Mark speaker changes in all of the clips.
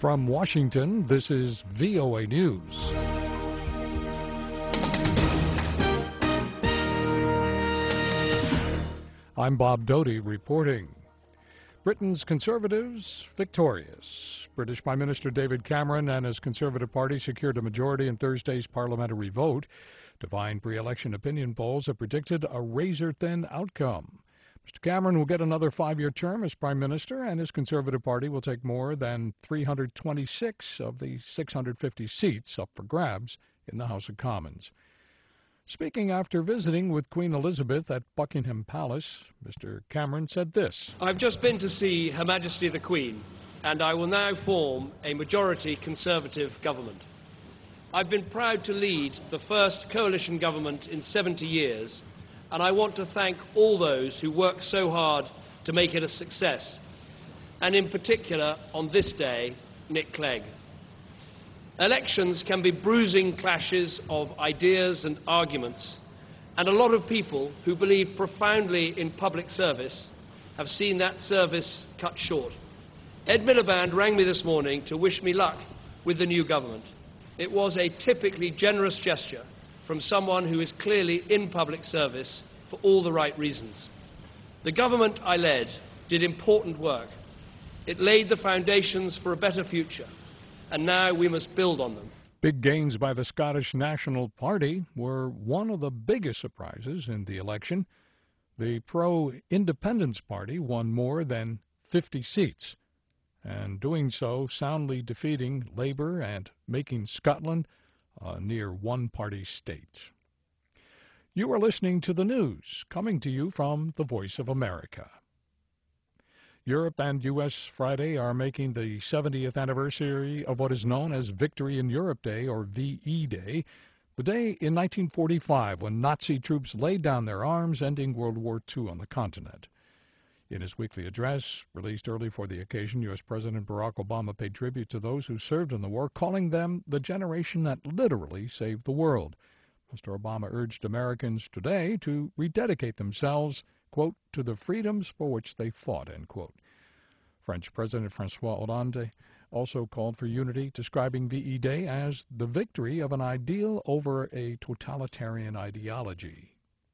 Speaker 1: From Washington, this is VOA News. I'm Bob Doty reporting. Britain's Conservatives victorious. British Prime Minister David Cameron and his Conservative Party secured a majority in Thursday's parliamentary vote. Divine pre-election opinion polls have predicted a razor-thin outcome. Mr. Cameron will get another 5-year term as Prime Minister, and his Conservative Party will take more than 326 of the 650 seats up for grabs in the House of Commons. Speaking after visiting with Queen Elizabeth at Buckingham Palace, Mr. Cameron said this.
Speaker 2: I've just been to see Her Majesty the Queen, and I will now form a majority Conservative government. I've been proud to lead the first coalition government in 70 years, and I want to thank all those who worked so hard to make it a success, and in particular, on this day, Nick Clegg. Elections can be bruising clashes of ideas and arguments, and a lot of people who believe profoundly in public service have seen that service cut short. Ed Miliband rang me this morning to wish me luck with the new government. It was a typically generous gesture from someone who is clearly in public service for all the right reasons. The government I led did important work. It laid the foundations for a better future, and now we must build on them.
Speaker 1: Big gains by the Scottish National Party were one of the biggest surprises in the election. The pro-independence party won more than 50 seats, and doing so soundly defeating Labour and making Scotland a near one-party state. You are listening to the news, coming to you from the Voice of America. Europe and U.S. Friday are making the 70th anniversary of what is known as Victory in Europe Day, or VE Day, the day in 1945 when Nazi troops laid down their arms, ending World War II on the continent. In his weekly address, released early for the occasion, U.S. President Barack Obama paid tribute to those who served in the war, calling them the generation that literally saved the world. Mr. Obama urged Americans today to rededicate themselves, quote, to the freedoms for which they fought, end quote. French President François Hollande also called for unity, describing VE Day as the victory of an ideal over a totalitarian ideology.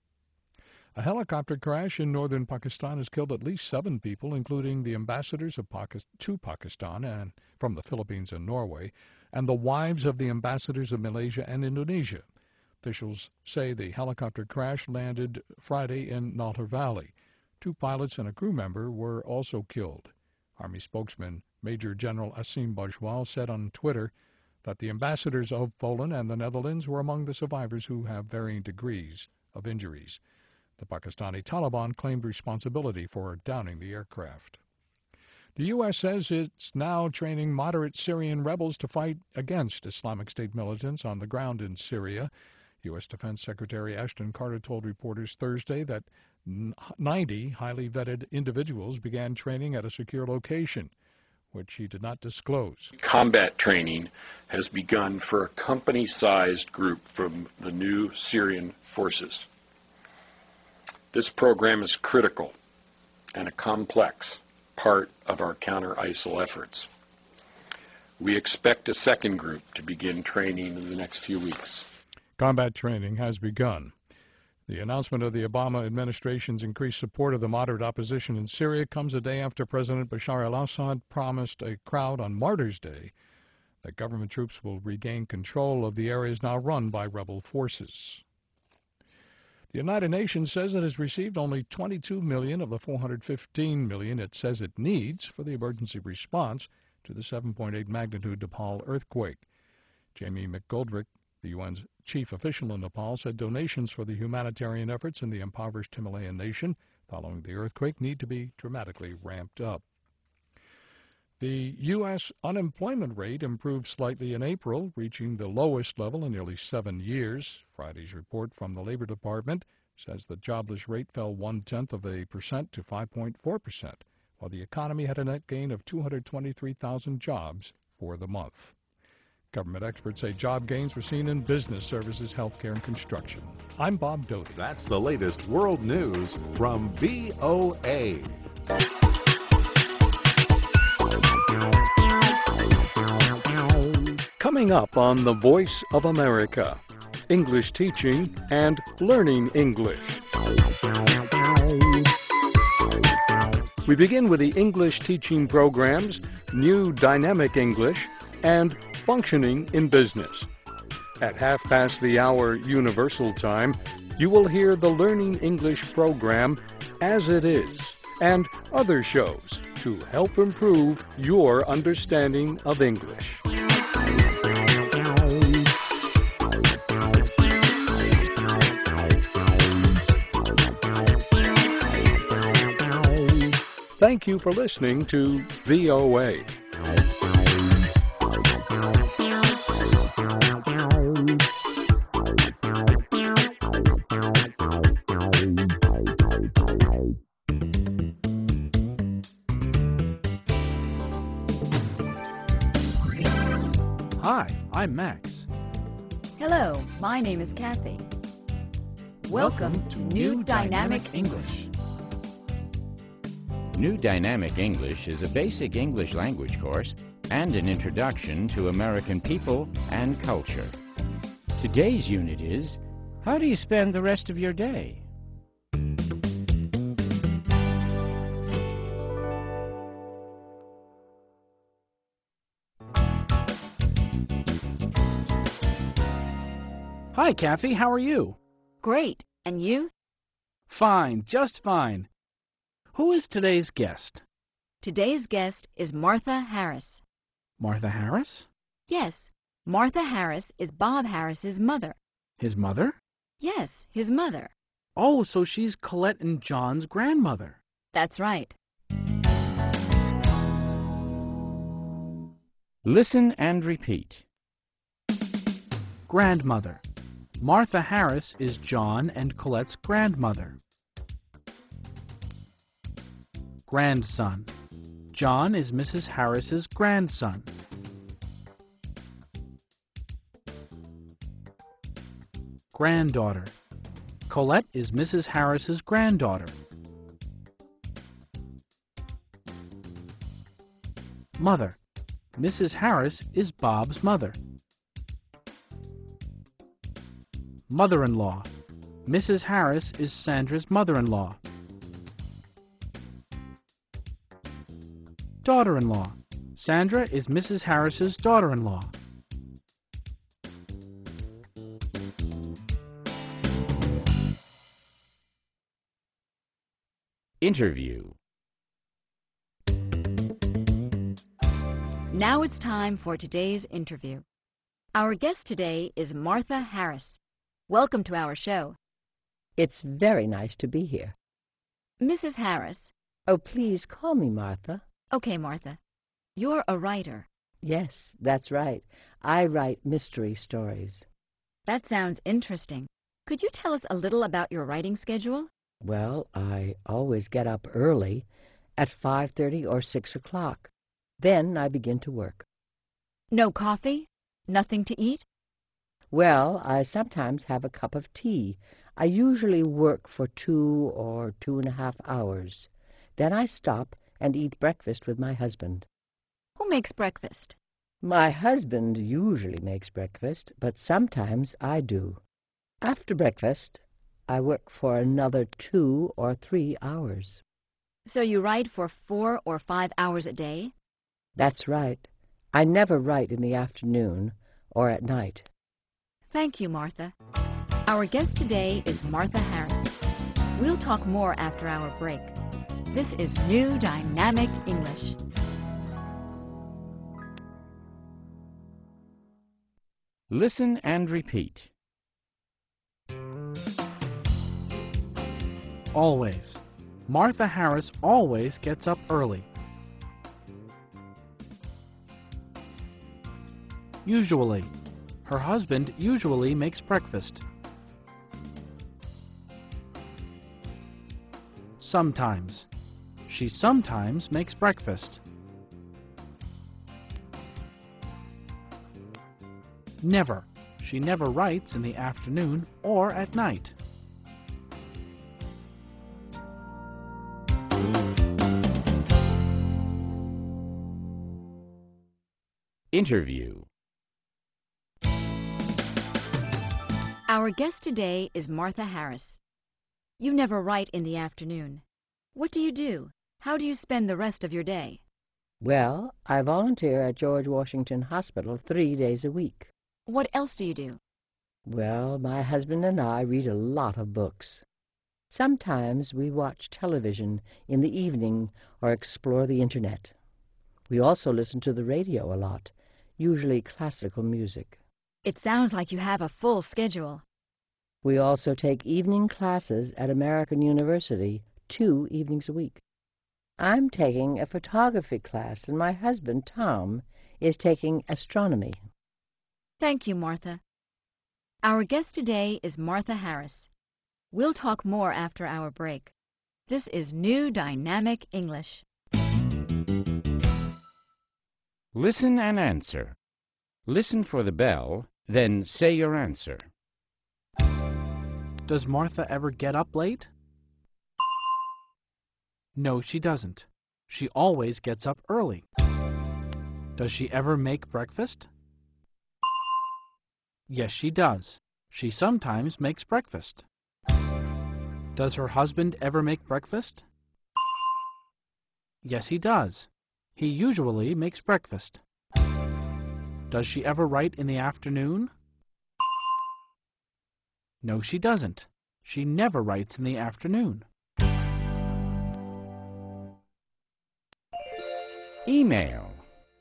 Speaker 1: A helicopter crash in northern Pakistan has killed at least 7 people, including the ambassadors to Pakistan and from the Philippines and Norway, and the wives of the ambassadors of Malaysia and Indonesia. Officials say the helicopter crash landed Friday in Nalhar Valley. 2 pilots and a crew member were also killed. Army spokesman Major General Asim Bajwal said on Twitter that the ambassadors of Poland and the Netherlands were among the survivors who have varying degrees of injuries. The Pakistani Taliban claimed responsibility for downing the aircraft. The U.S. says it's now training moderate Syrian rebels to fight against Islamic State militants on the ground in Syria. U.S. Defense Secretary Ashton Carter told reporters Thursday that 90 highly vetted individuals began training at a secure location, which he did not disclose.
Speaker 3: Combat training has begun for a company-sized group from the new Syrian forces. This program is critical and a complex part of our counter-ISIL efforts. We expect a second group to begin training in the next few weeks.
Speaker 1: Combat training has begun. The announcement of the Obama administration's increased support of the moderate opposition in Syria comes a day after President Bashar al-Assad promised a crowd on Martyrs' Day that government troops will regain control of the areas now run by rebel forces. The United Nations says it has received only $22 million of the $415 million it says it needs for the emergency response to the 7.8 magnitude Nepal earthquake. Jamie McGoldrick, the UN's chief official in Nepal, said donations for the humanitarian efforts in the impoverished Himalayan nation following the earthquake need to be dramatically ramped up. The U.S. unemployment rate improved slightly in April, reaching the lowest level in nearly 7 years. Friday's report from the Labor Department says the jobless rate fell 0.1% to 5.4%, while the economy had a net gain of 223,000 jobs for the month. Government experts say job gains were seen in business, services, healthcare, and construction. I'm Bob Doty.
Speaker 4: That's the latest world news from VOA.
Speaker 1: Coming up on The Voice of America, English teaching and learning English. We begin with the English teaching programs, New Dynamic English, and Functioning in Business. At 1/2 Universal Time, you will hear the Learning English program As It Is and other shows to help improve your understanding of English. Thank you for listening to VOA.
Speaker 5: Hi, I'm Max.
Speaker 6: Hello, my name is Kathy. Welcome to New Dynamic English.
Speaker 7: New Dynamic English is a basic English language course and an introduction to American people and culture. Today's unit is, how do you spend the rest of your day?
Speaker 5: Hi, Kathy, how are you?
Speaker 6: Great. And you?
Speaker 5: Fine, just fine. Who is today's guest?
Speaker 6: Today's guest is Martha Harris.
Speaker 5: Martha Harris?
Speaker 6: Yes, Martha Harris is Bob Harris's mother.
Speaker 5: His mother?
Speaker 6: Yes, his mother.
Speaker 5: Oh, so she's Colette and John's grandmother.
Speaker 6: That's right.
Speaker 7: Listen and repeat.
Speaker 5: Grandmother. Martha Harris is John and Colette's grandmother. Grandson. John is Mrs. Harris's grandson. Granddaughter. Colette is Mrs. Harris's granddaughter. Mother. Mrs. Harris is Bob's mother. Mother-in-law. Mrs. Harris is Sandra's mother-in-law. Daughter-in-law. Sandra is Mrs. Harris's daughter-in-law.
Speaker 7: Interview.
Speaker 6: Now it's time for today's interview. Our guest today is Martha Harris. Welcome to our show.
Speaker 8: It's very nice to be here.
Speaker 6: Mrs. Harris.
Speaker 8: Oh, please call me Martha.
Speaker 6: Okay, Martha. You're a writer.
Speaker 8: Yes, that's right. I write mystery stories.
Speaker 6: That sounds interesting. Could you tell us a little about your writing schedule?
Speaker 8: Well, I always get up early at 5:30 or 6 o'clock. Then I begin to work.
Speaker 6: No coffee? Nothing to eat?
Speaker 8: Well, I sometimes have a cup of tea. I usually work for 2 or 2.5 hours. Then I stop and eat breakfast with my husband.
Speaker 6: Who makes breakfast?
Speaker 8: My husband usually makes breakfast, but sometimes I do. After breakfast, I work for another 2 or 3 hours.
Speaker 6: So you write for 4 or 5 hours a day?
Speaker 8: That's right. I never write in the afternoon or at night.
Speaker 6: Thank you, Martha. Our guest today is Martha Harris. We'll talk more after our break. This is New Dynamic English.
Speaker 7: Listen and repeat.
Speaker 5: Always. Martha Harris always gets up early. Usually. Her husband usually makes breakfast. Sometimes. She sometimes makes breakfast. Never. She never writes in the afternoon or at night.
Speaker 7: Interview.
Speaker 6: Our guest today is Martha Harris. You never write in the afternoon. What do you do? How do you spend the rest of your day?
Speaker 8: Well, I volunteer at George Washington Hospital 3 days a week.
Speaker 6: What else do you do?
Speaker 8: Well, my husband and I read a lot of books. Sometimes we watch television in the evening or explore the Internet. We also listen to the radio a lot, usually classical music.
Speaker 6: It sounds like you have a full schedule.
Speaker 8: We also take evening classes at American University 2 evenings a week. I'm taking a photography class, and my husband, Tom, is taking astronomy.
Speaker 6: Thank you, Martha. Our guest today is Martha Harris. We'll talk more after our break. This is New Dynamic English.
Speaker 7: Listen and answer. Listen for the bell, then say your answer.
Speaker 5: Does Martha ever get up late? No, she doesn't. She always gets up early. Does she ever make breakfast? Yes, she does. She sometimes makes breakfast. Does her husband ever make breakfast? Yes, he does. He usually makes breakfast. Does she ever write in the afternoon? No, she doesn't. She never writes in the afternoon.
Speaker 7: Email.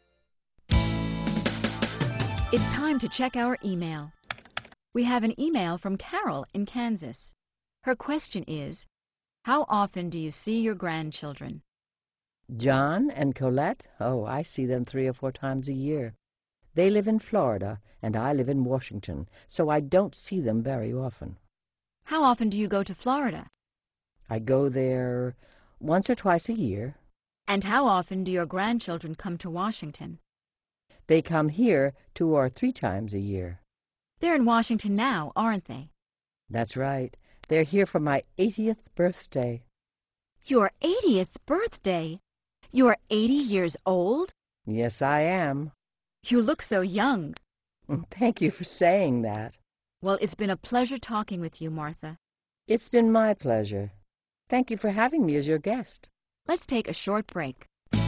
Speaker 6: It's time to check our email. We have an email from Carol in Kansas. Her question is, how often do you see your grandchildren?
Speaker 8: John and Colette? Oh, I see them 3 or 4 times a year. They live in Florida, and I live in Washington, so I don't see them very often.
Speaker 6: How often do you go to Florida?
Speaker 8: I go there once or twice a year.
Speaker 6: And how often do your grandchildren come to Washington?
Speaker 8: They come here 2 or 3 times a year.
Speaker 6: They're in Washington now, aren't they?
Speaker 8: That's right. They're here for my 80th birthday.
Speaker 6: Your 80th birthday? You are 80 years old?
Speaker 8: Yes, I am.
Speaker 6: You look so young.
Speaker 8: Thank you for saying that.
Speaker 6: Well, it's been a pleasure talking with you, Martha.
Speaker 8: It's been my pleasure. Thank you for having me as your guest.
Speaker 6: Let's take a short break.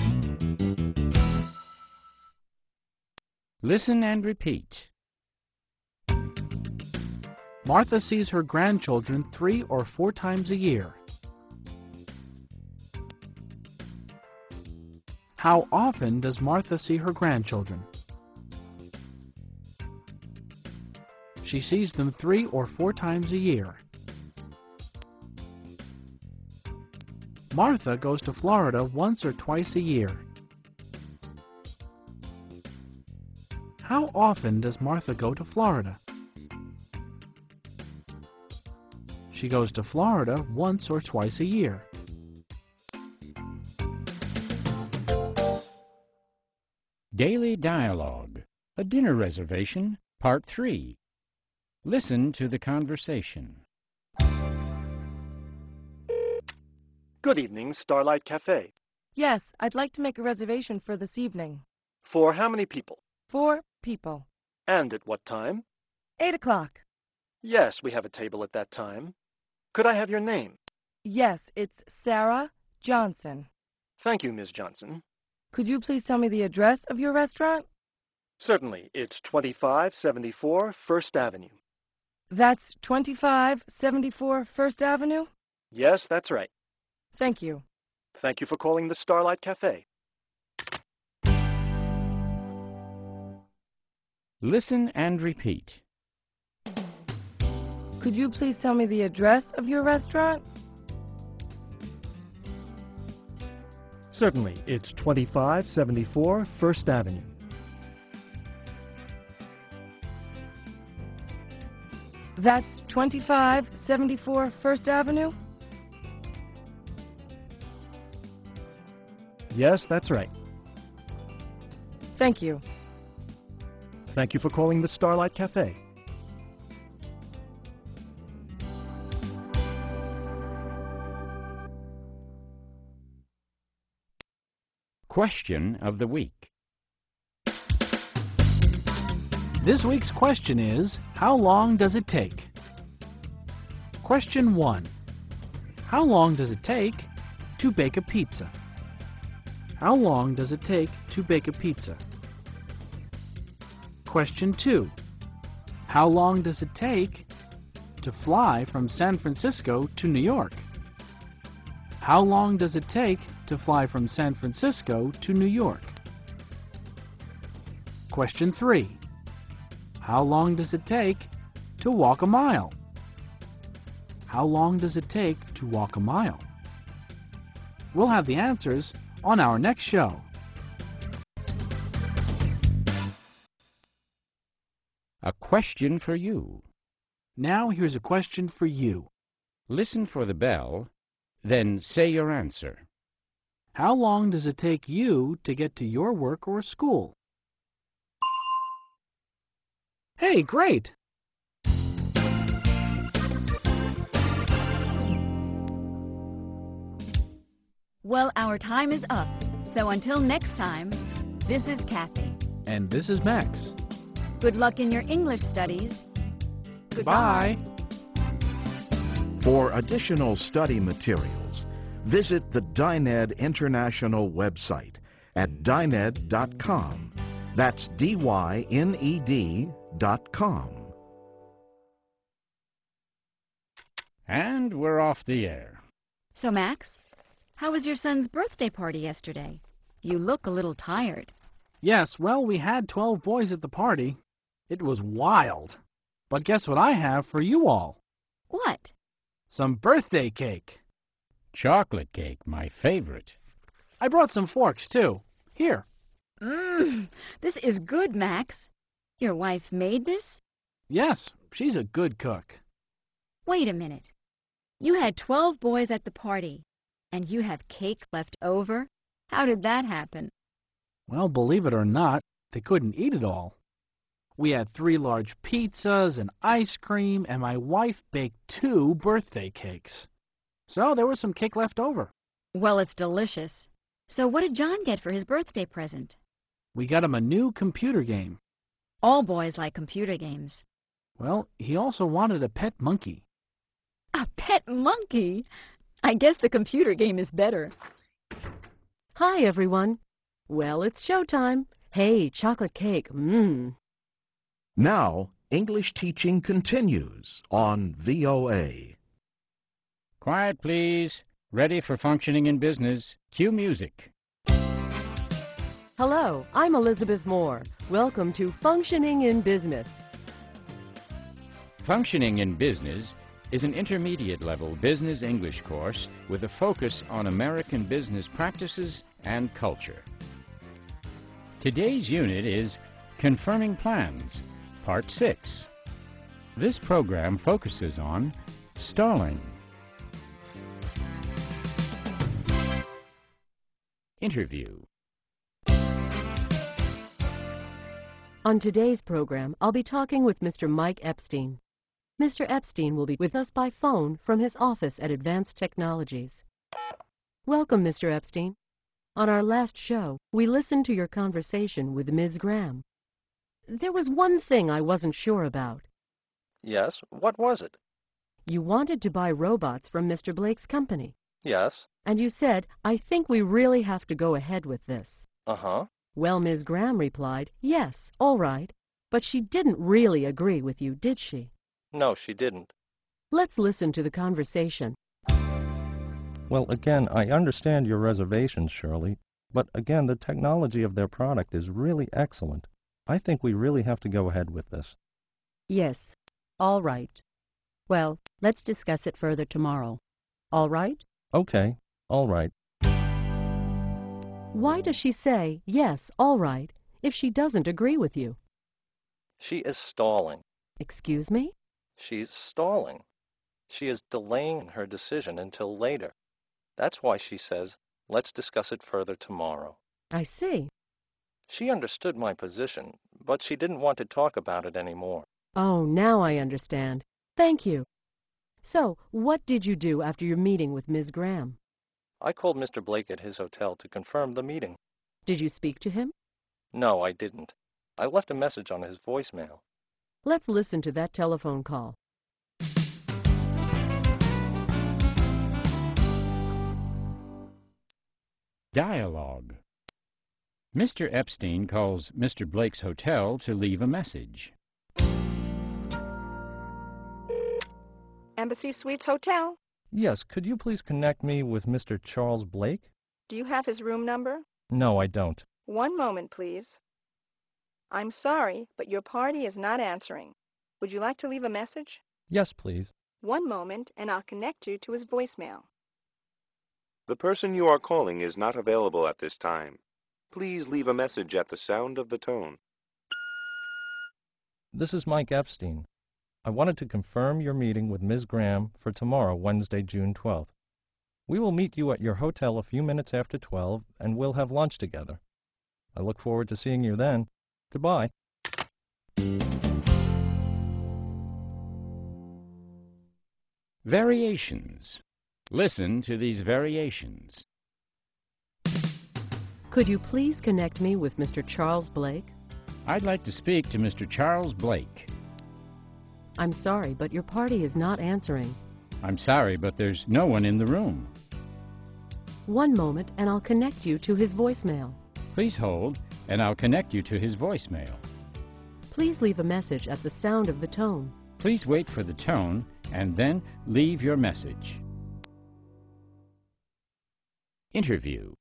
Speaker 7: Listen and repeat.
Speaker 5: Martha sees her grandchildren 3 or 4 times a year. How often does Martha see her grandchildren? She sees them 3 or 4 times a year. Martha goes to Florida once or twice a year. How often does Martha go to Florida? She goes to Florida once or twice a year.
Speaker 7: Daily Dialogue. A Dinner Reservation, Part 3. Listen to the conversation.
Speaker 9: Good evening, Starlight Cafe.
Speaker 10: Yes, I'd like to make a reservation for this evening.
Speaker 9: For how many people?
Speaker 10: 4 people.
Speaker 9: And at what time?
Speaker 10: 8 o'clock.
Speaker 9: Yes, we have a table at that time. Could I have your name?
Speaker 10: Yes, it's Sarah Johnson.
Speaker 9: Thank you, Ms. Johnson.
Speaker 10: Could you please tell me the address of your restaurant?
Speaker 9: Certainly. It's 2574 First Avenue.
Speaker 10: That's 2574 First Avenue?
Speaker 9: Yes, that's right.
Speaker 10: Thank you.
Speaker 9: Thank you for calling the Starlight Cafe.
Speaker 7: Listen and repeat.
Speaker 10: Could you please tell me the address of your restaurant?
Speaker 9: Certainly. It's 2574 First Avenue.
Speaker 10: That's 2574 First Avenue?
Speaker 9: Yes, that's right.
Speaker 10: Thank you.
Speaker 9: Thank you for calling the Starlight Cafe.
Speaker 7: Question of the week.
Speaker 5: This week's question is, how long does it take? Question 1. How long does it take to bake a pizza? How long does it take to bake a pizza? Question 2. How long does it take to fly from San Francisco to New York? How long does it take to fly from San Francisco to New York? Question 3. How long does it take to walk a mile? How long does it take to walk a mile? We'll have the answers on our next show.
Speaker 7: A question for you.
Speaker 5: Now here's a question for you.
Speaker 7: Listen for the bell, then say your answer.
Speaker 5: How long does it take you to get to your work or school? Hey, great!
Speaker 6: Well, our time is up. So until next time, this is Kathy.
Speaker 5: And this is Max.
Speaker 6: Good luck in your English studies.
Speaker 5: Goodbye.
Speaker 11: For additional study materials, visit the Dyned International website at dyned.com. That's DYNED.com.
Speaker 7: And we're off the air.
Speaker 6: So, Max, how was your son's birthday party yesterday? You look a little tired.
Speaker 5: Yes, well, we had 12 boys at the party. It was wild. But guess what I have for you all?
Speaker 6: What?
Speaker 5: Some birthday cake.
Speaker 7: Chocolate cake, my favorite.
Speaker 5: I brought some forks, too. Here.
Speaker 6: This is good, Max. Your wife made this?
Speaker 5: Yes, she's a good cook.
Speaker 6: Wait a minute. You had 12 boys at the party, and you have cake left over? How did that happen?
Speaker 5: Well, believe it or not, they couldn't eat it all. We had 3 large pizzas and ice cream, and my wife baked 2 birthday cakes. So there was some cake left over.
Speaker 6: Well, it's delicious. So what did John get for his birthday present?
Speaker 5: We got him a new computer game.
Speaker 6: All boys like computer games.
Speaker 5: Well, he also wanted a pet monkey.
Speaker 6: A pet monkey? I guess the computer game is better.
Speaker 12: Hi, everyone. Well, it's showtime. Hey, chocolate cake.
Speaker 11: Now, English teaching continues on VOA.
Speaker 7: Quiet, please. Ready for functioning in business. Cue music.
Speaker 12: Hello, I'm Elizabeth Moore. Welcome to Functioning in Business.
Speaker 7: Functioning in Business is an intermediate-level business English course with a focus on American business practices and culture. Today's unit is Confirming Plans, Part 6. This program focuses on stalling. Interview.
Speaker 12: On today's program, I'll be talking with Mr. Mike Epstein. Mr. Epstein will be with us by phone from his office at Advanced Technologies. Welcome, Mr. Epstein. On our last show, we listened to your conversation with Ms. Graham. There was one thing I wasn't sure about.
Speaker 9: Yes, what was it?
Speaker 12: You wanted to buy robots from Mr. Blake's company.
Speaker 9: Yes.
Speaker 12: And you said, I think we really have to go ahead with this.
Speaker 9: Uh-huh.
Speaker 12: Well, Ms. Graham replied, yes, all right. But she didn't really agree with you, did she?
Speaker 9: No, she didn't.
Speaker 12: Let's listen to the conversation.
Speaker 13: Well, again, I understand your reservations, Shirley. But again, the technology of their product is really excellent. I think we really have to go ahead with this.
Speaker 14: Yes, all right. Well, let's discuss it further tomorrow. All right?
Speaker 13: Okay, all right.
Speaker 12: Why does she say, yes, all right, if she doesn't agree with you?
Speaker 9: She is stalling.
Speaker 12: Excuse me?
Speaker 9: She's stalling. She is delaying her decision until later. That's why she says, let's discuss it further tomorrow.
Speaker 12: I see.
Speaker 9: She understood my position, but she didn't want to talk about it anymore.
Speaker 12: Oh, now I understand. Thank you. So, what did you do after your meeting with Ms. Graham?
Speaker 9: I called Mr. Blake at his hotel to confirm the meeting.
Speaker 12: Did you speak to him?
Speaker 9: No, I didn't. I left a message on his voicemail.
Speaker 12: Let's listen to that telephone call.
Speaker 7: Dialogue. Mr. Epstein calls Mr. Blake's hotel to leave a message.
Speaker 15: Embassy Suites Hotel.
Speaker 13: Yes, could you please connect me with Mr. Charles Blake?
Speaker 15: Do you have his room number?
Speaker 13: No, I don't.
Speaker 15: One moment, please. I'm sorry, but your party is not answering. Would you like to leave a message?
Speaker 13: Yes, please.
Speaker 15: One moment, and I'll connect you to his voicemail.
Speaker 16: The person you are calling is not available at this time. Please leave a message at the sound of the tone.
Speaker 13: This is Mike Epstein. I wanted to confirm your meeting with Ms. Graham for tomorrow, Wednesday, June 12th. We will meet you at your hotel a few minutes after 12, and we'll have lunch together. I look forward to seeing you then. Goodbye.
Speaker 7: Variations. Listen to these variations.
Speaker 12: Could you please connect me with Mr. Charles Blake?
Speaker 7: I'd like to speak to Mr. Charles Blake.
Speaker 12: I'm sorry, but your party is not answering.
Speaker 7: I'm sorry, but there's no one in the room.
Speaker 12: One moment, and I'll connect you to his voicemail.
Speaker 7: Please hold, and I'll connect you to his voicemail.
Speaker 12: Please leave a message at the sound of the tone.
Speaker 7: Please wait for the tone, and then leave your message. Interview.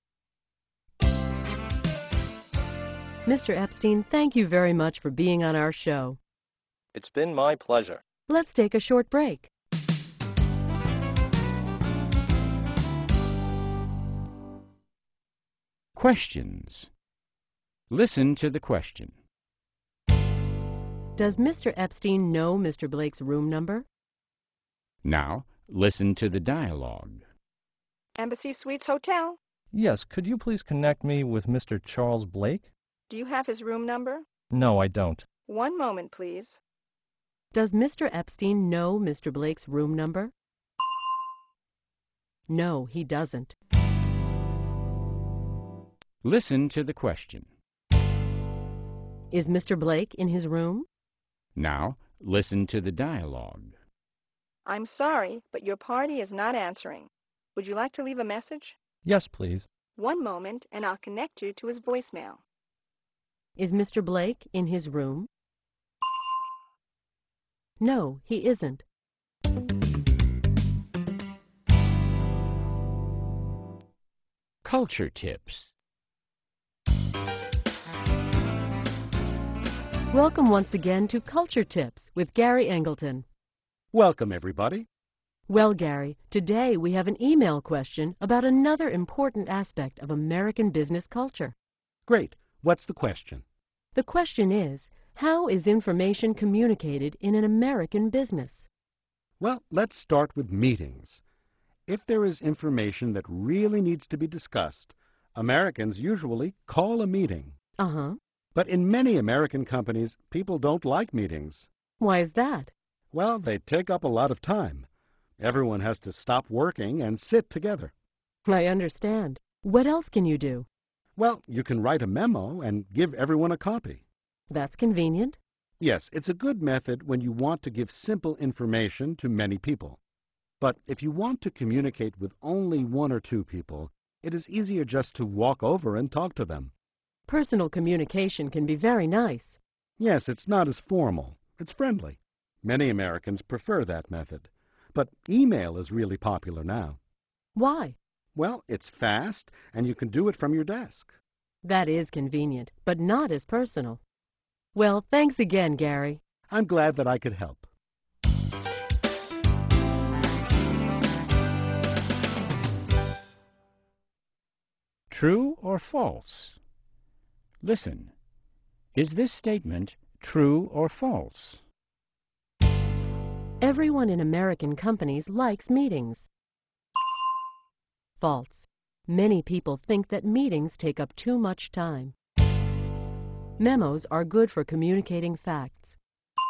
Speaker 12: Mr. Epstein, thank you very much for being on our show.
Speaker 9: It's been my pleasure.
Speaker 12: Let's take a short break.
Speaker 7: Questions. Listen to the question.
Speaker 12: Does Mr. Epstein know Mr. Blake's room number?
Speaker 7: Now, listen to the dialogue.
Speaker 15: Embassy Suites Hotel.
Speaker 13: Yes, could you please connect me with Mr. Charles Blake?
Speaker 15: Do you have his room number?
Speaker 13: No, I don't.
Speaker 15: One moment, please.
Speaker 12: Does Mr. Epstein know Mr. Blake's room number? No, he doesn't.
Speaker 7: Listen to the question.
Speaker 12: Is Mr. Blake in his room?
Speaker 7: Now, listen to the dialogue.
Speaker 15: I'm sorry, but your party is not answering. Would you like to leave a message?
Speaker 13: Yes, please.
Speaker 15: One moment, and I'll connect you to his voicemail.
Speaker 12: Is Mr. Blake in his room? No, he isn't.
Speaker 7: Culture tips.
Speaker 12: Welcome once again to Culture Tips with Gary Engleton.
Speaker 17: Welcome, everybody.
Speaker 12: Well, Gary, today we have an email question about another important aspect of American business culture.
Speaker 17: Great. What's the question?
Speaker 12: The question is, how is information communicated in an American business?
Speaker 17: Well, let's start with meetings. If there is information that really needs to be discussed, Americans usually call a meeting.
Speaker 12: Uh-huh.
Speaker 17: But in many American companies, people don't like meetings.
Speaker 12: Why is that?
Speaker 17: Well, they take up a lot of time. Everyone has to stop working and sit together.
Speaker 12: I understand. What else can you do?
Speaker 17: Well, you can write a memo and give everyone a copy.
Speaker 12: That's convenient.
Speaker 17: Yes, it's a good method when you want to give simple information to many people. But if you want to communicate with only one or two people, it is easier just to walk over and talk to them.
Speaker 12: Personal communication can be very nice.
Speaker 17: Yes, it's not as formal. It's friendly. Many Americans prefer that method. But email is really popular now.
Speaker 12: Why?
Speaker 17: Well, it's fast, and you can do it from your desk.
Speaker 12: That is convenient, but not as personal. Well, thanks again, Gary.
Speaker 17: I'm glad that I could help.
Speaker 7: True or false? Listen. Is this statement true or false?
Speaker 12: Everyone in American companies likes meetings. False. Many people think that meetings take up too much time. Memos are good for communicating facts.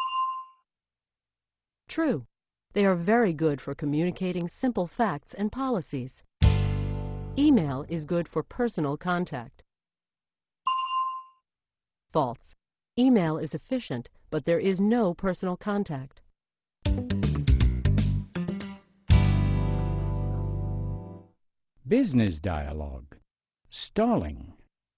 Speaker 12: True. They are very good for communicating simple facts and policies. Email is good for personal contact. False. Email is efficient, but there is no personal contact.
Speaker 7: Business dialogue. Stalling.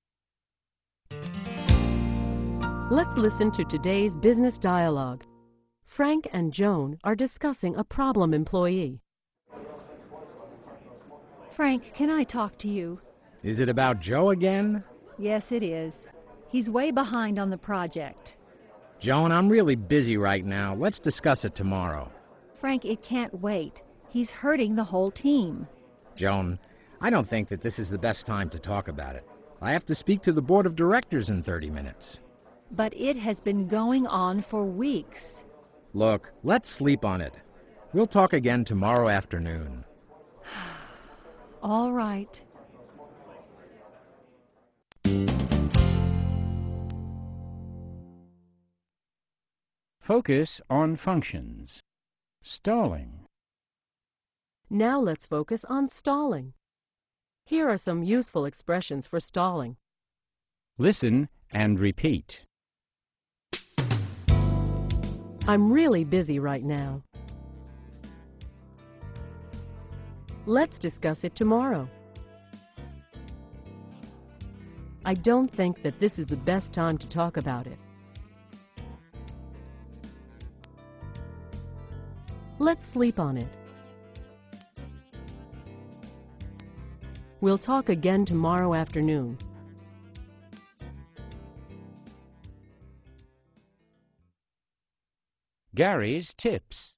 Speaker 12: Let's listen to today's business dialogue. Frank and Joan are discussing a problem employee.
Speaker 18: Frank, can I talk to you?
Speaker 19: Is it about Joe again?
Speaker 18: Yes, it is. He's way behind on the project.
Speaker 19: Joan, I'm really busy right now. Let's discuss it tomorrow.
Speaker 18: Frank, it can't wait. He's hurting the whole team.
Speaker 19: Joan, I don't think that this is the best time to talk about it. I have to speak to the board of directors in 30 minutes.
Speaker 18: But it has been going on for weeks.
Speaker 19: Look, let's sleep on it. We'll talk again tomorrow afternoon.
Speaker 18: All right.
Speaker 7: Focus on functions. Stalling.
Speaker 12: Now let's focus on stalling. Here are some useful expressions for stalling.
Speaker 7: Listen and repeat.
Speaker 12: I'm really busy right now. Let's discuss it tomorrow. I don't think that this is the best time to talk about it. Let's sleep on it. We'll talk again tomorrow afternoon.
Speaker 7: Gary's tips.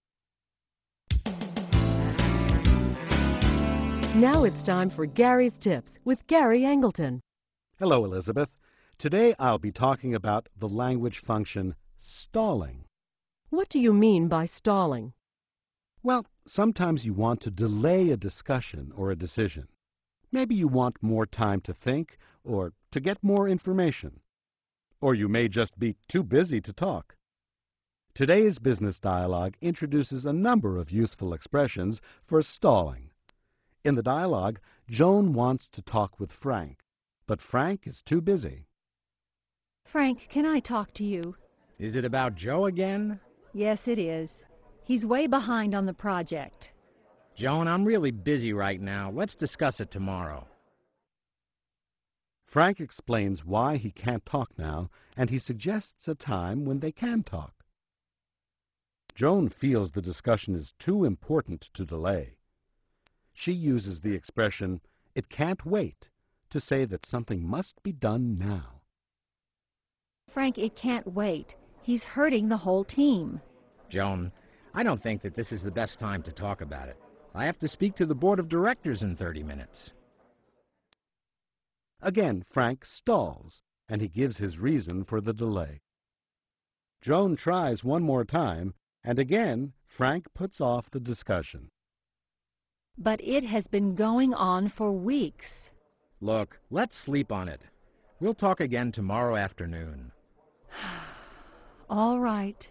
Speaker 12: Now it's time for Gary's Tips with Gary Angleton.
Speaker 17: Hello, Elizabeth. Today I'll be talking about the language function stalling.
Speaker 12: What do you mean by stalling?
Speaker 17: Well, sometimes you want to delay a discussion or a decision. Maybe you want more time to think or to get more information. Or you may just be too busy to talk. Today's business dialogue introduces a number of useful expressions for stalling. In the dialogue, Joan wants to talk with Frank, but Frank is too busy.
Speaker 18: Frank, can I talk to you?
Speaker 19: Is it about Joe again?
Speaker 18: Yes, it is. He's way behind on the project.
Speaker 19: Joan, I'm really busy right now. Let's discuss it tomorrow.
Speaker 17: Frank explains why he can't talk now, and he suggests a time when they can talk. Joan feels the discussion is too important to delay. She uses the expression, "it can't wait," to say that something must be done now.
Speaker 18: Frank, it can't wait. He's hurting the whole team.
Speaker 19: Joan, I don't think that this is the best time to talk about it. I have to speak to the board of directors in 30 minutes.
Speaker 17: Again, Frank stalls, and he gives his reason for the delay. Joan tries one more time, and again, Frank puts off the discussion.
Speaker 18: But it has been going on for weeks.
Speaker 19: Look, let's sleep on it. We'll talk again tomorrow afternoon.
Speaker 18: All right.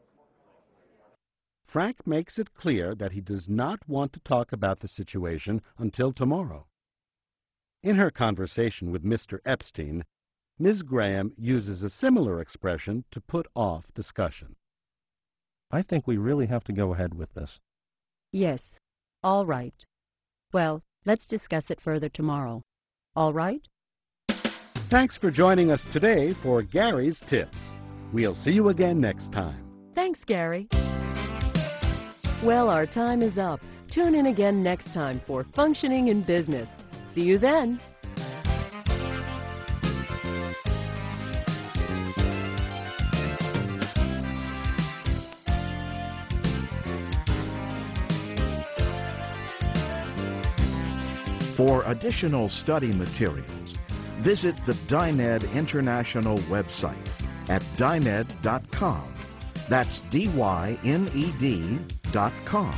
Speaker 17: Frank makes it clear that he does not want to talk about the situation until tomorrow. In her conversation with Mr. Epstein, Ms. Graham uses a similar expression to put off discussion.
Speaker 13: I think we really have to go ahead with this.
Speaker 14: Yes. All right. Well, let's discuss it further tomorrow. All right?
Speaker 17: Thanks for joining us today for Gary's Tips. We'll see you again next time.
Speaker 12: Thanks, Gary. Well, our time is up. Tune in again next time for Functioning in Business. See you then.
Speaker 11: For additional study materials, visit the Dyned International website at dyned.com. That's DYNED.com.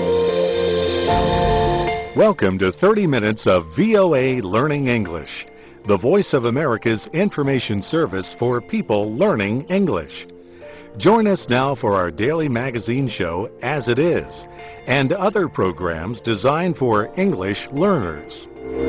Speaker 4: Welcome to 30 Minutes of VOA Learning English. the Voice of America's information service for people learning English. Join us now for our daily magazine show, As It Is, and other programs designed for English learners.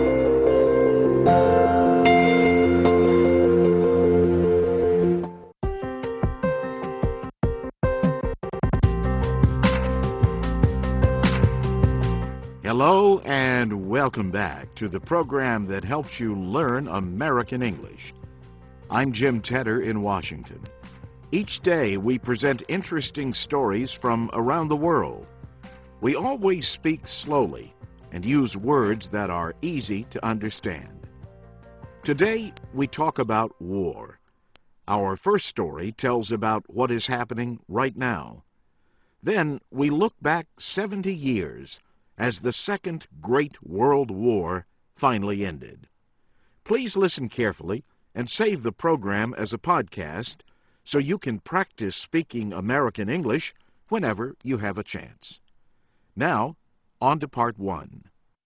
Speaker 11: Hello and welcome back to the program that helps you learn American English. I'm Jim Tedder in Washington. Each day we present interesting stories from around the world. We always speak slowly and use words that are easy to understand. Today we talk about war. Our first story tells about what is happening right now. Then we look back 70 years as the Second Great World War finally ended. Please listen carefully and save the program as a podcast so you can practice speaking American English whenever you have a chance. Now, on to part one.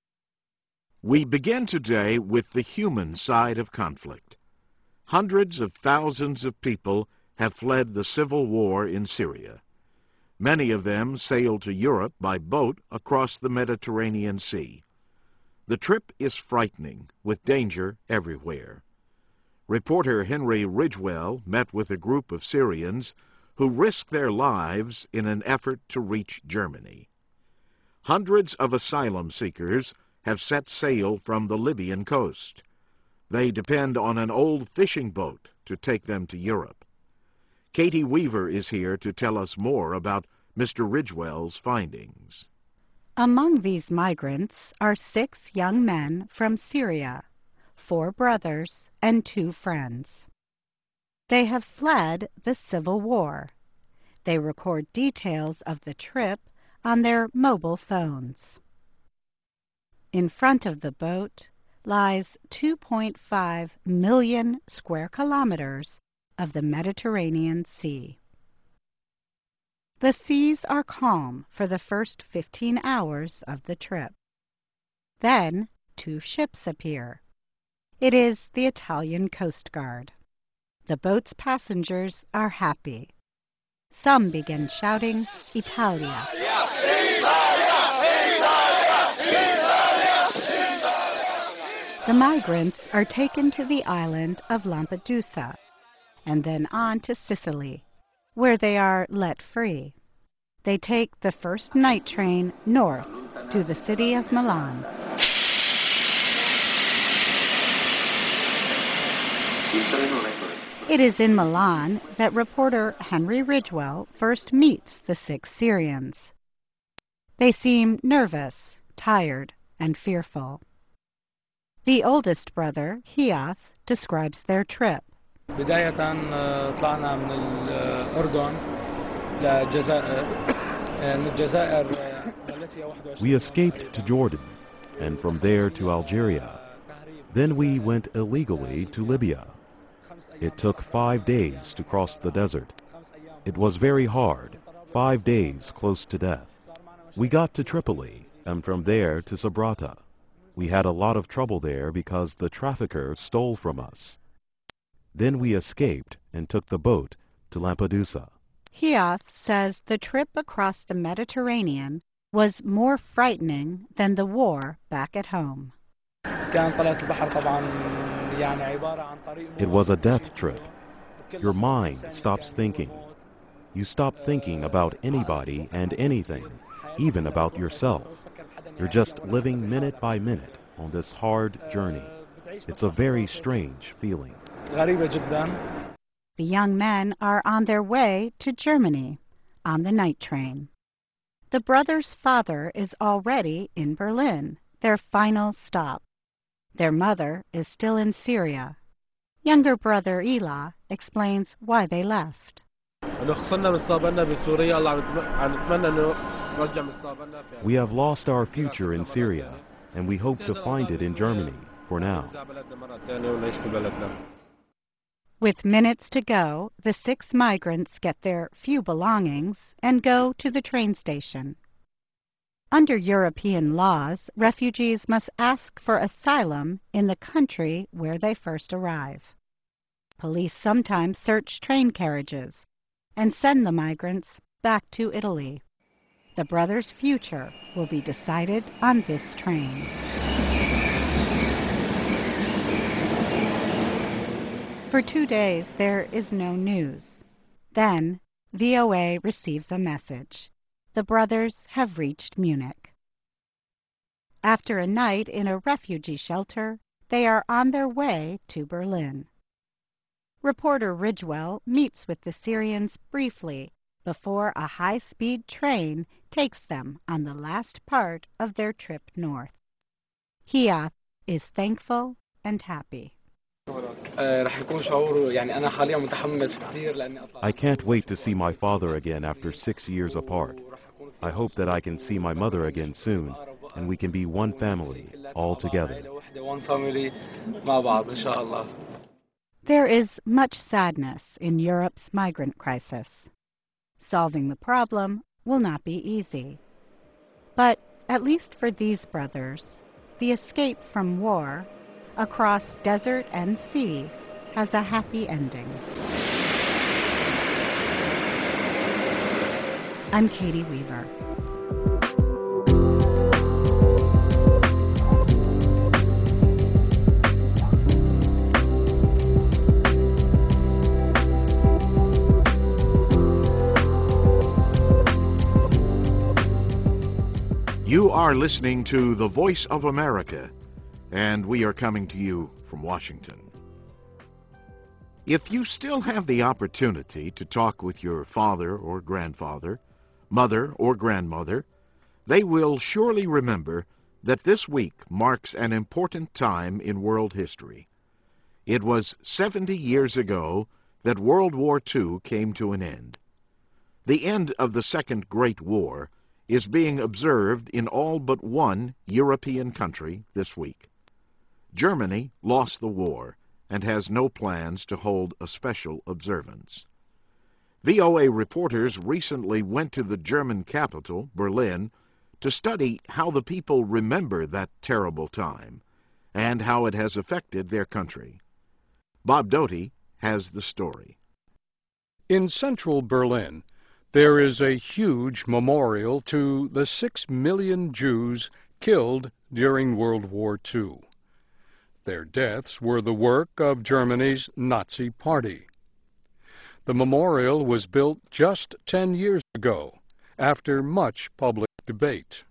Speaker 11: We begin today with the human side of conflict. Hundreds of thousands of people have fled the civil war in Syria. Many of them sailed to Europe by boat across the Mediterranean Sea. The trip is frightening, with danger everywhere. Reporter Henry Ridgwell met with a group of Syrians who risked their lives in an effort to reach Germany. Hundreds of asylum seekers have set sail from the Libyan coast. They depend on an old fishing boat to take them to Europe. Katie Weaver is here to tell us more about Mr. Ridgwell's findings.
Speaker 14: Among these migrants are 6 young men from Syria, 4 brothers and 2 friends. They have fled the civil war. They record details of the trip on their mobile phones. In front of the boat lies 2.5 million square kilometers of the Mediterranean Sea. The seas are calm for the first 15 hours of the trip. Then 2 ships appear. It is the Italian Coast Guard. The boat's passengers are happy. Some begin shouting, Italia. The migrants are taken to the island of Lampedusa and then on to Sicily, where they are let free. They take the first night train north to the city of Milan. It is in Milan that reporter Henry Ridgwell first meets the 6 Syrians. They seem nervous, tired, and fearful. The oldest brother, Hiath, describes their trip.
Speaker 20: بداية طلعنا من الأردن للجزائر.
Speaker 21: We escaped to Jordan, and from there to Algeria. Then we went illegally to Libya. It took 5 days to cross the desert. It was very hard, 5 days close to death. We got to Tripoli, and from there to Sabrata. We had a lot of trouble there because the trafficker stole from us. Then we escaped and took the boat to Lampedusa.
Speaker 14: Hiath says the trip across the Mediterranean was more frightening than the war back at home.
Speaker 21: It was a death trip. Your mind stops thinking. You stop thinking about anybody and anything, even about yourself. You're just living minute by minute on this hard journey. It's a very strange feeling.
Speaker 14: The young men are on their way to Germany on the night train. The brothers' father is already in Berlin, their final stop. Their mother is still in Syria. Younger brother Elah explains why they left.
Speaker 21: We have lost our future in Syria, and we hope to find it in Germany for now.
Speaker 14: With minutes to go, the 6 migrants get their few belongings and go to the train station. Under European laws, refugees must ask for asylum in the country where they first arrive. Police sometimes search train carriages and send the migrants back to Italy. The brothers' future will be decided on this train. For 2 days, there is no news. Then, VOA receives a message. The brothers have reached Munich. After a night in a refugee shelter, they are on their way to Berlin. Reporter Ridgewell meets with the Syrians briefly before a high-speed train takes them on the last part of their trip north. Hiath is thankful and happy.
Speaker 21: I can't wait to see my father again after 6 years apart. I hope that I can see my mother again soon, and we can be one family, all together.
Speaker 14: There is much sadness in Europe's migrant crisis. Solving the problem will not be easy. But at least for these brothers, the escape from war across desert and sea has a happy ending. I'm Katie Weaver.
Speaker 11: You are listening to The Voice of America, and we are coming to you from Washington. If you still have the opportunity to talk with your father or grandfather, mother or grandmother, they will surely remember that this week marks an important time in world history. It was 70 years ago that World War II came to an end. The end of the Second Great War is being observed in all but one European country this week. Germany lost the war and has no plans to hold a special observance. VOA reporters recently went to the German capital, Berlin, to study how the people remember that terrible time and how it has affected their country. Bob Doty has the story.
Speaker 1: In central Berlin, there is a huge memorial to the 6 million Jews killed during World War II. Their deaths were the work of Germany's Nazi Party. The memorial was built just 10 years ago, after much public debate.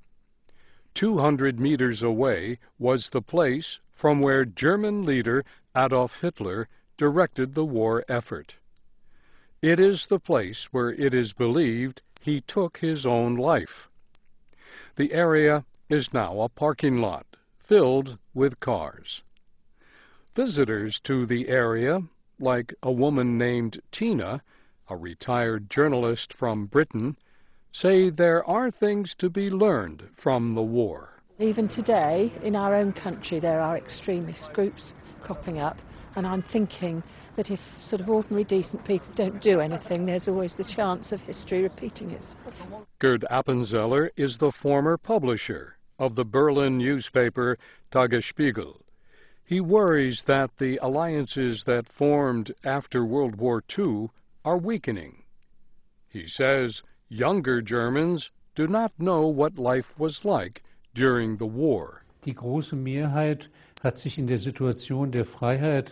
Speaker 1: 200 meters away was the place from where German leader Adolf Hitler directed the war effort. It is the place where it is believed he took his own life. The area is now a parking lot filled with cars. Visitors to the area, like a woman named Tina, a retired journalist from Britain, say there are things to be learned from the war.
Speaker 2: Even today, in our own country, there are extremist groups cropping up, and I'm thinking that if sort of ordinary, decent people don't do anything, there's always the chance of history repeating itself.
Speaker 1: Gerd Appenzeller is the former publisher of the Berlin newspaper Tagesspiegel. He worries that the alliances that formed after World War II are weakening. He says younger Germans do not know what life was like during the war.
Speaker 22: Die große Mehrheit hat sich in der Situation der Freiheit,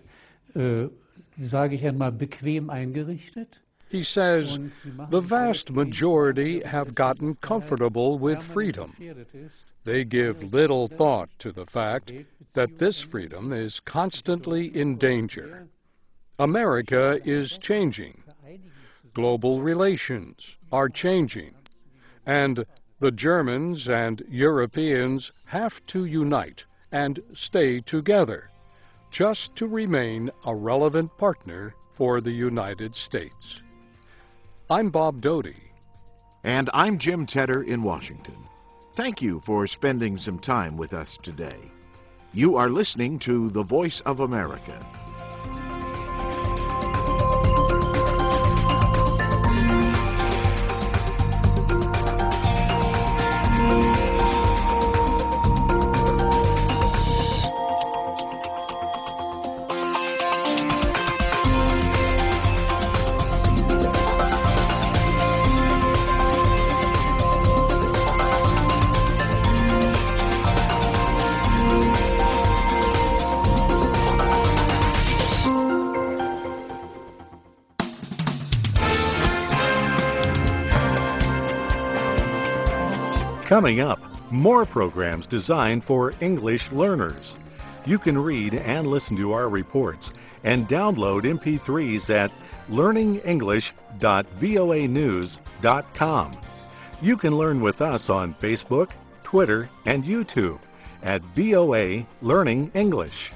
Speaker 22: sage ich einmal, bequem eingerichtet.
Speaker 1: He says the vast majority have gotten comfortable with freedom. They give little thought to the fact that this freedom is constantly in danger. America is changing. Global relations are changing. And the Germans and Europeans have to unite and stay together, just to remain a relevant partner for the United States. I'm Bob Doty.
Speaker 11: And I'm Jim Tedder in Washington. Thank you for spending some time with us today. You are listening to The Voice of America.
Speaker 4: Coming up, more programs designed for English learners. You can read and listen to our reports and download MP3s at learningenglish.voanews.com. You can learn with us on Facebook, Twitter, and YouTube at VOA Learning English.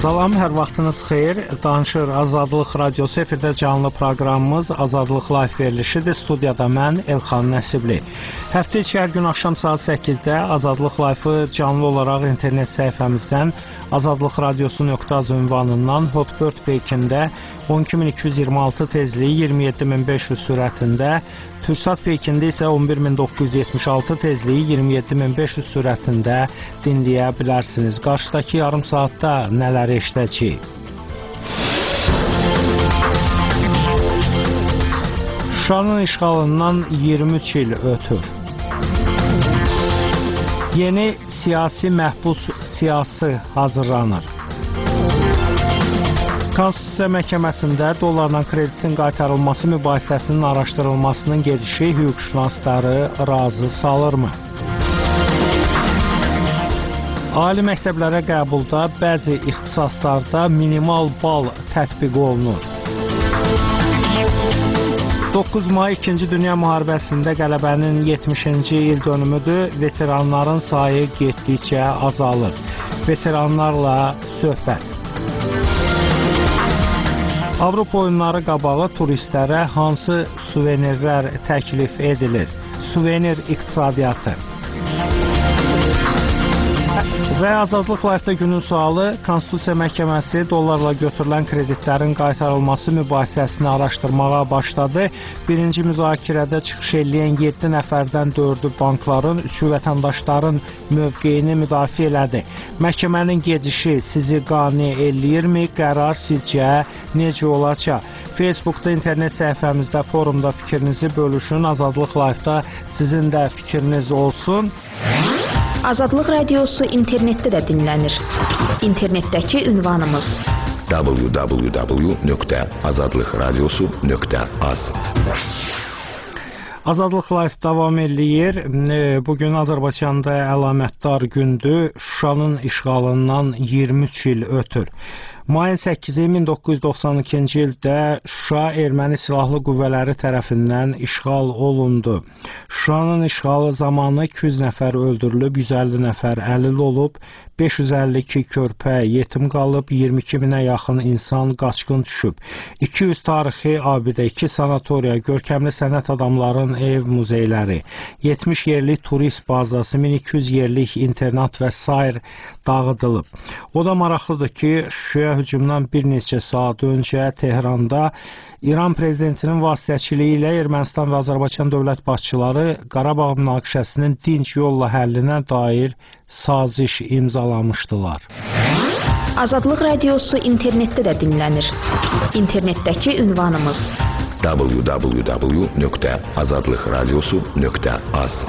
Speaker 3: Salam, hər vaxtınız xeyir. Danışır Azadlıq Radiosu efirdə canlı proqramımız Azadlıq Live verilişidir. Studiyada mən Elxan Nəsibli. Həftə içi hər gün axşam saat 8-də Azadlıq Live-ı canlı olaraq internet səhifəmizdən azadlıqradiosu.az ünvanından Hot 4 Pekində 12226 tezliyi 27500 sürətində, Türksat Pekində isə 11976 tezliyi 27500 sürətində dinləyə bilərsiniz. Qarşıdakı yarım saatda nələri eşidəcəyik? Şuşanın işğalından 23 il ötür. Yeni siyasi məhbus siyasi hazırlanır. Konstitusiya Məhkəməsində dollarla kreditin qaytarılması mübahisəsinin araşdırılmasının gedişi hüquqşünasları razı salırmı? Ali məktəblərə qəbulda bəzi ixtisaslarda minimal bal tətbiq olunur. 9 may 2-ci Dünya Müharibəsində qələbənin 70-ci il dönümüdür. Veteranların sayı getdikcə azalır. Veteranlarla söhbət. Avropa oyunları qabağı turistlərə hansı suvenirlər təklif edilir? Suvenir iqtisadiyyatı. Və Azadlıq Live-da günün sualı, Konstitusiya Məhkəməsi dollarla götürülən kreditlərin qaytarılması mübahisəsini araşdırmağa başladı. Birinci müzakirədə çıxış eləyən 7 nəfərdən 4-ü bankların, 3-ü vətəndaşların mövqeyini müdafiə elədi. Məhkəmənin gedişi sizi qane eləyirmi? Qərar sizcə necə olacaq? Facebookda, internet səhifəmizdə, forumda fikrinizi bölüşün. Azadlıq Live-da sizin də fikriniz olsun.
Speaker 8: Azadlıq Radiosu internetdə də dinlənir. İnternetdəki ünvanımız www.azadlıqradiosu.az.
Speaker 3: Azadlıq Live davam eləyir. Bugün Azərbaycanda əlamətdar gündür. Şuşanın işğalından 23 il ötür. Mayın 8-i 1992-ci ildə Şuşa erməni silahlı qüvvələri tərəfindən işğal olundu. Şuşanın işğalı zamanı 200 nəfər öldürülüb, 150 nəfər əlil olub, 552 körpə yetim qalıb, 22 minə yaxın insan qaçqın düşüb. 200 tarixi abidə, 2 sanatoriya, görkəmli sənət adamların ev muzeyləri, 70 yerlik turist bazası, 1200 yerlik internat və sair dağıdılıb. O da maraqlıdır ki, Şuşaya hücumdan bir neçə saat öncə Tehranda İran prezidentinin vasitəçiliyi ilə Ermənistan və Azərbaycan dövlət başçıları Qarabağ münaqişəsinin dinc yolla həllinə dair saziş imzalamışdılar.
Speaker 8: Azadlıq Radiosu internetdə də dinlənir. İnternetdəki ünvanımız
Speaker 11: www.azadlıqradiosu.az.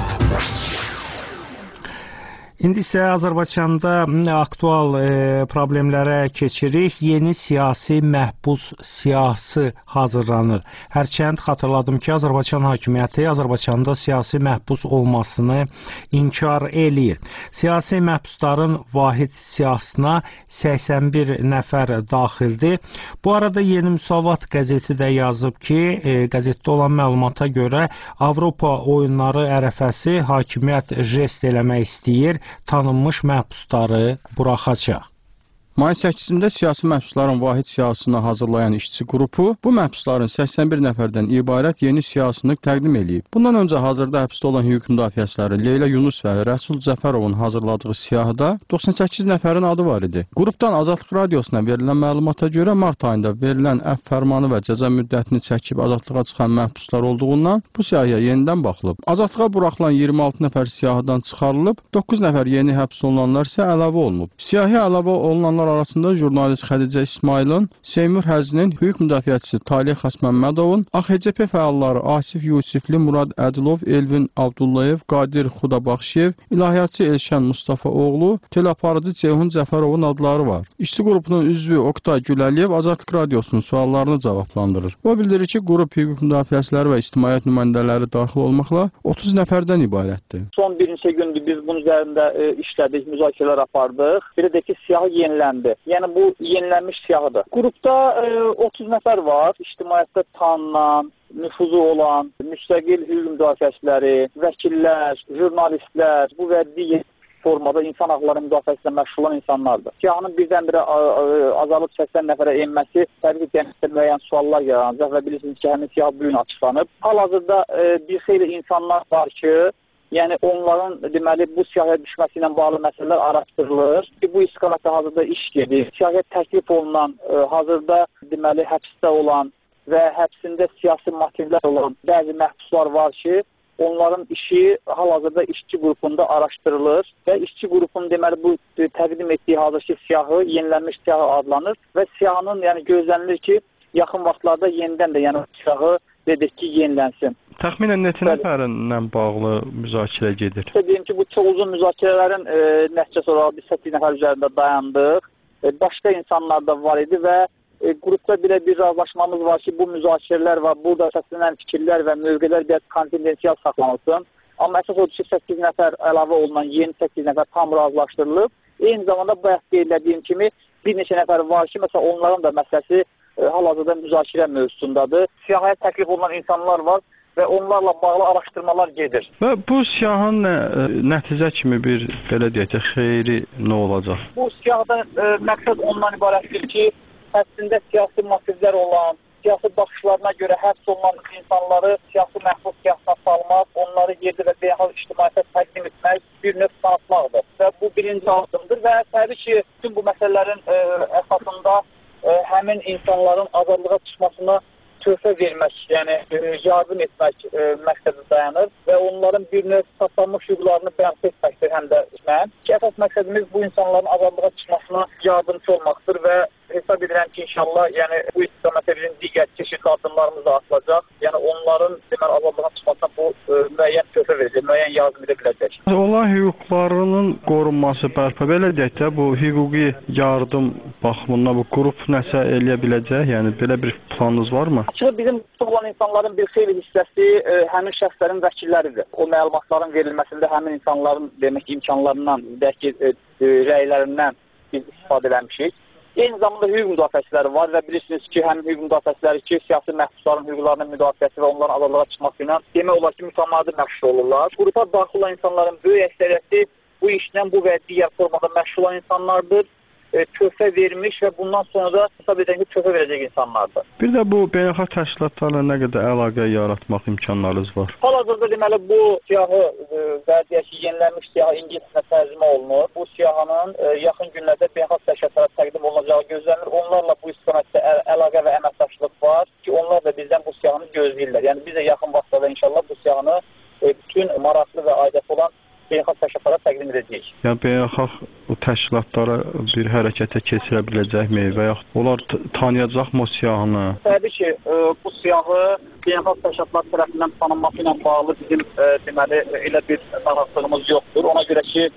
Speaker 3: İndi isə Azərbaycanda aktual problemlərə keçirik. Yeni siyasi məhbus siyasi hazırlanır. Hərçənd xatırladım ki, Azərbaycan hakimiyyəti Azərbaycanda siyasi məhbus olmasını inkar eləyir. Siyasi məhbusların vahid siyahısına 81 nəfər daxildir. Bu arada Yeni Müsavat qəzeti də yazıb ki, qəzetdə olan məlumata görə Avropa oyunları ərəfəsi hakimiyyət jest eləmək istəyir, tanınmış məhbusları buraxacaq.
Speaker 23: Mayın 8-də siyasi məhbusların vahid siyasını hazırlayan işçi qrupu bu məhbusların 81 nəfərdən ibarət yeni siyasını təqdim edib. Bundan öncə hazırda həbsdə olan hüquq müdafiəçiləri Leyla Yunus və Rəsul Cəfərovun hazırladığı siyahıda 98 nəfərin adı var idi. Qrupdan Azadlıq Radiosuna verilən məlumata görə mart ayında verilən əfv fərmanı və cəza müddətini çəkib azadlığa çıxan məhbuslar olduğundan bu siyahıya yenidən baxılıb. Azadlığa buraxılan 26 nəfər siyahıdan çıxarılıb, 9 nəfər yeni həbs olunanlar isə əlavə olunub. Siyahıya əlavə olunanlar arasında jurnalist Xədicə İsmailin, Seymur Həzinin, hüquq müdafiəçisi Talih Xasməmmədovun, AXCP fəalları Asif Yusifli, Murad Ədilov, Elvin Abdullayev, Qadir Xudabaxşiyev, ilahiyyatçı Elşən Mustafaoğlu, teleaparıcı Ceyhun Cəfərovun adları var. İşçi qrupunun üzvü Oktay Güləliyev Azadlıq Radiosunun suallarını cavablandırır. O bildirir ki, qrup hüquq müdafiəçiləri və ictimaiyyət nümayəndələri daxil olmaqla 30 nəfərdən ibarətdir.
Speaker 24: Son bir neçə gündür biz bunun üzərində işlədik, müzakirələr apardıq. Bir də ki, siyahı yeniləndi. Yəni bu yenilənmiş siyahıdır. Qrupda 30 nəfər var. İctimaiyyətdə tanınan, nüfuzu olan, müstəqil hüquq müdafiəçiləri, vəkillər, jurnalistlər, bu və digər formada insan haqları müdafiəsində məşğul olan insanlardır. Siyahının birdən-birə azalıb 80 nəfərə enməsi təbii ki, cəmiyyətdə müəyyən suallar yaranacaq və bilirsiniz ki, həmin siyah bu gün açıqlanıb. Hal-hazırda bir xeyli insanlar var ki, yəni onların deməli bu siyahıya düşməsi ilə bağlı məsələlər araşdırılır. Bu istiqamətdə hazırda iş gedir. Siyahıya təklif olunan, hazırda deməli həbsdə olan və həbsində siyasi motivlər olan bəzi məhbuslar var ki, onların işi hal-hazırda işçi qrupunda araşdırılır və işçi qrupunun deməli bu təqdim etdiyi hazırki siyahı yenilənmiş siyahı adlanır və siyahının yəni gözlənilir ki, yaxın vaxtlarda yenidən də yəni siyahı dedik ki, yenilənsin.
Speaker 23: Təxminən neçə nəfərlə bağlı müzakirə gedir?
Speaker 24: Deyim ki, bu çox uzun müzakirələrin nəticəsi olaraq biz 8 nəfər üzərində dayandıq. Başqa insanlar da var idi və qrupda belə bir razılaşmamız var ki, bu müzakirələr var, burada səslənən fikirlər və mövqelər biraz konfidensial saxlanılsın. Amma əsas odur ki, 8 nəfər əlavə olunan yeni 8 nəfər tam razılaşdırılıb. Eyni zamanda bayaq deyilədiyim kimi bir neçə nəfər var ki, məsələn onların da məsələsi hal-hazırda müzakirə mövzusundadır. Siyahıya təklif olunan insanlar var və onlarla bağlı araşdırmalar gedir.
Speaker 23: Və bu siyahın nəticə kimi bir, belə deyək, xeyri nə olacaq?
Speaker 24: Bu siyahda məqsəd ondan ibarətdir ki, əslində siyasi motivlər olan, siyasi baxışlarına görə həbs olunan insanları siyasi məhbus siyahına salmaq, onları yerdə və beynəlxalq ictimaiyyətə təqdim etmək, bir növ tanıtmaqdır. Və bu birinci addımdır və təbii ki, bütün bu məsələlərin əsasında həmin insanların azadlığa çıxmasına töhfə vermək, yəni yardım etmək məqsədi dayanır və onların bir növ tapılmış hüquqlarını bəyan etməkdir həm də mən. Əsas məqsədimiz bu insanların azadlığa çıxmasına yardımcı olmaqdır və hesab edirəm ki, inşallah yəni bu istiqamətə bizim digər çeşidli addımlarımız da atılacaq. Yəni onların deməli azadlığa çıxmasına bu müəyyən töhfə verəcək, müəyyən yardım edə biləcək.
Speaker 23: Onların hüquqlarının qorunması bərpa belə deyək də bu hüquqi yardım baxımından bu qrup nəsə eləyə biləcək? Yəni belə bir planınız varmı?
Speaker 24: Açığı bizim olan insanların bir xeyli hissəsi həmin şəxslərin vəkilləridir. O məlumatların verilməsində həmin insanların demək imkanlarından, bəlkə rəylərindən biz istifadə eləmişik. Eyni zamanda hüquq müdafiəçiləri var və bilirsiniz ki, həmin hüquq müdafiəçiləri ki, siyasi məhbusların hüquqlarının müdafiəsi və onların azadlığa çıxması ilə demək olar ki, mütəmadi məşğul olurlar. Qrupa daxil olan insanların böyük əksəriyyəti bu işlə bu və digər formada məşğul olan insanlardır. Töhfə vermiş və bundan sonra da hesab edən ki, töhfə verəcək insanlardır.
Speaker 23: Bir də bu beynəlxalq təşkilatlarla nə qədər əlaqə yaratmaq imkanlarınız var?
Speaker 24: Hal-hazırda deməli bu siyahı və deyək ki, yenilənmiş siyahı ingiliscə tərcümə olunur. Bu siyahının yaxın günlərdə beynəlxalq təşkilatlara təqdim olunacağı gözlənilir. Onlarla bu istiqamətdə əlaqə və əməkdaşlıq var ki, onlar da bizdən bu siyahını gözləyirlər. Yəni biz də yaxın vaxtlarda inşallah bu siyahını bütün maraqlı və aidiyyəti olan beynəlxalq təşkilatlara təqdim edəcəyik.
Speaker 23: Yəni beynəlxalq təşkilatlara bir hərəkətə keçirə biləcəkmi və yaxud onlar tanıyacaqmı o siyahını?
Speaker 24: Təbii ki, bu siyahı beynəlxalq təşkilatlar tərəfindən tanınması ilə bağlı bizim deməli elə bir narahatlığımız yoxdur. Ona görə ki,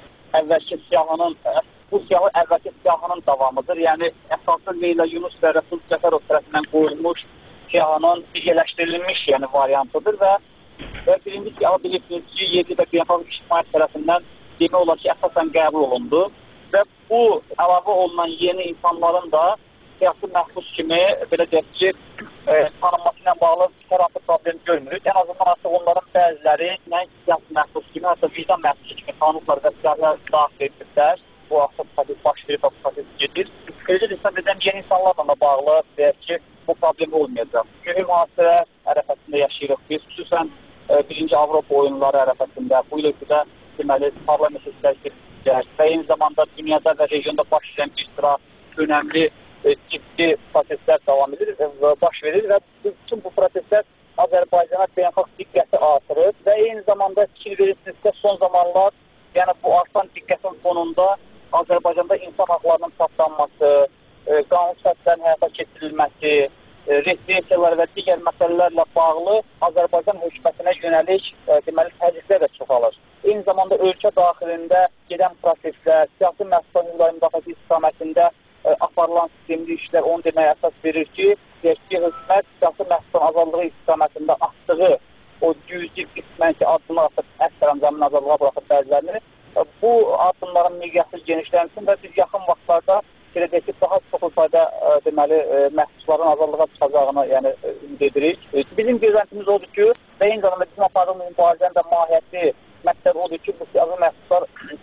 Speaker 24: bu siyahı əvvəlki siyahının davamıdır. Yəni əsaslı Leyla Yunus və Rəsul Cəfərov tərəfindən qoyulmuş siyahının birləşdirilmiş yəni variantıdır və birinci siyahı bilirsiniz ki, yerli və beynəlxalq ictimaiyyət tərəfindən demək olar ki, əsasən qəbul olundu və bu əlavə olunan yeni insanların da siyasi məhbus kimi belə deyək ki, tanınması ilə bağlı hər hansı problem görmürük. Ən azından artıq onların bəziləri nəinki siyasi məhbus kimi, hətta vicdan məhbusu kimi tanınıblar və siyahıya daxil ediblər. Bu artıq proses baş verib və bu proses gedir. Eləcə də hesab edən yeni insanlarla da bağlı deyək ki, bu problem olmayacaq. Mühüm hadisələr ərəfəsində yaşayırıq biz, xüsusən birinci Avropa oyunları ərəfəsində bu ilə də deməli parlament seçkiləri və eyni zamanda dünyada və regionda baş verən bir sıra önəmli ciddi proseslər davam edir və baş verir və bütün bu proseslər Azərbaycana beynəlxalq diqqəti artırır və eyni zamanda fikir verirsiniz ki, son zamanlar yəni bu artan diqqətin fonunda Azərbaycanda insan haqlarının tapdanması, qanun səhvlərinin həyata keçirilməsi, repressiyalar və digər məsələlərlə bağlı Azərbaycan hökumətinə yönəlik deməli təzyiqlər də çoxalır. Eyni zamanda ölkə daxilində gedən proseslər, siyasi məhbusların hüquqları müdafiəsi istiqamətində aparılan sistemli işlər onu deməyə əsas verir ki, hökumət siyasi məhbusların azadlığı istiqamətində atdığı o cüzi qismən ki, addımlar atıb əsr əncamının azadlığa buraxıb bəzilərini, bu addımların miqyası genişlənsin və biz yaxın vaxtlarda gələcəkdə daha çox sayda deməli məhbusların azadlığa çıxacağını yəni ümid edirik. Bizim gözləntimiz odur ki, və eyni zamanda bizim apardığımız mübarizənin də mahiyyəti məqsəd odur ki, bu siyasi məhbuslar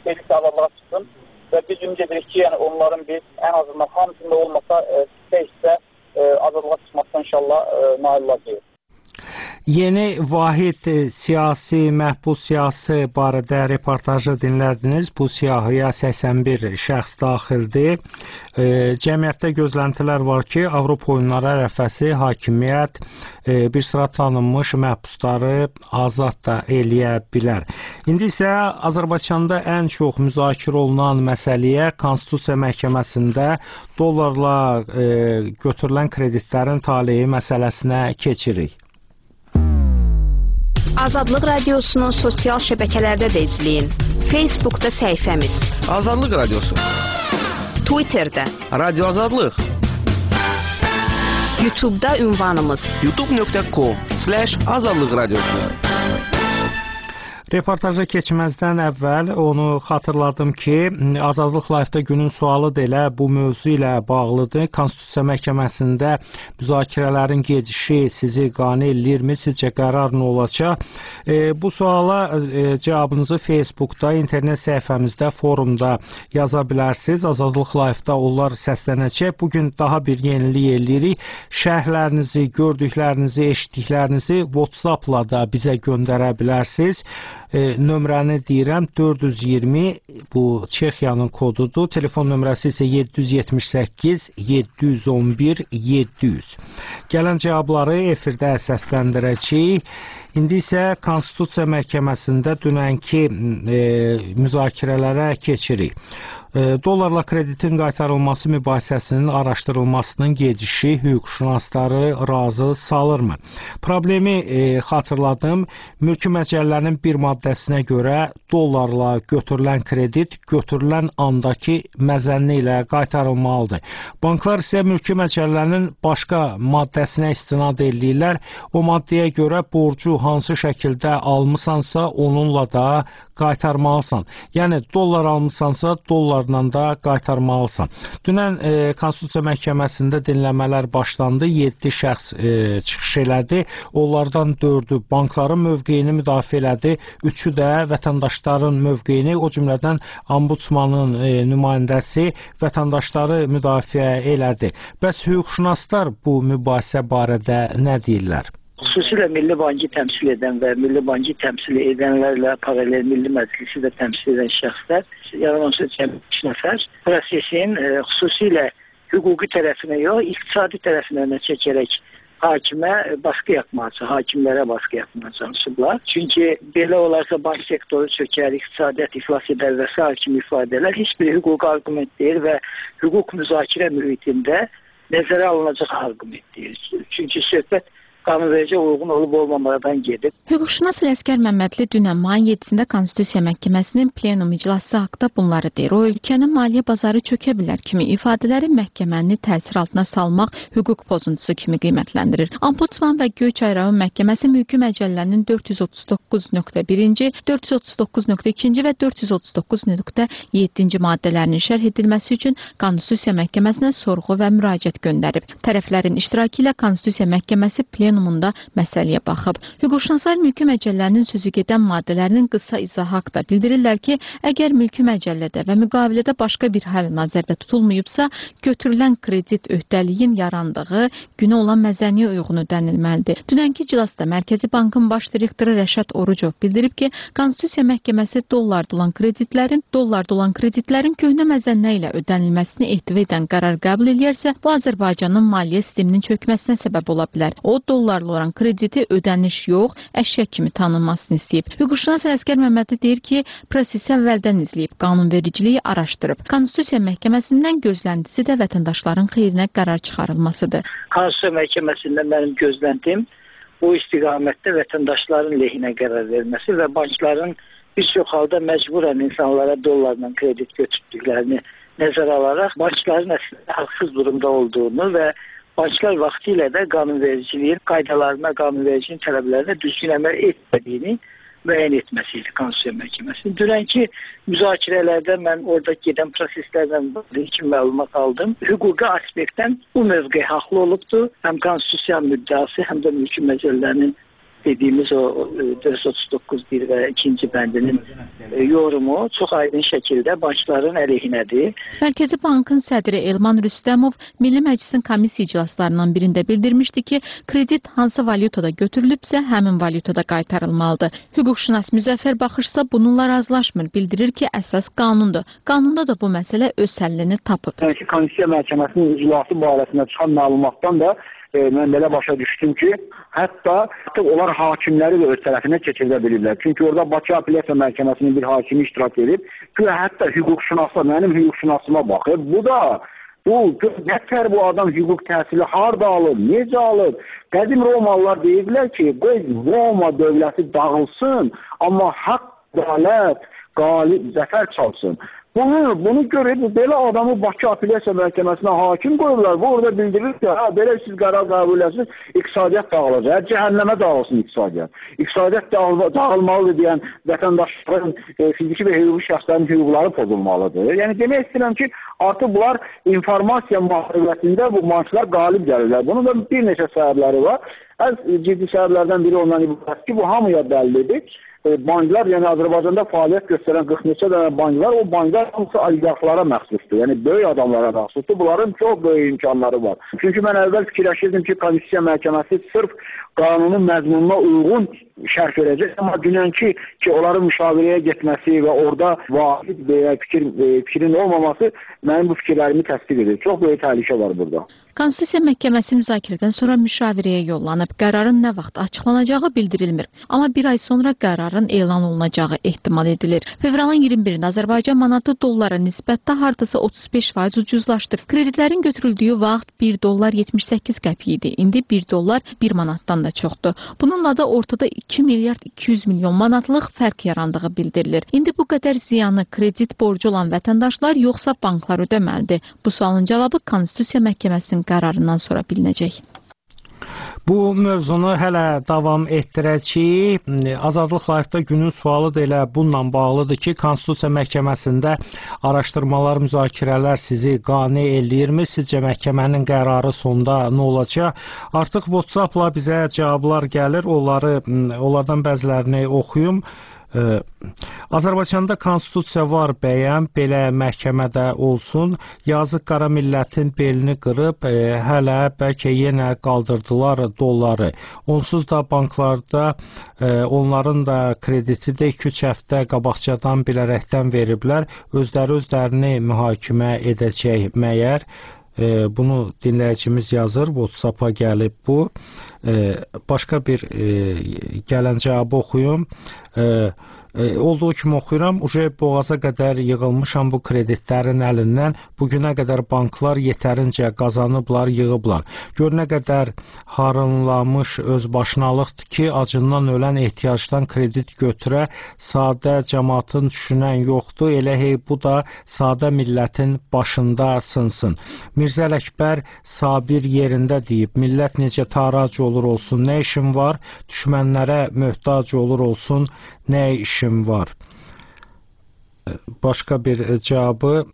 Speaker 24: birlikte azadlığa çıxsın və biz ümid edirik ki, yəni onların biz ən azından hamısında olmasa isə azadlığa çıxmasına inşallah nail olacağıq.
Speaker 3: Yeni vahid siyasi məhbus siyasi barədə reportajı dinlədiniz. Bu siyahıya 81 şəxs daxildir. Cəmiyyətdə gözləntilər var ki, Avropa oyunları ərəfəsi hakimiyyət bir sıra tanınmış məhbusları azad da eləyə bilər. İndi isə Azərbaycanda ən çox müzakirə olunan məsələyə Konstitusiya Məhkəməsində dollarla götürülən kreditlərin taleyi məsələsinə keçirik.
Speaker 8: Azadlıq Radiosunu sosial şəbəkələrdə də izləyin. Facebookda səhifəmiz
Speaker 5: Azadlıq Radiosu,
Speaker 8: Twitterdə
Speaker 5: Radio Azadlıq,
Speaker 8: YouTube'da ünvanımız
Speaker 5: youtube.com/Azadlıq Radiosu.
Speaker 3: Reportaja keçməzdən əvvəl onu xatırladım ki, Azadlıq Live-da günün sualı da elə bu mövzu ilə bağlıdır. Konstitusiya Məhkəməsində müzakirələrin gedişi sizi qane eləyirmi? Sizcə qərar nə olacaq? Bu suala cavabınızı Facebookda, internet səhifəmizdə, forumda yaza bilərsiniz. Azadlıq Live-da onlar səslənəcək. Bugün daha bir yenilik eləyirik. Şərhlərinizi, gördüklərinizi, eşitdiklərinizi WhatsApp-la da bizə göndərə bilərsiniz. Nömrəni deyirəm 420, bu Çexiyanın kodudur. Telefon nömrəsi isə 778 711 700. Gələn cavabları efirdə səsləndirəcəyik. İndi isə Konstitusiya Məhkəməsində dünənki müzakirələrə keçirik. Dollarla kreditin qaytarılması mübahisəsinin araşdırılmasının gedişi hüquqşünasları razı salırmı? Problemi xatırladım. Mülki məcəllənin bir maddəsinə görə dollarla götürülən kredit götürülən andakı məzənni ilə qaytarılmalıdır. Banklar isə mülki məcəllənin başqa maddəsinə istinad edirlər. O maddəyə görə borcu hansı şəkildə almısansa onunla da qaytarmalısan. Yəni dollar almısansa dollarla da qaytarmalısan. Dünən Konstitusiya Məhkəməsində dinləmələr başlandı. 7 şəxs çıxış elədi. Onlardan 4'ü bankların mövqeyini müdafiə elədi. 3'ü də vətəndaşların mövqeyini, o cümlədən ombudsmanın nümayəndəsi vətəndaşları müdafiə elədi. Bəs hüquqşünaslar bu mübahisə barədə nə deyirlər?
Speaker 6: Xüsusilə Milli Bankı təmsil edən və Milli Bankı təmsil edənlərlə paralel Milli Məclisi də təmsil edən şəxslər, yaranmışsa cəmi 3 nəfər, prosesin xüsusilə hüquqi tərəfinə yox, iqtisadi tərəfinə önə çəkərək hakimə baskı yapmağı, hakimlərə baskı yapmağı çalışıblar. Çünki belə olarsa bank sektoru çökər, iqtisadiyyat iflas edər və sair kimi ifadələr heç bir hüquqi arqument deyil və hüquq müzakirə mühitində nəzərə alınacaq arqument deyil. Çünki söhbət qanunvericiyə uyğun olub-olmamadan gedib.
Speaker 10: Hüquqşünas Ələsgər Məmmədli dünən mayın 7-də Konstitusiya Məhkəməsinin plenum iclası haqqında bunları deyir. O, ölkənin maliyyə bazarı çökə bilər kimi ifadələri məhkəməni təsir altına salmaq hüquq pozuntusu kimi qiymətləndirir. Ombudsman və Göyçay rayon məhkəməsi mülki məcəllənin 439.1-ci, 439.2-ci və 439.7-ci maddələrinin şərh edilməsi üçün Konstitusiya Məhkəməsinə sorğu və müraciət göndərib. Tərəflərin iştirakı ilə Konstitusiya Məhkəməsi plenumunda məsələyə baxıb. Hüquqşünaslar mülki məcəllənin sözü gedən maddələrinin qısa izahı haqqında bildirirlər ki, əgər mülki məcəllədə və müqavilədə başqa bir həll nəzərdə tutulmayıbsa, götürülən kredit öhdəliyin yarandığı günə olan məzənniyə uyğun ödənilməlidir. Dünənki iclasda Mərkəzi Bankın baş direktoru Rəşad Orucov bildirib ki, Konstitusiya Məhkəməsi dollarda olan kreditlərin köhnə məzənnə ilə ödənilməsini ehtiva edən qərar qəbul edərsə, bu Azərbaycanın maliyyə sisteminin çökməsinə səbəb ola bilər. O, dollarla olan krediti ödəniş yox, əşya kimi tanınmasını istəyib. Hüquqşünas Ələsgər Məmmədli deyir ki, prosesi əvvəldən izləyib, qanunvericiliyi araşdırıb. Konstitusiya Məhkəməsindən gözləntisi də vətəndaşların xeyrinə qərar çıxarılmasıdır.
Speaker 6: Konstitusiya Məhkəməsində mənim gözləntim bu istiqamətdə vətəndaşların lehinə qərar verməsi və bankların bir çox halda məcburən insanlara dollarla kredit götürdüklərini nəzərə alaraq bankların əslində haqsız durumda olduğunu və banklar vaxtilə də qanunvericiliyin qaydalarına, qanunvericiliyin tələblərinə düzgün əməl etmədiyini müəyyən etməsiydi Konstitusiya Məhkəməsinin. Dünənki müzakirələrdə mən orada gedən proseslərdən iki məlumat aldım. Hüquqi aspektdən bu mövqe haqlı olubdur. Həm Konstitusiyanın müddəası, həm də mülki məcəllənin dediğimiz o 439.1 ve ikinci bəndinin yorumu çox aydın şəkildə bankların əleyhinədir.
Speaker 10: Mərkəzi Bankın sədri Elman Rüstəmov Milli Məclisin komissiya iclaslarından birində bildirmişdi ki, kredit hansı valyutada götürülübsə, həmin valyutada qaytarılmalıdır. Hüquqşünas Müzəffər Baxışsa bununla razılaşmır, bildirir ki, əsas qanundur. Qanunda da bu məsələ öz həllini tapıb.
Speaker 7: Konstitusiya Məhkəməsinin iclası barəsində çıxan məlumatdan da mən belə başa düşdüm ki, hətta onlar hakimləri də öz tərəfinə keçirdə bilirlər. Çünki orada Bakı Apellyasiya Məhkəməsinin bir hakimi iştirak edib ki, hətta hüquqşünaslar mənim hüquqşünasıma baxıb. Nətər bu adam hüquq təhsili harda alır, necə alır? Qədim Romalılar deyirlər ki, qoy Roma dövləti dağılsın, amma haqq, ədalət, qalib, zəfər çalsın. Bunu görüb, belə adamı Bakı Apellyasiya Məhkəməsinə hakim qoyurlar. Bu orada bildirir ki, belə siz qərar qəbul etsiniz, iqtisadiyyat dağılacaq. Cəhənnəmə dağılsın iqtisadiyyat. İqtisadiyyat dağılmalıdır deyən vətəndaşların, fiziki və hüquqi şəxslərin hüquqları pozulmalıdır. Yəni demək istəyirəm ki, artıq bunlar informasiya müharibəsində bu banklar qalib gəlirlər. Bunun da bir neçə səbəbləri var. Ən ciddi səbəblərdən biri ondan ibarət ki, bu hamıya bəllidir. Banklar, yəni Azərbaycanda fəaliyyət göstərən 40 neçə dənə banklar, o banklar hamısı oliqarxlara məxsusdur. Yəni böyük adamlara məxsusdur. Bunların çox böyük imkanları var. Çünki mən əvvəl fikirləşirdim ki, Konstitusiya Məhkəməsi sırf qanunun məzmununa uyğun şərh verəcək. Amma dünənki ki, onların müşavirəyə getməsi və orada vahid veya fikrin olmaması mənim bu fikirlərimi təsdiq edir. Çox böyük təhlükə var burada.
Speaker 10: Konstitusiya Məhkəməsi müzakirədən sonra müşavirəyə yollanıb. Qərarın nə vaxt açıqlanacağı bildirilmir. Amma bir ay sonra qərarın elan olunacağı ehtimal edilir. Fevralın 21-də Azərbaycan manatı dollara nisbətdə hardasa 35% ucuzlaşdı. Kreditlərin götürüldüyü vaxt 1 dollar 78 qəpik idi. İndi 1 dollar 1 manatdan da çoxdur. Bununla da ortada 2 milyard 200 milyon manatlıq fərq yarandığı bildirilir. İndi bu qədər ziyanı kredit borcu olan vətəndaşlar yoxsa banklar ödəməlidir? Bu sualın cavabı Konstitusiya Məhkəməsinin qərarından sonra bilinəcək.
Speaker 3: Bu mövzunu hələ davam etdirəcəyik. Azadlıq Live-da günün sualı da elə bununla bağlıdır ki, Konstitusiya Məhkəməsində araşdırmalar, müzakirələr sizi qane eləyirmi? Sizcə məhkəmənin qərarı sonda nə olacaq? Artıq WhatsApp-la bizə cavablar gəlir. Onlardan bəzilərini oxuyum. Azərbaycanda konstitusiya var bəyəm, belə məhkəmədə olsun. Yazıq qara millətin belini qırıb, hələ bəlkə yenə qaldırdılar dolları. Onsuz da banklarda onların da krediti də 2-3 həftə qabaqcadan bilərəkdən veriblər. Özlərini mühakimə edəcək məyər? Bunu dinləyicimiz yazır, WhatsApp-a gəlib bu. Başqa bir gələn cavabı oxuyum. Olduğu kimi oxuyuram, boğaza qədər yığılmışam bu kreditlərin əlindən. Bugünə qədər banklar yetərincə qazanıblar, yığıblar. Gör nə qədər harınlamış özbaşınalıqdır ki, acından ölən ehtiyacdan kredit götürə, sadə cəmaatın düşünən yoxdur. Elə hey bu da sadə millətin başında sınsın. Mirzə Ələkbər Sabir yerində deyib, millət necə tarac olur olsun, nə işim var? Düşmənlərə möhtac olur olsun, nə işim var? Başqa bir cavabı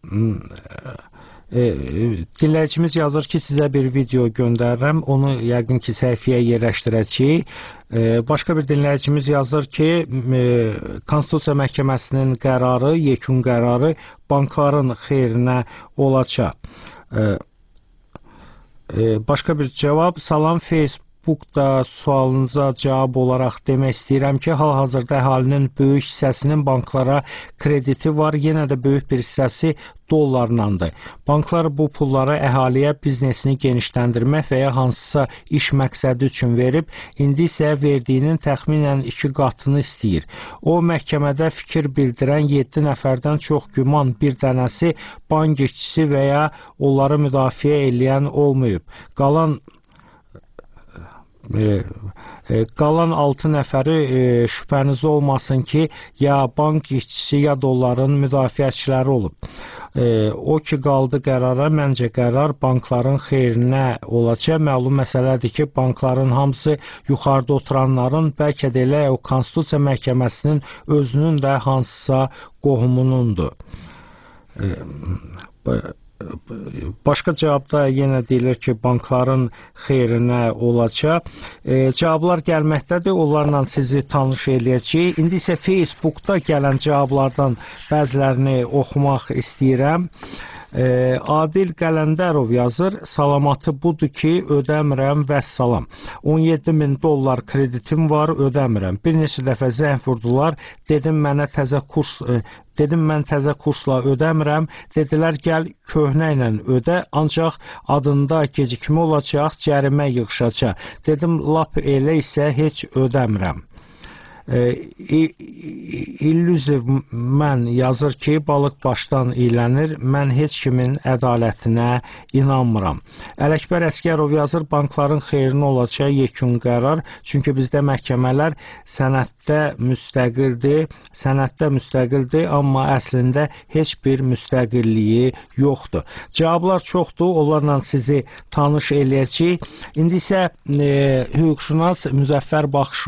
Speaker 3: dinləyicimiz yazır ki, sizə bir video göndərirəm, onu yəqin ki səhifəyə yerləşdirəcəyik. Başqa bir dinləyicimiz yazır ki, Konstitusiya Məhkəməsinin qərarı, yekun qərarı bankların xeyrinə olacaq. Başqa bir cavab, salam Facebookda sualınıza cavab olaraq demək istəyirəm ki, hal-hazırda əhalinin böyük hissəsinin banklara krediti var, yenə də böyük bir hissəsi dollarlandır. Banklar bu pulları əhaliyə biznesini genişləndirmək və ya hansısa iş məqsədi üçün verib, indi isə verdiyinin təxminən 2 qatını istəyir. O, məhkəmədə fikir bildirən 7 nəfərdən çox güman bir dənəsi bank işçisi və ya onları müdafiə eləyən olmayıb. Qalan 6 nəfəri şübhəniz olmasın ki, ya bank işçisi, ya da onların müdafiəçiləri olub. O ki, qaldı qərara, məncə qərar bankların xeyrinə olacaq. Məlum məsələdir ki, bankların hamısı yuxarıda oturanların, bəlkə də elə o Konstitusiya Məhkəməsinin özünün də hansısa qohumunundur. Başqa cavabda yenə deyilir ki, bankların xeyrinə olacaq. Cavablar gəlməkdədir, onlarla sizi tanış eləyəcəyik. İndi isə Facebookda gələn cavablardan bəzilərini oxumaq istəyirəm. Adil Qələndərov yazır, salamatı budur ki, ödəmirəm və salam. $17.000 kreditim var, ödəmirəm. Bir neçə dəfə zəng vurdular, dedim mən təzə kursla ödəmirəm. Dedilər gəl köhnə ilə ödə, ancaq adında gecikmə olacaq, cərimə yığışacaq. Dedim lap elə isə heç ödəmirəm. İllüziv mən yazır ki, balıq başdan iylənir, mən heç kimin ədalətinə inanmıram. Ələkbər Əskərov yazır, bankların xeyrinə olacaq yekun qərar, çünki bizdə məhkəmələr sənəddə müstəqildir, amma əslində heç bir müstəqilliyi yoxdur. Cavablar çoxdur, onlarla sizi tanış eləyəcəyik. İndi isə hüquqşünas Müzəffər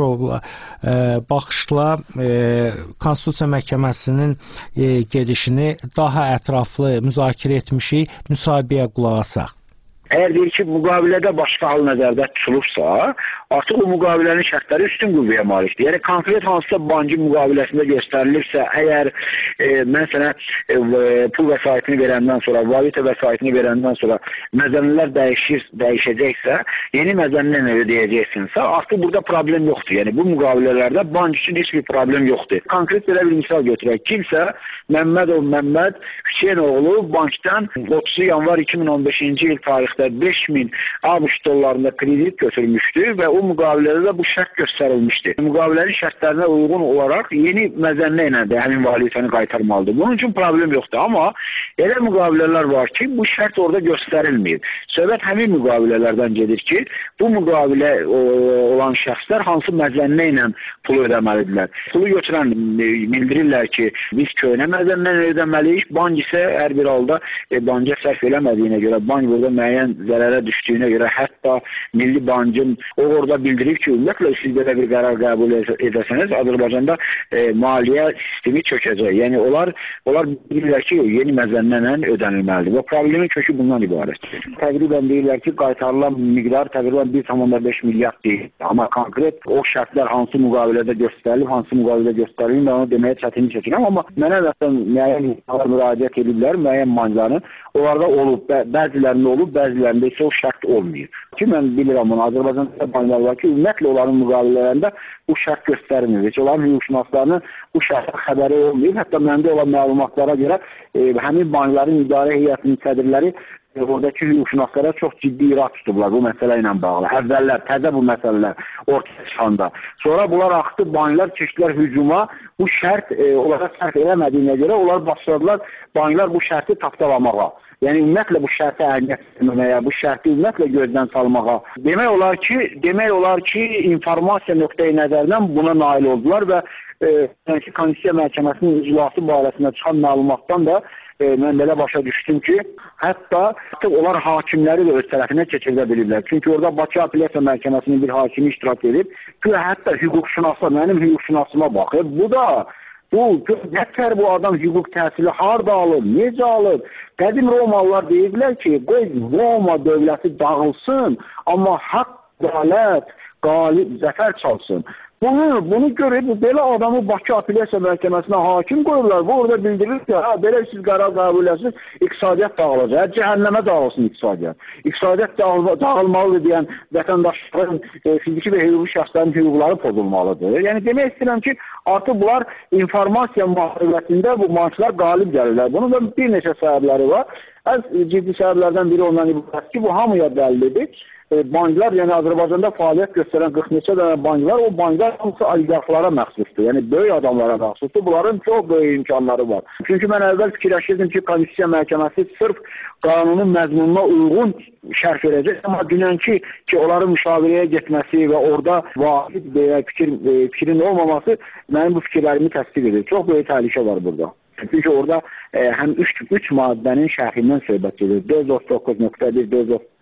Speaker 3: Baxışla Konstitusiya Məhkəməsinin gedişini daha ətraflı müzakirə etmişik. Müsahibəyə qulaq asaq.
Speaker 7: Əgər deyir ki, müqavilədə başqa hal nəzərdə tutulubsa, artıq o müqavilənin şərtləri üstün qüvvəyə malikdir. Yəni, konkret hansısa bankın müqaviləsində göstərilirsə, əgər mən sənə pul vəsaitini verəndən sonra, valyuta vəsaitini verəndən sonra məzənnilər dəyişəcəksə, yeni məzənnə ödəyəcəksinsə, artıq burada problem yoxdur. Yəni, bu müqavilələrdə bank üçün heç bir problem yoxdur. Konkret belə bir misal götürək. Kimsə, Məmməd Hüseynoğlu bankdan 30 yanvar 2015-ci il tarixdə 5.000 ABŞ dollarında kredit götürmüşdü və o müqavilədə də bu şərt göstərilmişdi. Müqavilənin şərtlərinə uyğun olaraq yeni məzənnə ilə də həmin valideynini qaytarmalıdır. Bunun üçün problem yoxdur. Amma elə müqavilələr var ki, bu şərt orada göstərilmir. Söhbət həmin müqavilələrdən gedir ki, bu müqavilə olan şəxslər hansı məzənnə ilə pulu ödəməlidirlər. Pulu götürən bildirirlər ki, biz köhnə məzənnə ödəməliyik. Bank isə hər bir halda banka sərf eləmədiyinə görə, bank burada müəyyən zərərə düşdüyünə görə, hətta Milli Bankın orada bildirir ki, ümumiyyətlə siz belə bir qərar qəbul edəsəniz, Azərbaycanda maliyyə sistemi çökəcək. Yəni, onlar bilirlər ki, yeni məzənnə ödənilməlidir. Və problemin kökü bundan ibarətdir. Təqribən deyirlər ki, qaytarılan miqdar təqribən 1,5 milyard deyil. Amma konkret o şərtlər hansı müqavilədə göstərilib, hansı müqavilədə göstərilib, onu deməyə çətinlik çəkirəm. Amma mənə məsələn müəyyən insanlar müraciət ediblər, müəyyən bankların. Onlarda olub, bəzilərində olub, bəzilərində isə o şərt olmayıb. Ki, mən bilirəm bunu, Azərbaycanda banklar var ki, ümumiyyətlə onların müqavilələrində bu şərt göstərilmir. Heç onların hüquqşünaslarının bu şərtə xəbəri olmayıb. Hətta məndə olan məlumatlara görə həmin bankların idarə heyətinin sədrləri oradakı hüquqşünaslara çox ciddi irad tutublar bu məsələ ilə bağlı. Əvvəllər, təzə bu məsələlər ortaya çıxanda. Sonra bunlar axtı, banklar çeşdilər hücuma. Bu şərt onlara sərf eləmədiyinə görə onlar başladılar banklar bu şərti tapdalamağa. Yəni, ümumiyyətlə bu şərti əhəmiyyət verməyə, bu şərti ümumiyyətlə gözdən salmağa. Demək olar ki, informasiya nöqteyi nəzərdən buna nail oldular və Konstitusiya Məhkəməsinin iclası barəsində çıxan məlumatdan da mən belə başa düşdüm ki, hətta onlar hakimləri də öz tərəfinə keçirdə bilirlər. Çünki orada Bakı Apellyasiya Məhkəməsinin bir hakimi iştirak edib ki, hətta hüquqşünaslar, mənim hüquqşünasıma baxıb. Nətər bu adam hüquq təhsili harada alıb, necə alıb? Qədim Romalılar deyiblər ki, qoy Roma dövləti dağılsın, amma haqq, ədalət, qalib, zəfər çalsın. Bunu görüb, belə adamı Bakı Apellyasiya Məhkəməsinə hakim qoyurlar. Bu orada bildirir ki, belə siz qərar qəbul etsiniz, iqtisadiyyat dağılacaq. Cəhənnəmə dağılsın iqtisadiyyat. İqtisadiyyat dağılmalıdır deyən vətəndaşların, fiziki və hüquqi şəxslərin hüquqları pozulmalıdır. Yəni, demək istəyirəm ki, artıq bunlar informasiya müharibəsində bu maçlar qalib gəlirlər. Bunun da bir neçə səbəbləri var. Ciddi səbəblərdən biri ondan ibarət ki, bu hamıya bəllidir. Banklar, yəni Azərbaycanda fəaliyyət göstərən 40 neçə dənə banklar, o banklar hamısı oliqarxlara məxsusdur. Yəni, böyük adamlara məxsusdur. Bunların çox böyük imkanları var. Çünki mən əvvəl fikirləşirdim ki, Konstitusiya Məhkəməsi sırf qanunun məzmununa uyğun şərh verəcək. Amma dünənki ki, onların müşavirəyə getməsi və orada vahid fikrin olmaması mənim bu fikirlərimi təsdiq edir. Çox böyük təhlükə var burada. Çünki orada həm 3 maddənin şərhindən söhbət edir. 439.1,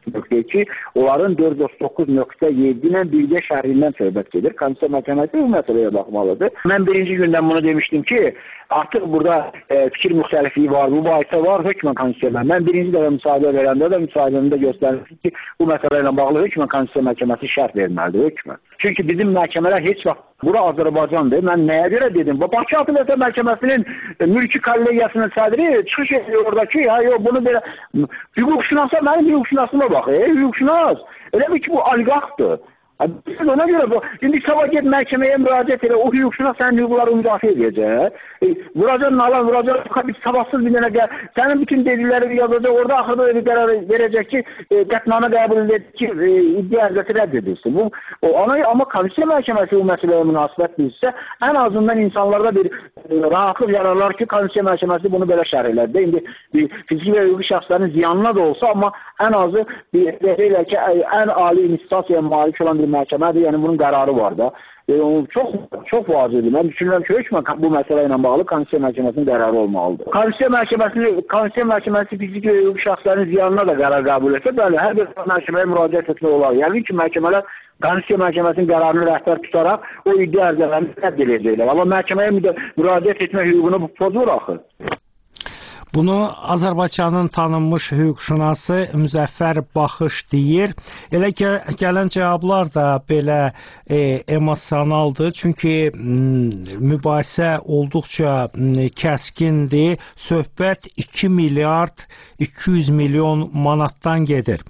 Speaker 7: 4.2, onların 439.7 ilə birgə şərhindən söhbət gedir. Konstitusiya Məhkəməsi bu məsələyə baxmalıdır. Mən birinci gündən bunu demişdim ki, artıq burada fikir müxtəlifliyi var, mübahisə var hökmən konstitusiyada. Mən birinci dəfə müsahidə verəndə də müsahibəmdə göstərmişdim ki, bu məsələ ilə bağlı hökmən Konstitusiya Məhkəməsi şərh verməlidir, hökmən. Çünki bizim məhkəmələr heç vaxt bura Azərbaycandır. Mən nəyə görə dedim? Bakı Apellyasiya Məhkəməsinin mülki kollegiyasının sədri çıxış ediyor oradakı, ya yox bunu belə hüquqşünasa mənim hüquqşünasıma bax, hüquqşünas. Elə bir ki bu oliqarxdır. Siz ona görə bu, indi sabah get məhkəməyə müraciət elə, o hüquqşünas sənin hüquqları müdafiə edəcək. Vuracaq nalan, vuracaq sabahsız bir dənə sənin bütün dedikləri yazacaq, orada axırda bir qərar verəcək ki, qətnamə qəbul edəcək ki, iddia ərzəti rədd edilsin. Amma Konstitusiya Məhkəməsi bu məsələyə münasibət bilsə, ən azından insanlarda bir rahatlıq yararlar ki, Konstitusiya Məhkəməsi bunu belə şərh elədi. İndi fiziki və hüquqi şəxslərin ziyanına da olsa, amma ən azı elə ki, ən ali instasiyaya malik olan bir məhkəmədir, yəni bunun qərarı var da. Çox vacibdir. Mən düşünürəm ki, hökmən bu məsələ ilə bağlı Konstitusiya Məhkəməsinin qərarı olmalıdır. Konstitusiya Məhkəməsi fiziki və hüquqi şəxslərin ziyanına da qərar qəbul etsə, bəli, hər bir məhkəməyə müraciət etmək olar. Yəni ki, məhkəmələr Konstitusiya Məhkəməsinin qərarını rəhbər tutaraq o iddia ərzələrini rədd edəcəklər. Amma məhkəməyə müraciət etmək hüququnu pozur axı.
Speaker 3: Bunu Azərbaycanın tanınmış hüquqşünası Müzəffər Baxış deyir. Elə gələn cavablar da belə emosionaldır. Çünki mübahisə olduqca kəskindir. Söhbət 2 milyard 200 milyon manatdan gedir.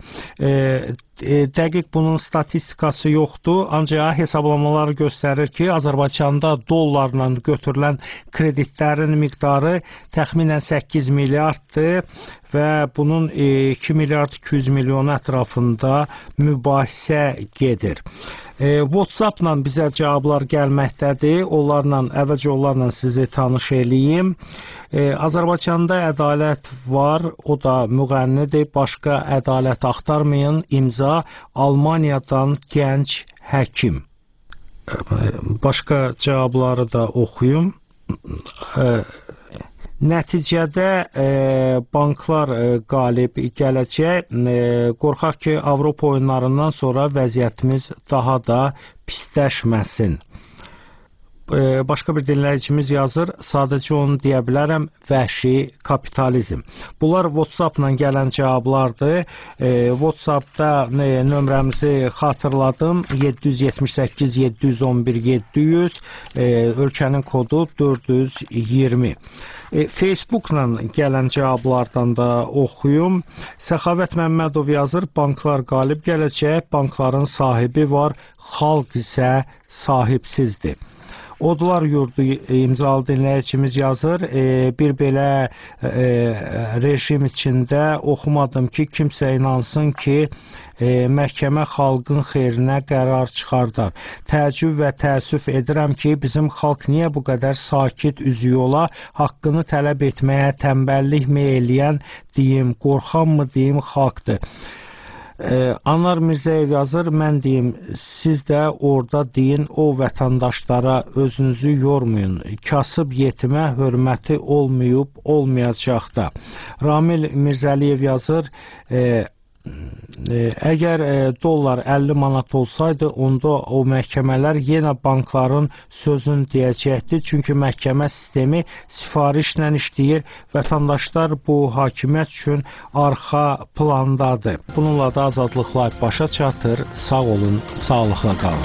Speaker 3: Dəqiq bunun statistikası yoxdur, ancaq hesablamalar göstərir ki, Azərbaycanda dollarla götürülən kreditlərin miqdarı təxminən 8 milyarddır və bunun 2 milyard 200 milyon ətrafında mübahisə gedir. WhatsApp-la bizə cavablar gəlməkdədir. Əvvəlcə onlarla sizi tanış eləyim. Azərbaycanda ədalət var, o da müğənnidir. Başqa ədalət axtarmayın. İmza Almaniyadan gənc həkim. Başqa cavabları da oxuyum. Nəticədə banklar qalib gələcək. Qorxaq ki, Avropa oyunlarından sonra vəziyyətimiz daha da pisləşməsin. Başqa bir dinləyicimiz yazır, sadəcə onu deyə bilərəm, vəhşi kapitalizm. Bunlar WhatsApp-la gələn cavablardır. WhatsApp-da nömrəmizi xatırladım, 778 711 700, ölkənin kodu 420. Facebook-la gələn cavablardan da oxuyum. Səxavət Məmmədov yazır, banklar qalib gələcək, bankların sahibi var, xalq isə sahibsizdir. Odlar Yurdu imzalı dinləyicimiz yazır, bir belə rejim içində oxumadım ki, kimsə inansın ki, məhkəmə xalqın xeyrinə qərar çıxardar. Təəccüb və təəssüf edirəm ki, bizim xalq niyə bu qədər sakit üzü yola haqqını tələb etməyə tənbəllikmi eləyən deyim, qorxanmı deyim xalqdır. Anar Mirzəyev yazır, mən deyim, siz də orada deyin, o vətəndaşlara özünüzü yormayın. Kasıb yetimə hörməti olmayıb, olmayacaq da. Ramil Mirzəliyev yazır, əgər dollar 50 manat olsaydı, onda o məhkəmələr yenə bankların sözünü deyəcəkdi. Çünki məhkəmə sistemi sifarişlə işləyir. Vətəndaşlar bu hakimiyyət üçün arxa plandadır. Bununla da Azadlıq Live başa çatır. Sağ olun, sağlıqla qalın.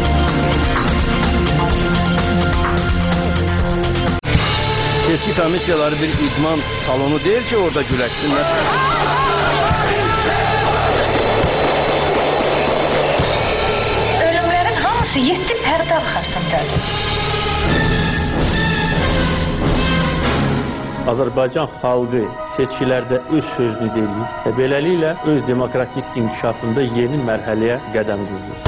Speaker 5: Seçki komissiyaları bir idman salonu deyil ki, orada güləşsinlər.
Speaker 9: Ölümlərin hamısı 7 pərdə arxasındadır.
Speaker 15: Azərbaycan xalqı seçkilərdə öz sözünü deyir. Beləliklə öz demokratik inkişafında yeni mərhələyə qədəm qoyur.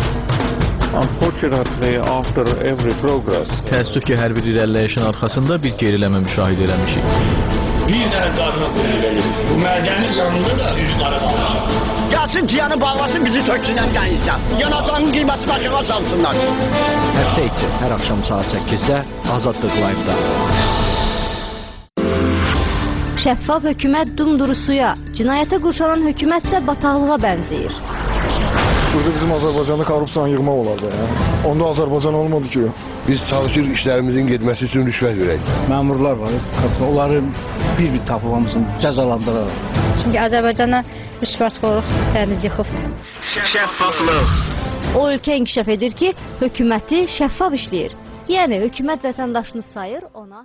Speaker 16: Təəssüf ki, hər bir irəliləyişin arxasında bir geriləmə müşahidə eləmişik.
Speaker 19: Bir dənə qadına qulluq edir. Bu mədənin yanında da üzləri qalacaq.
Speaker 25: Gəlsin ciyanı bağlasın, bizi töksünən qənizə. Yanacağın qiymətini aşağı salsınlar.
Speaker 26: Həftə içi, hər axşam saat 8-də Azadlıq Live-da.
Speaker 8: Şəffaf hökumət dumdurusuya, cinayətə qurşanan hökumətsə bataqlığa bənzəyir.
Speaker 12: Burada bizim Azərbaycanda korrupsiyanı yığmaq olardı. Onda Azərbaycan olmadı ki.
Speaker 13: Biz çalışırıq işlərimizin getməsi üçün rüşvət verək.
Speaker 26: Məmurlar var, onları bir-bir tapıb hamısını cəzalandıraraq.
Speaker 17: Çünki Azərbaycana rüşvətxorluq təmiz yıxıbdır.
Speaker 8: Şəffaflıq. O ölkə inkişaf edir ki, hökuməti şəffaf işləyir. Yəni, hökumət vətəndaşını sayır, ona...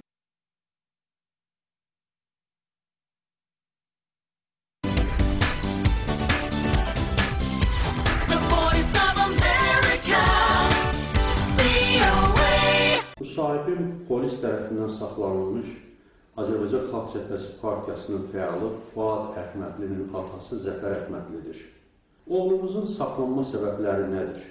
Speaker 15: Müsahibim polis tərəfindən saxlanılmış Azərbaycan Xalq Cəbhəsi Partiyasının fəalı Fuad Əhmədlinin atası Zəfər Əhmədlidir. Oğlumuzun saxlanma səbəbləri nədir?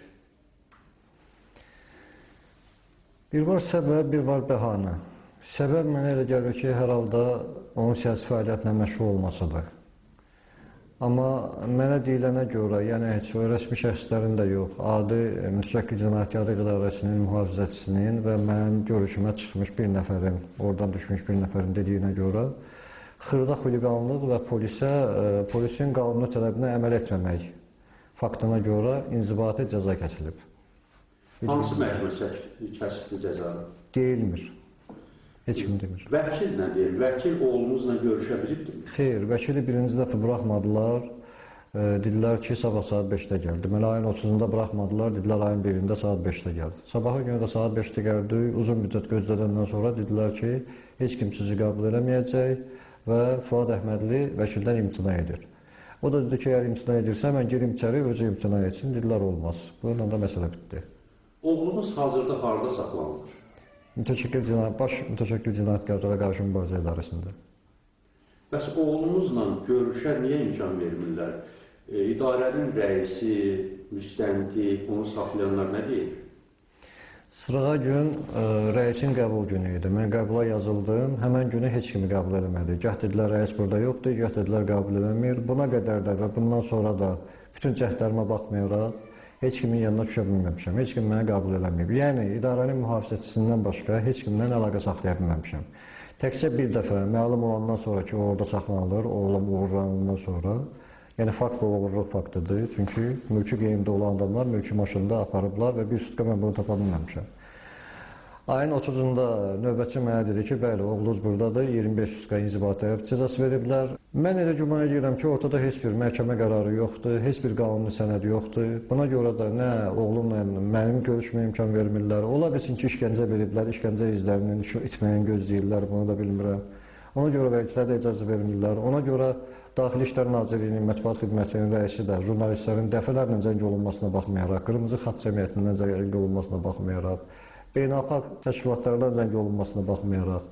Speaker 18: Bir var səbəb, bir var bəhanə. Səbəb mənə elə gəlir ki, hər halda onun siyasi fəaliyyətlə məşğul olmasıdır. Amma mənə deyilənə görə, yəni heç o rəsmi şəxslərin də yox, adi mütəşəkkil cinayətkarlıq idarəsinin mühafizəçisinin və mənim görüşümə çıxmış bir nəfərin, oradan düşmüş bir nəfərin dediyinə görə xırda xuliqanlıq və polisin qanunu tələbinə əməl etməmək faktına görə inzibati cəza kəsilib.
Speaker 15: Hansı məhkəmə kəsibdir cəzanı?
Speaker 18: Deyilmir. Heç kim demir.
Speaker 15: Vəkil nə deyir? Vəkil oğlumuzla görüşə bilibdir?
Speaker 18: Xeyr, vəkili birinci dəfə buraxmadılar. Dedilər ki, sabah saat 5-də gəldi. Deməli, ayın 30-da buraxmadılar, dedilər ayın 1-də saat 5-də gəldi. Sabahı günü də saat 5-də gəldi, uzun müddət gözlədəndən sonra dedilər ki, heç kim sizi qəbul eləməyəcək və Fuad Əhmədli vəkildən imtina edir. O da dedi ki, əgər imtina edirsə, mən girim içəri, özü imtina etsin, dedilər olmaz. Bununla da məsələ bitdi.
Speaker 15: Oğlumuz hazırda harada saxlanılır?
Speaker 18: Baş mütəşəkkil cinayətkarlara qarşı mübarizə idarəsində.
Speaker 15: Bəs oğlumuzla görüşə niyə imkan vermirlər? İdarənin rəisi, müstəntiq, onu saxlayanlar nə deyir?
Speaker 18: Sırağa gün rəisin qəbul günü idi. Mən qəbula yazıldım, həmən günü heç kimi qəbul eləmədi. Gah dedilər rəis burada yoxdur, gah dedilər qəbul eləmir. Buna qədər də və bundan sonra da bütün cəhdlərimə baxmayaraq heç kimin yanına düşə bilməmişəm, heç kim məni qəbul eləməyib. Yəni, idarənin mühafizəçisindən başqa heç kimdən əlaqə saxlaya bilməmişəm. Təkcə bir dəfə məlum olandan sonra ki, orada saxlanılır, oğlum uğurlanandan sonra, yəni fakt o uğurluq faktıdır. Çünki mülki qeyimdə olan adamlar mülki maşında aparıblar və bir sutka mən bunu tapa bilməmişəm. Ayın 30-da növbətçi mənə dedi ki, bəli, oğlunuz buradadır, 25 sutka inzibati həbs cəzası veriblər. Mən elə güman edirəm ki, ortada heç bir məhkəmə qərarı yoxdur, heç bir qanuni sənəd yoxdur. Buna görə də nə oğlumla mənim görüşmə imkan vermirlər. Ola bilsin ki, işgəncə veriblər, işgəncə izlərinin itməyən gözləyirlər, bunu da bilmirəm. Ona görə vəkillərə də icazə vermirlər. Ona görə Daxili İşlər Nazirliyinin mətbuat xidmətinin rəisi də jurnalistlərin dəfələrlə zəng olunmasına baxmayaraq, Qırmızı Xaç Cəmiyyətindən zəng olunmasına baxmayaraq, beynəlxalq təşkilatlardan zəng olunmasına baxmayaraq,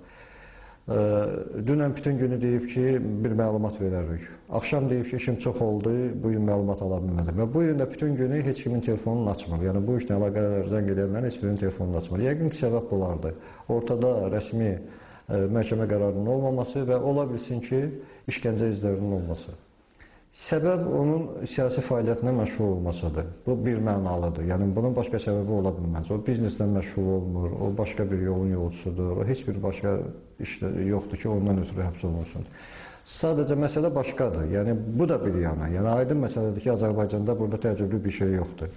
Speaker 18: dünən bütün günü deyib ki, bir məlumat verərik. Axşam deyib ki, işim çox oldu, bugün məlumat ala bilmədim. Və bu gün də bütün günü heç kimin telefonunu açmır. Yəni, bu işlə əlaqələr zəng edənlərin heç birinin telefonunu açmır. Yəqin ki, səbəb bulardır. Ortada rəsmi məhkəmə qərarının olmaması və ola bilsin ki, işgəncə izlərinin olması. Səbəb onun siyasi fəaliyyətinə məşğul olmasıdır. Bu bir mənalıdır. Yəni, bunun başqa səbəbi ola bilməz. O bizneslə məşğul olmur, o başqa bir yolun yolcusudur, o heç bir başqa iş yoxdur ki, ondan ötürü həbs olunsun. Sadəcə məsələ başqadır. Yəni, bu da bir yana. Yəni, aydın məsələdir ki, Azərbaycanda burada təəccüblü bir şey yoxdur.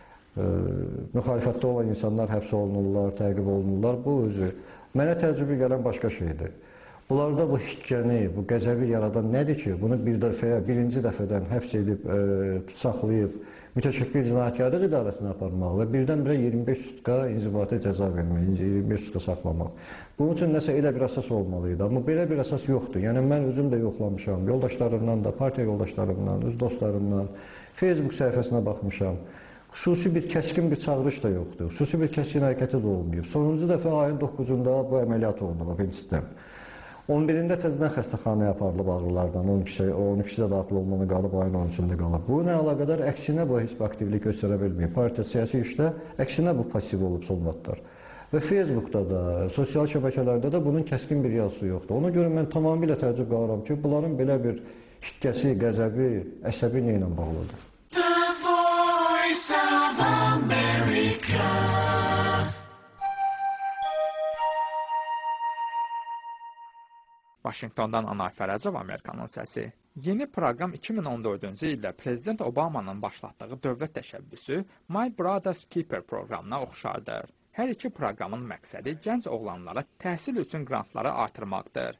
Speaker 18: Müxalifətdə olan insanlar həbs olunurlar, təqib olunurlar. Bu özü. Mənə təəccüblü gələn başqa şeydir. Bunlarda bu hikkəni, bu qəzəbi yaradan nədir ki, bunu birinci dəfədən həbs edib, saxlayıb, mütəşəkkil cinayətkarlıq idarəsinə aparmaq və birdən-birə 25 sutka inzibati cəza vermək, 25 sutka saxlamaq. Bunun üçün nəsə elə bir əsas olmalıydı, amma belə bir əsas yoxdur. Yəni, mən özüm də yoxlamışam, yoldaşlarımdan da, partiya yoldaşlarımdan, öz dostlarımdan, Facebook səhifəsinə baxmışam. Xüsusi bir kəskin bir çağırış da yoxdur, xüsusi bir kəskin hərəkəti də olmayıb. Sonuncu dəfə ayın 9-da bu əməliyyat olunub, apendisitdən. 11-də təzədən xəstəxanaya aparılıb ağrılardan, 12-si də daxil olmanı qalıb, ayın 13-də qalıb. Bu nə əlaqədar, əksinə bu heç bir aktivlik göstərə bilməyib. Partiya siyasi işdə əksinə bu pasiv olub son vaxtlar. Və Facebookda da, sosial şəbəkələrdə də bunun kəskin bir yazısı yoxdur. Ona görə mən tamamilə təəccüb qalıram ki, bunların belə bir hikkəsi, qəzəbi, əsəbi nə ilə bağlıdır.
Speaker 20: The Voice of America.
Speaker 1: Vaşinqtondan Anar Fərəcov, Amerikanın səsi. Yeni proqram 2014-cü ildə Prezident Obamanın başlatdığı dövlət təşəbbüsü My Brother's Keeper proqramına oxşardır. Hər iki proqramın məqsədi gənc oğlanlara təhsil üçün qrantları artırmaqdır.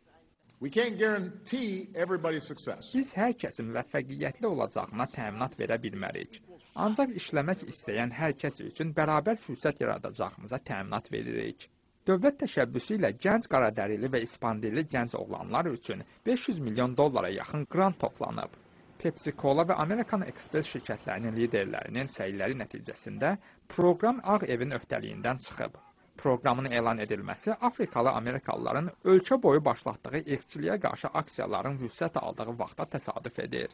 Speaker 1: Biz hər kəsin müvəffəqiyyətli olacağına təminat verə bilmərik. Ancaq işləmək istəyən hər kəs üçün bərabər fürsət yaradacağımıza təminat veririk. Dövlət təşəbbüsü ilə gənc qaradərili və İspandilli gənc oğlanlar üçün $500 milyon yaxın qrant toplanıb. Pepsi-Cola və American Express şirkətlərinin liderlərinin səyləri nəticəsində proqram Ağ Evin öhdəliyindən çıxıb. Proqramın elan edilməsi Afrikalı Amerikalıların ölkə boyu başlatdığı irqçiliyə qarşı aksiyaların vüsət aldığı vaxta təsadüf edir.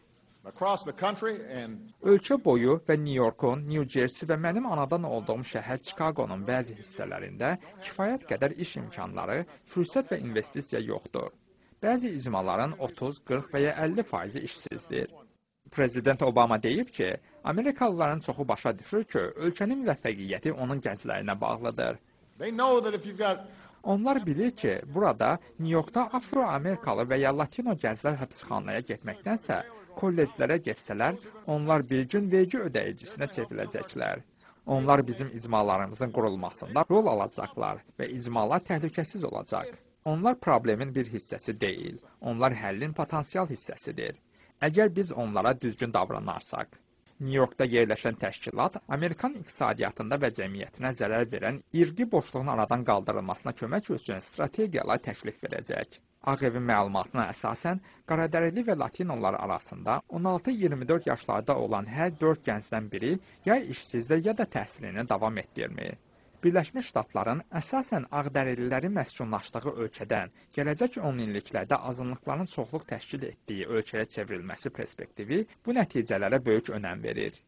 Speaker 1: Ölkə boyu və New Yorkun, New Jersey və mənim anadan olduğum şəhər Chicago'nun bəzi hissələrində kifayət qədər iş imkanları, fürsət və investisiya yoxdur. Bəzi icmaların 30, 40 və ya 50% işsizdir. Prezident Obama deyib ki, Amerikalıların çoxu başa düşür ki, ölkənin müvəffəqiyyəti onun gənclərinə bağlıdır. Onlar bilir ki, burada New Yorkda Afro-Amerikalı və ya Latino gənclər həbsxanaya getməkdənsə, kolleclərə getsələr, onlar bir gün vergi ödəyicisinə çevriləcəklər. Onlar bizim icmalarımızın qurulmasında rol alacaqlar və icmalar təhlükəsiz olacaq. Onlar problemin bir hissəsi deyil, onlar həllin potensial hissəsidir. Əgər biz onlara düzgün davranarsaq. New Yorkda yerləşən təşkilat Amerikan iqtisadiyyatında və cəmiyyətinə zərər verən irqi boşluğun aradan qaldırılmasına kömək üçün strategiyalar təklif verəcək. Ağ Evin məlumatına əsasən, qaradərili və latinolar arasında 16-24 yaşlarda olan hər 4 gəncdən biri ya işsizdir, ya da təhsilini davam etdirmir. Birləşmiş Ştatların əsasən ağdərililərin məskunlaşdığı ölkədən gələcək 10 illiklərdə azınlıqların çoxluq təşkil etdiyi ölkəyə çevrilməsi perspektivi bu nəticələrə böyük önəm verir.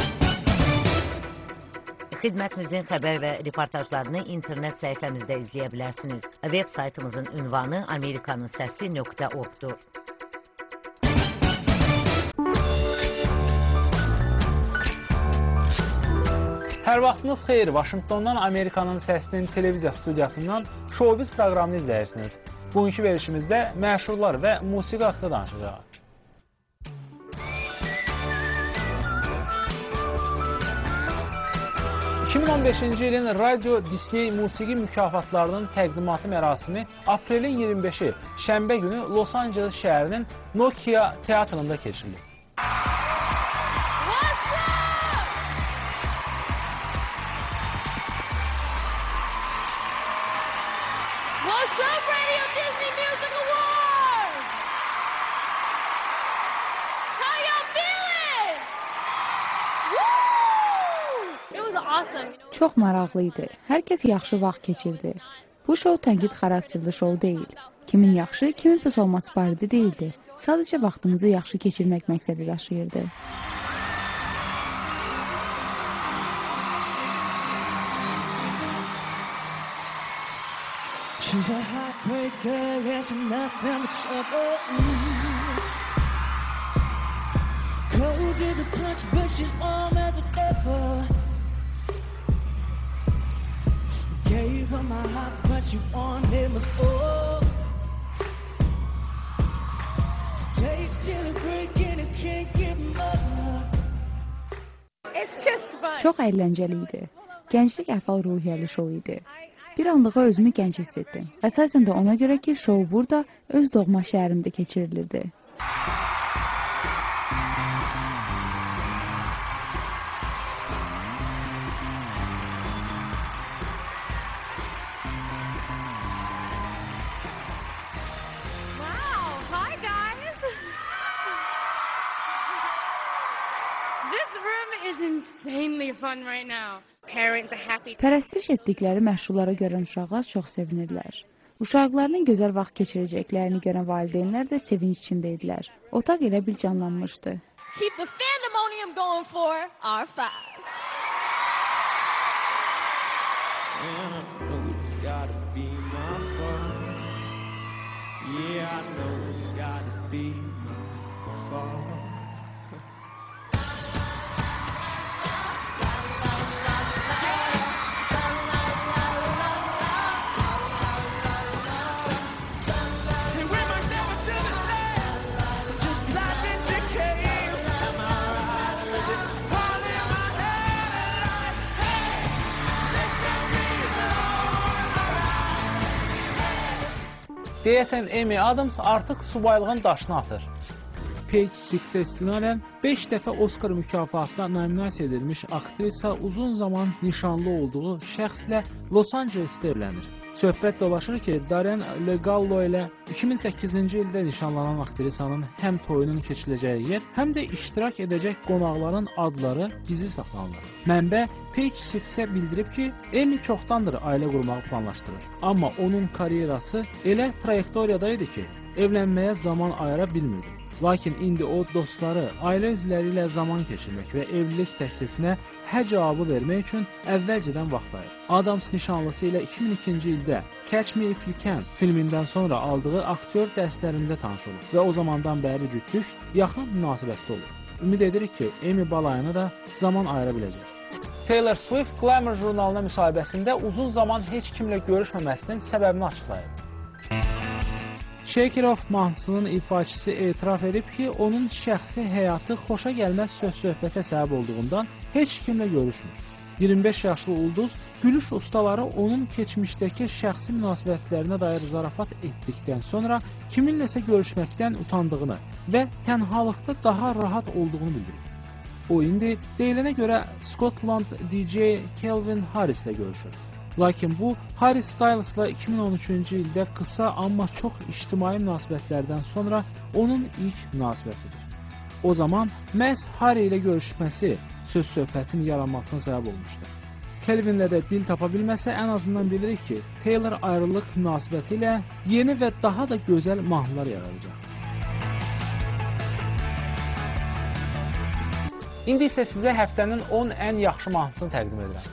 Speaker 2: Xidmətimizin xəbər və reportajlarını internet səhifəmizdə izləyə bilərsiniz. Web saytımızın ünvanı amerikanınsəsi.org-dur.
Speaker 4: Hər vaxtınız xeyir, Vaşinqtondan Amerikanın Səsinin televiziya studiyasından Showbiz proqramını izləyirsiniz. Bugünkü verilişimizdə məşhurlar və musiqi haqqında danışacağıq. ...2015-ci ilin Radio Disney musiqi mükafatlarının təqdimatı mərasimi aprelin 25-i şənbə günü Los Angeles şəhərinin Nokia teatrında keçirilir.
Speaker 14: Çox maraqlı idi. Hər kəs yaxşı vaxt keçirdi. Bu şou tənqid xarakterli şou deyil. Kimin yaxşı, kimin pis olması barədə deyildi. Sadəcə vaxtımızı yaxşı keçirmək məqsədi daşıyırdı.
Speaker 20: She's a heartbreaker, yes, nothing but trouble. Cold to the touch, but she's warm as ever. Gave her my heart, but she wanted my soul. Tasted the break and it can't get more. It's just fun.
Speaker 14: Çox əyləncəli idi. Gənclik əhval-ruhiyyəli şou idi. Bir anlığa özümü gənc hiss etdim. Əsasən də ona görə ki, şou burada öz doğma şəhərimdə keçirilirdi. Pərəstiş etdikləri məşhurlara görən uşaqlar çox sevinirlər. Uşaqlarının gözəl vaxt keçirəcəklərini görən valideynlər də sevinç içində idilər. Otaq elə bil canlanmışdı.
Speaker 21: Keep the pandemonium going for our five. Yeah, I know it's gotta be my fault. Hey, where my
Speaker 4: deyəsən Amy Adams artıq subaylığın daşını atır.
Speaker 6: Page Six'e istinadən 5 dəfə Oscar mükafatına nominasiya edilmiş aktrisa uzun zaman nişanlı olduğu şəxslə Los Angeles'də evlənir. Söhbət dolaşır ki, Darren Legallo ilə 2008-ci ildə nişanlanan aktrisanın həm toyunun keçiriləcəyi yer, həm də iştirak edəcək qonaqların adları gizli saxlanılır. Mənbə Page Six'e bildirib ki, Amy çoxdandır ailə qurmağı planlaşdırır. Amma onun karyerası elə trayektoriyadaydı ki, evlənməyə zaman ayıra bilmirdi. Lakin indi o dostları, ailə üzvləri ilə zaman keçirmək və evlilik təklifinə hə cavabı vermək üçün əvvəlcədən vaxt ayırır. Adams nişanlısı ilə 2002-ci ildə Catch Me If You Can filmindən sonra aldığı aktyor dərslərində tanış olur və o zamandan bəri cütlük yaxın münasibətdə olur. Ümid edirik ki, Amy balayına da zaman ayıra biləcək.
Speaker 4: Taylor Swift Glamour jurnalına müsahibəsində uzun zaman heç kimlə görüşməməsinin səbəbini açıqlayır.
Speaker 6: Shake It Off mahnısının ifaçısı etiraf edib ki, onun şəxsi həyatı xoşa gəlməz söz-söhbətə səbəb olduğundan heç kimlə görüşmür. 25 yaşlı ulduz gülüş ustaları onun keçmişdəki şəxsi münasibətlərinə dair zarafat etdikdən sonra kiminləsə görüşməkdən utandığını və tənhalıqda daha rahat olduğunu bildirir. O indi deyilənə görə Scotland DJ Calvin Harris'lə görüşür. Lakin bu, Harry Styles'la 2013-cü ildə qısa, amma çox ictimai münasibətlərdən sonra onun ilk münasibətidir. O zaman məhz Harry ilə görüşməsi söz-söhbətin yaranmasına səbəb olmuşdur. Calvinlə də dil tapa bilməsə, ən azından bilirik ki, Taylor ayrılıq münasibəti ilə yeni və daha da gözəl mahnılar yaradacaq.
Speaker 4: İndi isə sizə həftənin 10 ən yaxşı mahnısını təqdim edirəm.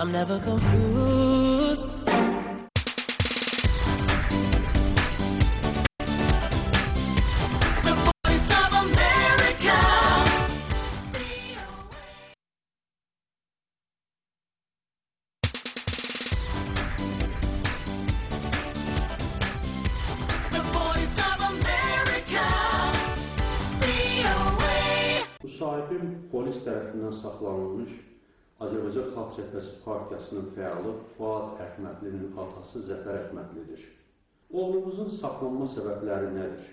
Speaker 20: I'm never confused. The Voice of America. The Voice of America.
Speaker 15: Müsahibim polis tərəfindən saxlanılmış Azərbaycan Xalq Cəbhəsi Partiyasının fəalı Fuad Əhmədlinin atası Zəfər Əhmədlidir. Oğlumuzun saxlanma səbəbləri nədir?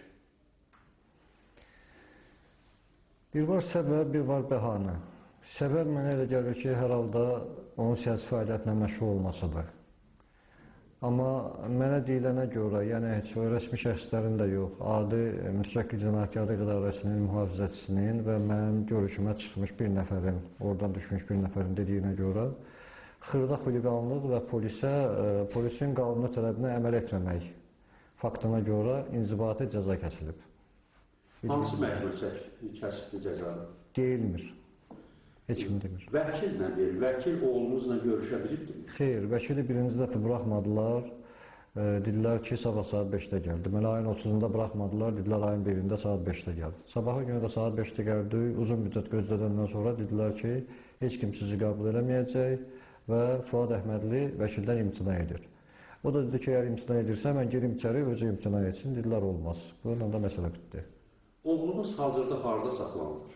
Speaker 18: Bir var səbəb, bir var bəhanə. Səbəb mənə elə gəlir ki, hər halda onun siyasi fəaliyyətlə məşğul olmasıdır. Amma mənə deyilənə görə, yəni heç rəsmi şəxslərin də yox, adi mütəşəkkil cinayətkarlıq idarəsinin mühafizəçisinin və mənim görüşümə çıxmış bir nəfərin, oradan düşmüş bir nəfərin dediyinə görə xırda xuliqanlıq və polisin qanuni tələbinə əməl etməmək faktına görə inzibati cəza kəsilib.
Speaker 15: Hansı məhkəmə kəsibdir cəzanı?
Speaker 18: Deyilmir. Heç kim demir.
Speaker 15: Vəkil nə deyir? Vəkil oğlumuzla görüşə bilibdir?
Speaker 18: Xeyr, vəkili birinci dəfə buraxmadılar. Dedilər ki, sabah saat 5-də gəl. Deməli, ayın 30-da buraxmadılar, dedilər ayın 1-də saat 5-də gəl. Sabahı günü də saat 5-də gəldi, uzun müddət gözlədəndən sonra dedilər ki, heç kim sizi qəbul eləməyəcək və Fuad Əhmədli vəkildən imtina edir. O da dedi ki, əgər imtina edirsə, mən girim içəri, özü imtina etsin. Dedilər, olmaz. Bununla da məsələ bitdi.
Speaker 15: Oğlumuz hazırda harada saxlanılır?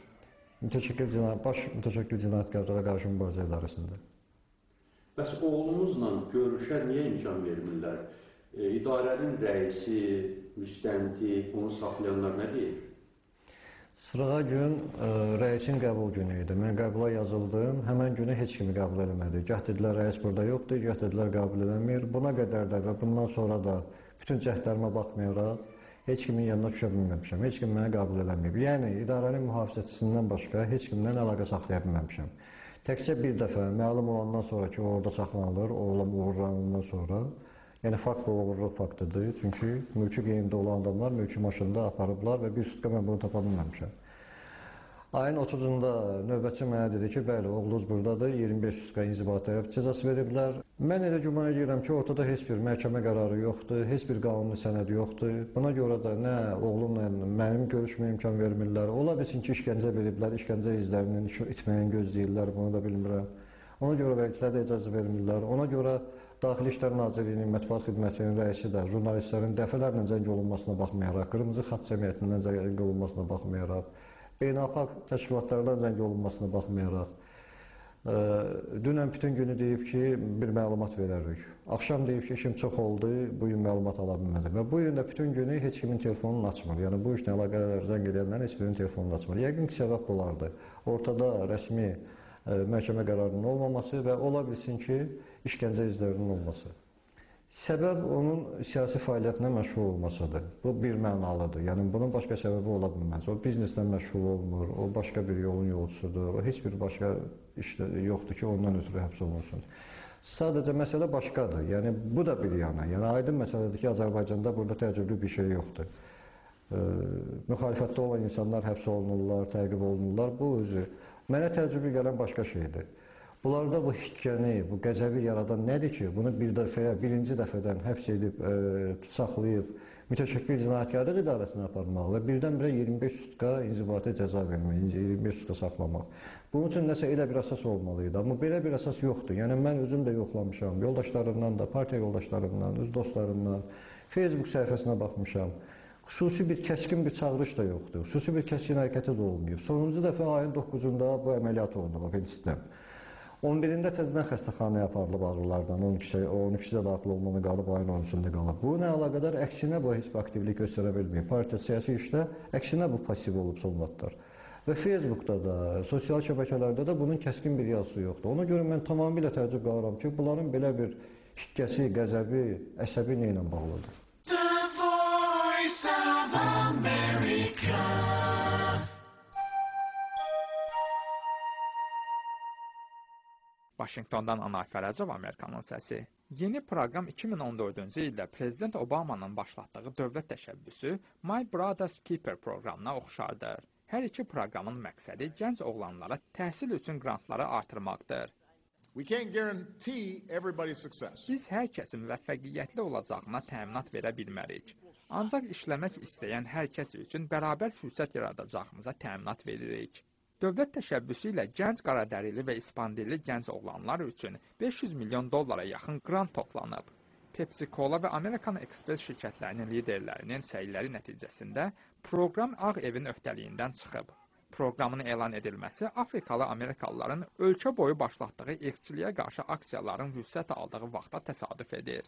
Speaker 18: Baş mütəşəkkil cinayətkarlara qarşı mübarizə idarəsində.
Speaker 15: Bəs oğlumuzla görüşə niyə imkan vermirlər? İdarənin rəisi, müstəntiq, onu saxlayanlar nə deyir?
Speaker 18: Sırağa gün rəisin qəbul günü idi. Mən qəbula yazıldım, həmən günü heç kimi qəbul eləmədi. Gah dedilər, rəis burada yoxdur, gah dedilər, qəbul eləmir. Buna qədər də və bundan sonra da bütün cəhdlərimə baxmayaraq, heç kimin yanına düşə bilməmişəm, heç kim mənə qəbul eləməyib. Yəni, idarənin mühafizəçisindən başqa heç kimdən əlaqə saxlaya bilməmişəm. Təkcə bir dəfə məlum olandan sonra ki, orada saxlanılır, oğlum uğurlanandan sonra, yəni fakt bu uğurluq faktıdır. Çünki mülki qeyimdə olan adamlar mülki maşında aparıblar və bir sutka mən bunu tapa bilməmişəm. Ayın 30-da növbətçi mənə dedi ki, bəli, oğlunuz buradadır, 25 sutka inzibati cəzası veriblər. Mən elə güman edirəm ki, ortada heç bir məhkəmə qərarı yoxdur, heç bir qanuni sənəd yoxdur. Buna görə də nə oğlumla mənim görüşmə imkan vermirlər. Ola bilsin ki, işgəncə veriblər, işgəncə izlərinin itməyini gözləyirlər, bunu da bilmirəm. Ona görə vəkillər də icazə vermirlər. Ona görə Daxili İşlər Nazirliyinin mətbuat xidmətinin rəisi də jurnalistlərin dəfələrlə zəng olunmasına baxmayaraq, Qırmızı Xaç Cəmiyyətindən zəng olunmasına baxmayaraq, beynəlxalq təşkilatlardan zəng olunmasına baxmayaraq, dünən bütün günü deyib ki, bir məlumat verərik. Axşam deyib ki, işim çox oldu, bugün məlumat ala bilmədim. Və bu gün də bütün günü heç kimin telefonunu açmır. Yəni, bu işlə əlaqələr zəng edənlərin heç birinin telefonunu açmır. Yəqin ki, səbəb bulardı. Ortada rəsmi məhkəmə qərarının olmaması və ola bilsin ki, işgəncə izlərinin olması. Səbəb onun siyasi fəaliyyətinə məşğul olmasıdır. Bu bir mənalıdır. Yəni, bunun başqa səbəbi ola bilməz. O bizneslə məşğul olmur, o başqa bir yolun yolcusudur, o heç bir başqa iş yoxdur ki, ondan ötürü həbs olunsun. Sadəcə məsələ başqadır. Yəni, bu da bir yana. Yəni, aydın məsələdir ki, Azərbaycanda burada təəccüblü bir şey yoxdur. Müxalifətdə olan insanlar həbs olunurlar, təqib olunurlar. Bu özü. Mənə təəccüblü gələn başqa şeydir. Bunlarda bu hikkəni, bu qəzəbi yaradan nədir ki, bunu birinci dəfədən həbs edib, saxlayıb, mütəşəkkil cinayətkarlıq idarəsinə aparmaq və birdən-birə 25 sutka inzibati cəza vermək, 25 sutka saxlamaq. Bunun üçün nəsə elə bir əsas olmalıydı, amma belə bir əsas yoxdur. Yəni, mən özüm də yoxlamışam, yoldaşlarımdan da, partiya yoldaşlarımdan, öz dostlarımdan, Facebook səhifəsinə baxmışam. Xüsusi bir kəskin bir çağırış da yoxdur, xüsusi bir kəskin hərəkəti də olmayıb. Sonuncu dəfə ayın 9-da bu əməliyyat olundu, apendisitdən. 11-də təzədən xəstəxanaya aparılıb ağrılardan, 12-də daxil olmanı qalıb, ayın 13-də qalıb. Bu nə əlaqədar? Əksinə bu heç bir aktivlik göstərə bilməyib. Partiya siyasi işdə əksinə bu pasiv olub son vaxtlar. Və Facebookda da, sosial şəbəkələrdə də bunun kəskin bir yazısı yoxdur. Ona görə mən tamamilə təəccüb qalıram ki, bunların belə bir hikkəsi, qəzəbi, əsəbi nə ilə bağlıdır?
Speaker 20: The Voice of America.
Speaker 1: Vaşinqtondan Anar Fərəcov, Amerikanın səsi. Yeni proqram 2014-cü ildə Prezident Obamanın başlatdığı dövlət təşəbbüsü My Brother's Keeper proqramına oxşardır. Hər iki proqramın məqsədi gənc oğlanlara təhsil üçün qrantları artırmaqdır.
Speaker 7: We can't guarantee everybody's success.
Speaker 1: Biz hər kəsin müvəffəqiyyətli olacağına təminat verə bilmərik. Ancaq işləmək istəyən hər kəs üçün bərabər fürsət yaradacağımıza təminat veririk. Dövlət təşəbbüsü ilə gənc qaradərili və İspandilli gənc oğlanlar üçün $500 milyon yaxın qrant toplanıb. Pepsi-Cola və Amerikan Express şirkətlərinin liderlərinin səyləri nəticəsində proqram Ağ Evin öhdəliyindən çıxıb. Proqramın elan edilməsi Afrikalı Amerikalıların ölkə boyu başlatdığı irqçiliyə qarşı aksiyaların vüsət aldığı vaxta təsadüf edir.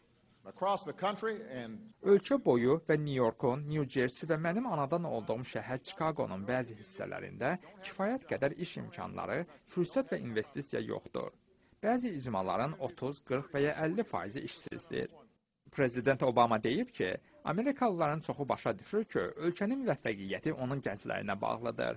Speaker 1: Ölkə boyu və New Yorkun, New Jersey və mənim anadan olduğum şəhər Chicago'nun bəzi hissələrində kifayət qədər iş imkanları, fürsət və investisiya yoxdur. Bəzi icmaların 30, 40 və ya 50% işsizdir. Prezident Obama deyib ki, Amerikalıların çoxu başa düşür ki, ölkənin müvəffəqiyyəti onun gənclərinə bağlıdır.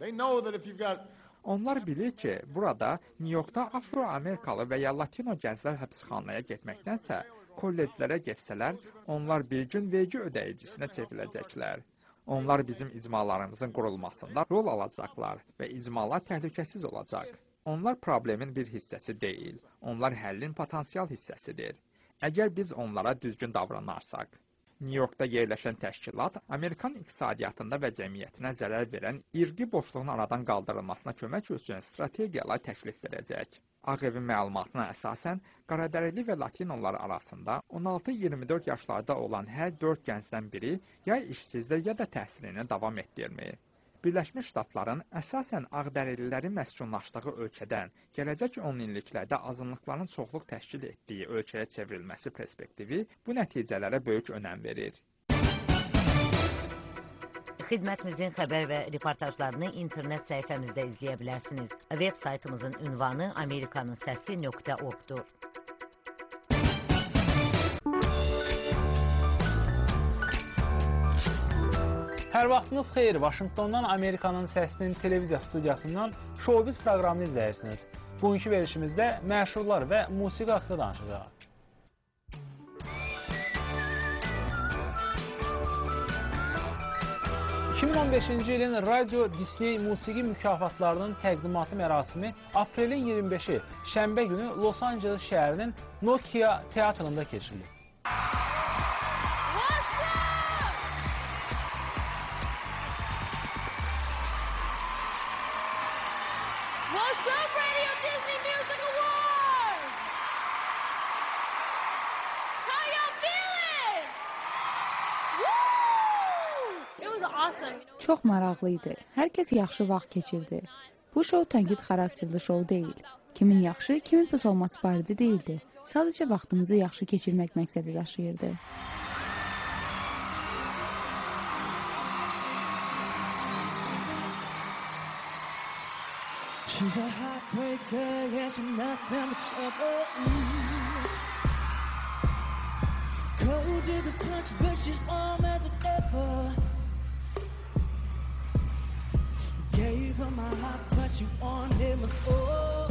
Speaker 1: Onlar bilir ki, burada New Yorkda Afro-Amerikalı və ya Latino gənclər həbsxanaya getməkdənsə, kolleclərə getsələr, onlar bir gün vergi ödəyicisinə çevriləcəklər. Onlar bizim icmalarımızın qurulmasında rol alacaqlar və icmalar təhlükəsiz olacaq. Onlar problemin bir hissəsi deyil, onlar həllin potensial hissəsidir. Əgər biz onlara düzgün davranarsaq. New Yorkda yerləşən təşkilat Amerikan iqtisadiyyatında və cəmiyyətinə zərər verən irqi boşluğun aradan qaldırılmasına kömək üçün strategiyalar təklif verəcək. Ağ Evin məlumatına əsasən, qaradərili və latinolar arasında 16-24 yaşlarda olan hər 4 gəncdən biri ya işsizdir ya da təhsilini davam etdirmir. Birləşmiş Ştatların əsasən ağdərililərin məskunlaşdığı ölkədən gələcək 10 illiklərdə azınlıqların çoxluq təşkil etdiyi ölkəyə çevrilməsi perspektivi bu nəticələrə böyük önəm verir.
Speaker 2: Xidmətimizin xəbər və reportajlarını internet səhifəmizdə izləyə bilərsiniz. Web saytımızın ünvanı amerikanınsəsi.org-dur.
Speaker 4: Hər vaxtınız xeyir, Vaşinqtondan Amerikanın Səsinin televiziya studiyasından Showbiz proqramını izləyirsiniz. Bugünkü verilişimizdə məşhurlar və musiqi haqqında danışacağıq. ...2015-ci ilin Radio Disney musiqi mükafatlarının təqdimatı mərasimi aprelin 25-i şənbə günü Los Angeles şəhərinin Nokia teatrında keçirilib.
Speaker 20: What's up, Radio Disney Music Awards? How y'all feeling? Woo! It was awesome.
Speaker 14: Çox maraqlı idi. Hər kəs yaxşı vaxt keçirdi. Bu şou tənqid xarakterli şou deyil. Kimin yaxşı, kimin pis olması barədə deyildi. Sadəcə vaxtımızı yaxşı keçirmək məqsədi daşıyırdı.
Speaker 21: She's a heartbreaker, yeah, she's nothing but trouble. Cold to the touch, but she's warm as ever. Gave her my heart, but she wanted my soul.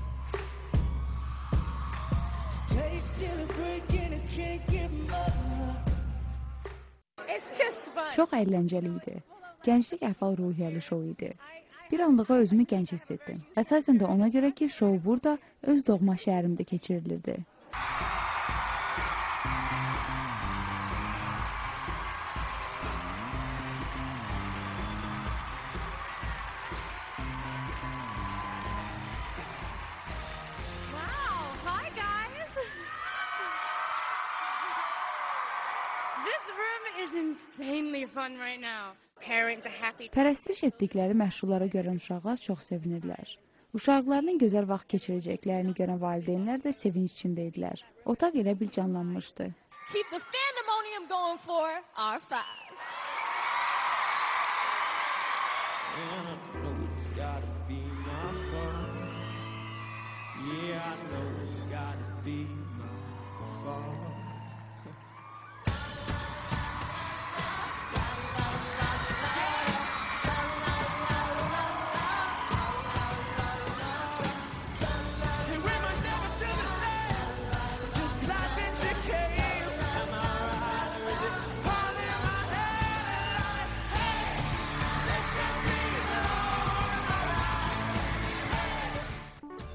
Speaker 21: She tasted the break and I can't give up.
Speaker 20: It's just fun.
Speaker 14: Çox əyləncəli idi. Gənclik əhval-ruhiyyəli şou idi. Bir anlığa özümü gənc hiss etdim. Əsasən də ona görə ki, şou burada öz doğma şəhərimdə keçirilirdi.
Speaker 20: Wow, hi guys. This room is insanely fun right now. Parents are happy.
Speaker 14: Pərəstiş etdikləri məşhurlara görən uşaqlar çox sevinirlər. Uşaqlarının gözəl vaxt keçirəcəklərini görən valideynlər də sevinç içində idilər. Otaq elə bil canlanmışdı.
Speaker 20: Keep the pandemonium going for R5.
Speaker 21: And I know it's gotta be my fault. Yeah, I know it's gotta be my fault.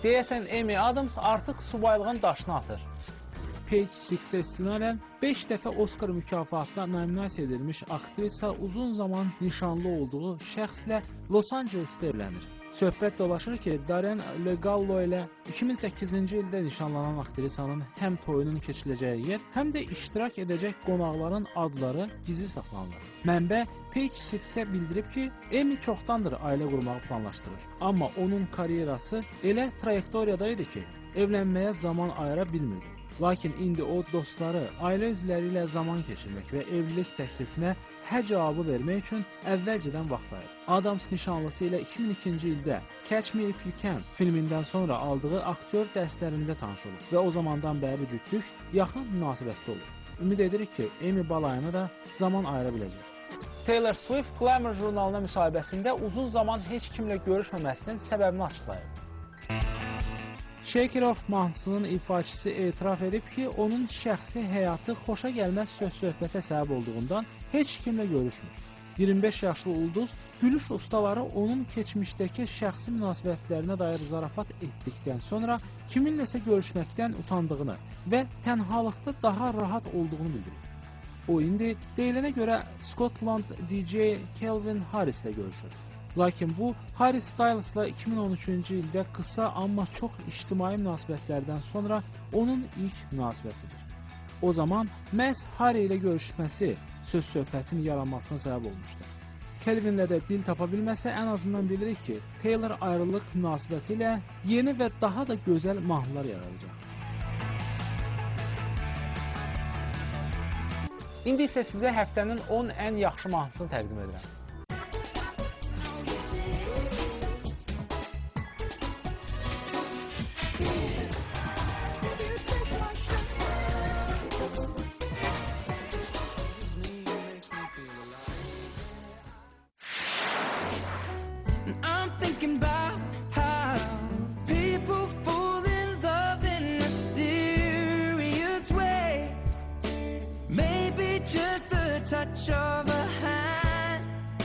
Speaker 4: Deyəsən Amy Adams artıq subaylığın daşını atır.
Speaker 6: Page Six'e istinaden 5 dəfə Oscar mükafatına nominasiya edilmiş aktrisa uzun zaman nişanlı olduğu şəxslə Los Angeles'te evlənir. Söhbət dolaşır ki, Darren Legallo ilə 2008-ci ildə nişanlanan aktrisanın həm toyunun keçiriləcəyi yer, həm də iştirak edəcək qonaqların adları gizli saxlanılır. Mənbə Page Six'e bildirib ki, Amy çoxdandır ailə qurmağı planlaşdırır. Amma onun karyerası elə trayektoriyadaydı ki, evlənməyə zaman ayıra bilmirdi. Lakin indi o dostları, ailə üzvləri ilə zaman keçirmək və evlilik təklifinə hə cavabı vermək üçün əvvəlcədən vaxt ayırır. Adams nişanlısı ilə 2002-ci ildə Catch Me If You Can filmindən sonra aldığı aktyor dərslərində tanış olur və o zamandan bəri cütlük yaxın münasibətdə olur. Ümid edirik ki, Amy balayına da zaman ayıra biləcək.
Speaker 4: Taylor Swift Glamour jurnalına müsahibəsində uzun zaman heç kimlə görüşməməsinin səbəbini açıqlayır.
Speaker 6: Shaker of Manhas'ın ifaçısı etiraf edib ki, onun şəxsi həyatı xoşa gəlməz söz-söhbətə səbəb olduğundan heç kimlə görüşmür. 25 yaşlı ulduz, gülüş ustaları onun keçmişdəki şəxsi münasibətlərinə dair zarafat etdikdən sonra kiminləsə görüşməkdən utandığını və tənhalıqda daha rahat olduğunu bildirir. O indi deyilənə görə Scotland DJ Calvin Harris'lə görüşür. Lakin bu, Harry Styles'la 2013-cü ildə qısa, amma çox ictimai münasibətlərdən sonra onun ilk münasibətidir. O zaman məhz Harry ilə görüşməsi söz-söhbətin yaranmasına səbəb olmuşdur. Calvinlə də dil tapa bilməsə, ən azından bilirik ki, Taylor ayrılıq münasibəti ilə yeni və daha da gözəl mahnılar yaradacaq.
Speaker 4: İndi isə sizə həftənin 10 ən yaxşı mahnısını təqdim edirəm.
Speaker 21: Touch of a hand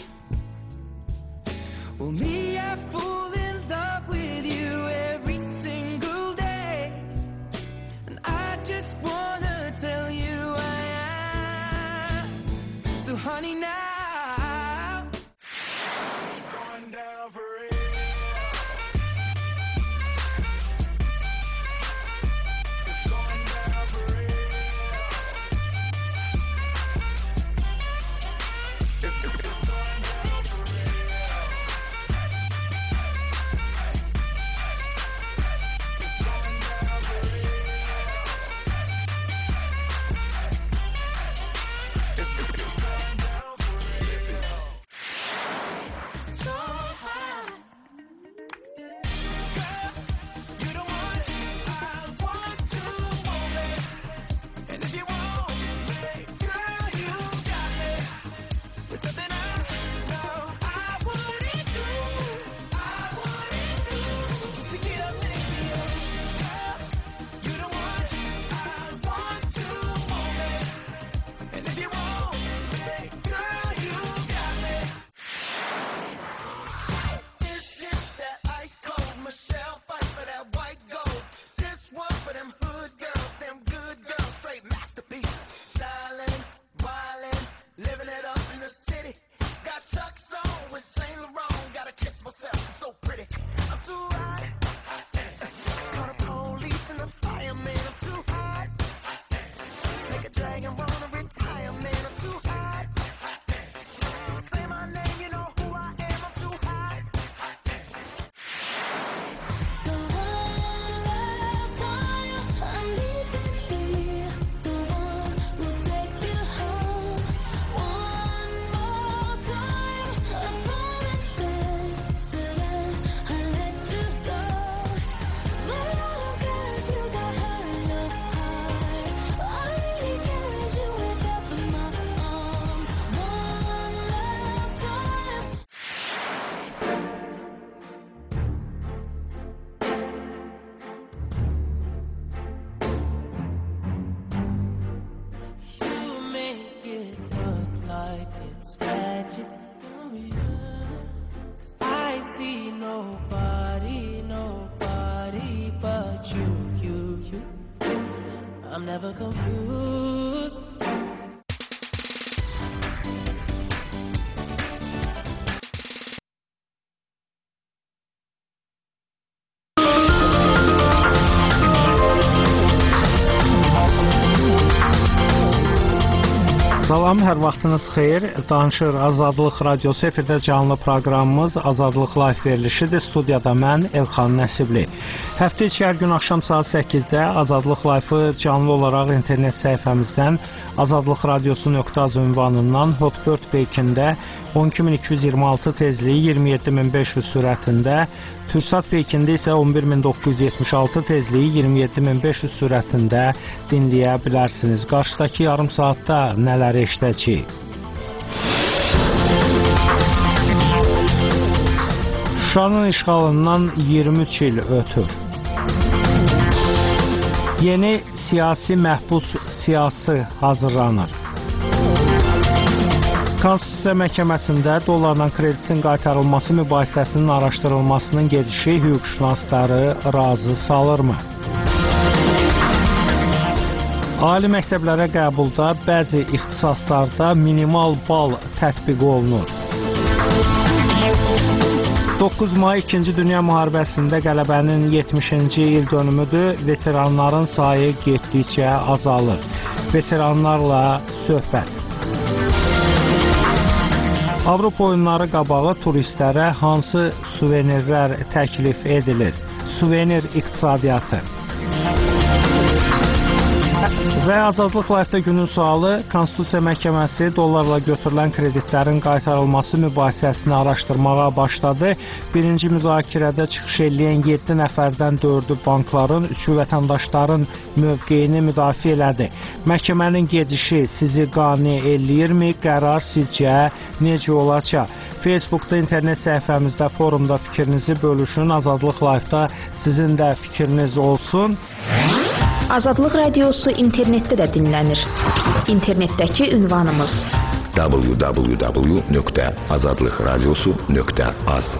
Speaker 20: I'm never confused.
Speaker 3: Salam, hər vaxtınız xeyir. Danışır Azadlıq Radiosu efirdə canlı proqramımız Azadlıq Live verilişidir. Studiyada mən Elxan Nəsibli. Həftə içi hər gün axşam saat 8-də Azadlıq Live-ı canlı olaraq internet səhifəmizdən azadlıqradiosu.az ünvanından Hot 4 Pekində 12226 tezliyi 27500 sürətində, Türksat Pekində isə 11976 tezliyi 27500 sürətində dinləyə bilərsiniz. Qarşıdakı yarım saatda nələr eşidəcəyik? Şuşanın işğalından 23 il ötür. Yeni siyasi məhbus siyasi hazırlanır. Konstitusiya Məhkəməsində dollarla kreditin qaytarılması mübahisəsinin araşdırılmasının gedişi hüquqşünasları razı salırmı? Ali məktəblərə qəbulda bəzi ixtisaslarda minimal bal tətbiq olunur. 9 may 2-ci Dünya Müharibəsində qələbənin 70-ci il dönümüdür. Veteranların sayı getdikcə azalır. Veteranlarla söhbət. Avropa oyunları qabağı turistlərə hansı suvenirlər təklif edilir? Suvenir iqtisadiyyatı. Və Azadlıq Live-da günün sualı, Konstitusiya Məhkəməsi dollarla götürülən kreditlərin qaytarılması mübahisəsini araşdırmağa başladı. Birinci müzakirədə çıxış eləyən 7 nəfərdən 4-ü bankların, 3-ü vətəndaşların mövqeyini müdafiə elədi. Məhkəmənin gedişi sizi qane eləyirmi? Qərar sizcə necə olacaq? Facebookda, internet səhifəmizdə, forumda fikrinizi bölüşün. Azadlıq Live-da sizin də fikriniz olsun.
Speaker 10: Azadlıq Radiosu internetdə də dinlənir. İnternetdəki ünvanımız www.azadlıqradiosu.az.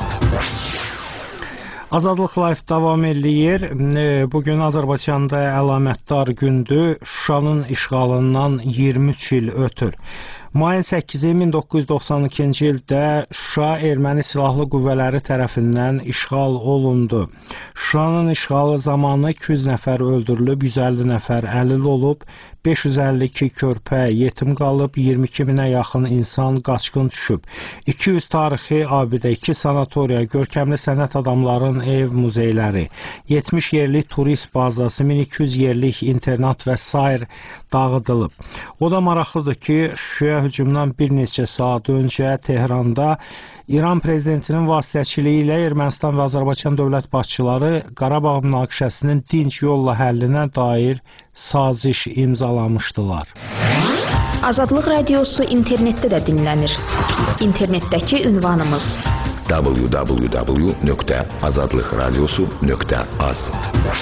Speaker 3: Azadlıq Live davam eləyir. Bugün Azərbaycanda əlamətdar gündür. Şuşanın işğalından 23 il ötür. Mayın 8-i 1992-ci ildə Şuşa erməni silahlı qüvvələri tərəfindən işğal olundu. Şuşanın işğalı zamanı 200 nəfər öldürülüb, 150 nəfər əlil olub, 552 körpə yetim qalıb, 22 minə yaxın insan qaçqın düşüb. 200 tarixi abidə, 2 sanatoriya, görkəmli sənət adamların ev muzeyləri, 70 yerlik turist bazası, 1200 yerlik internat və sair dağıdılıb. O da maraqlıdır ki, Şuşaya hücumdan bir neçə saat öncə Tehranda İran prezidentinin vasitəçiliyi ilə Ermənistan və Azərbaycan dövlət başçıları Qarabağ münaqişəsinin dinc yolla həllinə dair saziş imzalamışdılar.
Speaker 10: Azadlıq Radiosu internetdə də dinlənir. İnternetdəki ünvanımız
Speaker 13: www.azadlıqradiosu.az.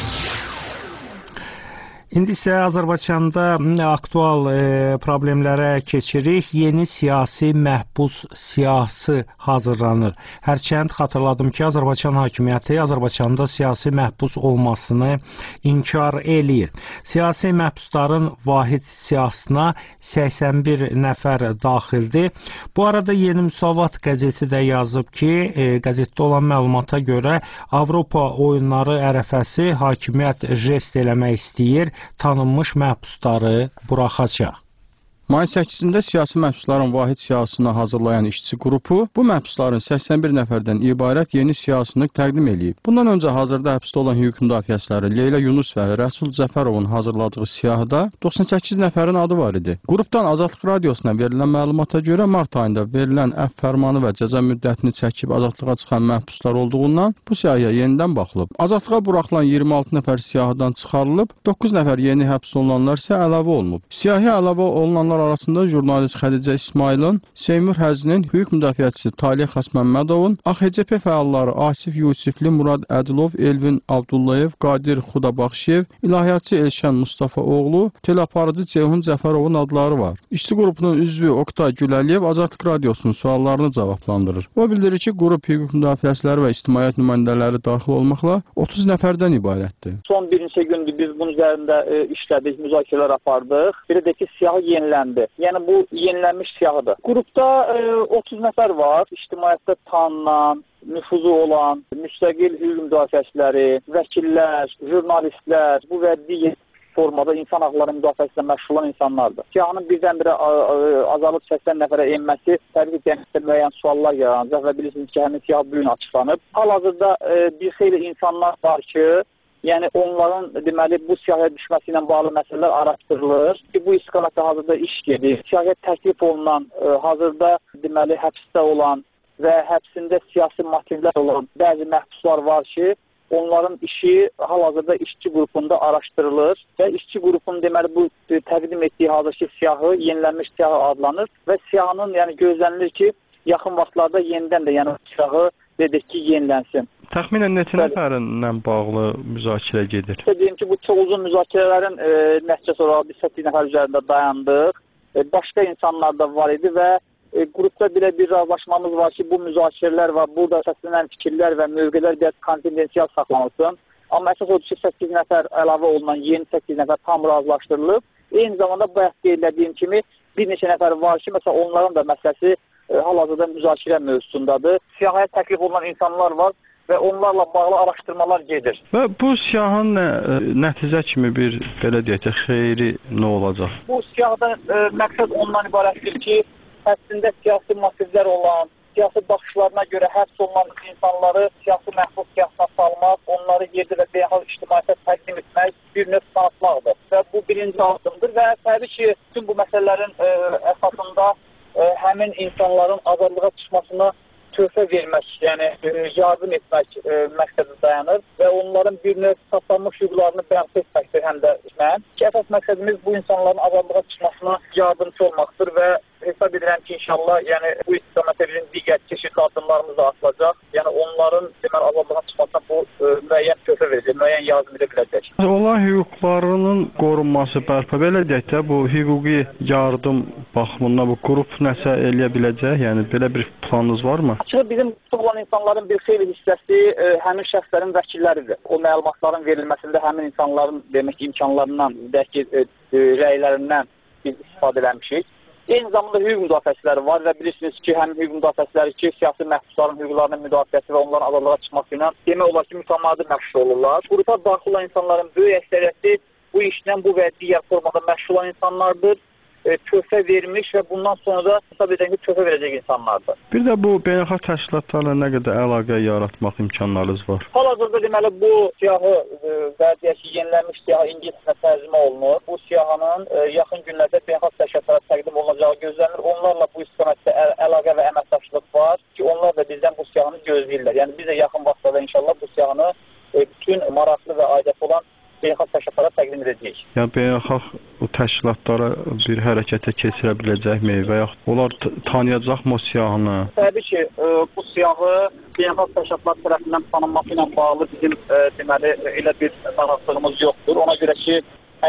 Speaker 3: İndi isə Azərbaycanda aktual problemlərə keçirik. Yeni siyasi məhbus siyasi hazırlanır. Hərçənd xatırladım ki, Azərbaycan hakimiyyəti Azərbaycanda siyasi məhbus olmasını inkar eləyir. Siyasi məhbusların vahid siyahısına 81 nəfər daxildir. Bu arada Yeni Müsavat qəzeti də yazıb ki, qəzetdə olan məlumata görə Avropa oyunları ərəfəsi hakimiyyət jest eləmək istəyir, tanınmış məhbusları buraxacaq.
Speaker 5: Mayın 8-də siyasi məhbusların vahid siyasını hazırlayan işçi qrupu bu məhbusların 81 nəfərdən ibarət yeni siyasını təqdim edib. Bundan öncə hazırda həbsdə olan hüquq müdafiəçiləri Leyla Yunus və Rəsul Cəfərovun hazırladığı siyahıda 98 nəfərin adı var idi. Qrupdan Azadlıq Radiosuna verilən məlumata görə mart ayında verilən əfv fərmanı və cəza müddətini çəkib azadlığa çıxan məhbuslar olduğundan bu siyahıya yenidən baxılıb. Azadlığa buraxılan 26 nəfər siyahıdan çıxarılıb, 9 nəfər yeni həbs olunanlar isə əlavə olunub. Siyahıya əlavə olunanlar Bunlar arasında jurnalist Xədicə İsmailin, Seymur Həzinin, hüquq müdafiəçisi Taliyə Xasməmmədovun, AXCP fəalları Asif Yusifli, Murad Ədilov, Elvin Abdullayev, Qadir Xudabaxşiyev, ilahiyyatçı Elşən Mustafaoğlu, teleaparıcı Ceyhun Cəfərovun adları var. İşçi qrupunun üzvü Oktay Güləliyev Azadlıq Radiosunun suallarını cavablandırır. O bildirir ki, qrup hüquq müdafiəçiləri və ictimaiyyət nümayəndələri daxil olmaqla 30 nəfərdən ibarətdir.
Speaker 9: Son bir neçə gündür biz bunun üzərində işlədik, müzakirələr apardıq. Bir də ki, siyahı yeniləndi. Yəni bu yenilənmiş siyahıdır. Qrupda 30 nəfər var. İctimaiyyətdə tanınan, nüfuzu olan, müstəqil hüquq müdafiəçiləri, vəkillər, jurnalistlər, bu və digər formada insan haqları müdafiəsində məşğul olan insanlardır. Siyahının birdən-birə azalıb 80 nəfərə enməsi təbii ki, müəyyən suallar yaranacaq və bilirsiniz ki, həmin siyah bu gün açıqlanıb. Hal-hazırda bir xeyli insanlar var ki, yəni onların deməli bu siyahıya düşməsi ilə bağlı məsələlər araşdırılır ki, bu istiqamətdə hazırda iş gedir. Siyahıya təklif olunan, hazırda deməli həbsdə olan və həbsində siyasi motivlər olan bəzi məhbuslar var ki, onların işi hal-hazırda işçi qrupunda araşdırılır və işçi qrupunun deməli bu təqdim etdiyi hazırki siyahı yenilənmiş siyahı adlanır və siyahının yəni gözlənilir ki, yaxın vaxtlarda yenidən də yəni siyahı dedik ki, yenilənsin.
Speaker 5: Təxminən neçə nəfərlə bağlı müzakirə gedir?
Speaker 9: Deyim ki, bu çox uzun müzakirələrin nəticəsi olaraq biz 8 nəfər üzərində dayandıq. Başqa insanlar da var idi və qrupda belə bir razılaşmamız var ki, bu müzakirələr var, burada səslənən fikirlər və mövqelər biraz konfidensial saxlanılsın. Amma əsas odur ki, 8 nəfər əlavə olunan yeni 8 nəfər tam razılaşdırılıb. Eyni zamanda bayaq qeydlədiyim kimi bir neçə nəfər var ki, məsələn onların da məsələsi hal-hazırda müzakirə mövzusundadır. Siyahıya təklif olunan insanlar var və onlarla bağlı araşdırmalar gedir.
Speaker 5: Və bu siyahın nəticə kimi bir, belə deyək, xeyri nə olacaq?
Speaker 9: Bu siyahda məqsəd ondan ibarətdir ki, əslində siyasi motivlər olan, siyasi baxışlarına görə həbs olunan insanları siyasi məhbus siyasına salmaq, onları yerdə və beynəlxalq ictimaiyyətə təqdim etmək bir növ tanıtmaqdır. Və bu birinci addımdır və təbii ki, bütün bu məsələlərin əsasında həmin insanların azadlığa çıxmasına töhfə vermək, yəni yardım etmək məqsədi dayanır və onların bir növ tapılmış hüquqlarını bərpa etməkdir həm də mən. Əsas məqsədimiz bu insanların azadlığa çıxmasına yardımcı olmaqdır və hesab edirəm ki, inşallah yəni bu istiqamətə bizim digər çeşidli addımlarımız da atılacaq. Yəni onların deməli azadlığa çıxmasına bu müəyyən töhfə verəcək, müəyyən yardım edə biləcək.
Speaker 5: Onların hüquqlarının qorunması bərpa belə deyək də bu hüquqi yardım baxımından bu qrup nəsə eləyə biləcək? Yəni belə bir planınız varmı?
Speaker 9: Açığı bizim olan insanların bir xeyli hissəsi həmin şəxslərin vəkilləridir. O məlumatların verilməsində həmin insanların demək imkanlarından, bəlkə rəylərindən biz istifadə eləmişik. Eyni zamanda hüquq müdafiəçiləri var və bilirsiniz ki, həmin hüquq müdafiəçiləri ki, siyasi məhbusların hüquqlarının müdafiəsi və onların azadlığa çıxması ilə demək olar ki, mütəmadi məşğul olurlar. Qrupa daxil olan insanların böyük əksəriyyəti bu işlə bu və digər formada məşğul olan insanlardır. Töhfə vermiş və bundan sonra da hesab edən ki, töhfə verəcək insanlardır.
Speaker 5: Bir də bu beynəlxalq təşkilatlarla nə qədər əlaqə yaratmaq imkanlarınız var?
Speaker 9: Hal-hazırda deməli bu siyahı və deyək ki, yenilənmiş siyahı ingiliscə tərcümə olunur. Bu siyahının yaxın günlərdə beynəlxalq təşkilatlara təqdim olunacağı gözlənilir. Onlarla bu istiqamətdə əlaqə və əməkdaşlıq var ki, onlar da bizdən bu siyahını gözləyirlər. Yəni biz də yaxın vaxtlarda inşallah bu siyahını bütün maraqlı və aidiyyəti olan beynəlxalq təşkilatlara təqdim edəcəyik.
Speaker 5: Yəni beynəlxalq təşkilatlara bir hərəkətə keçirə biləcəkmi və yaxud onlar tanıyacaqmı o siyahını?
Speaker 9: Təbii ki, bu siyahı beynəlxalq təşkilatlar tərəfindən tanınması ilə bağlı bizim deməli elə bir narahatlığımız yoxdur. Ona görə ki,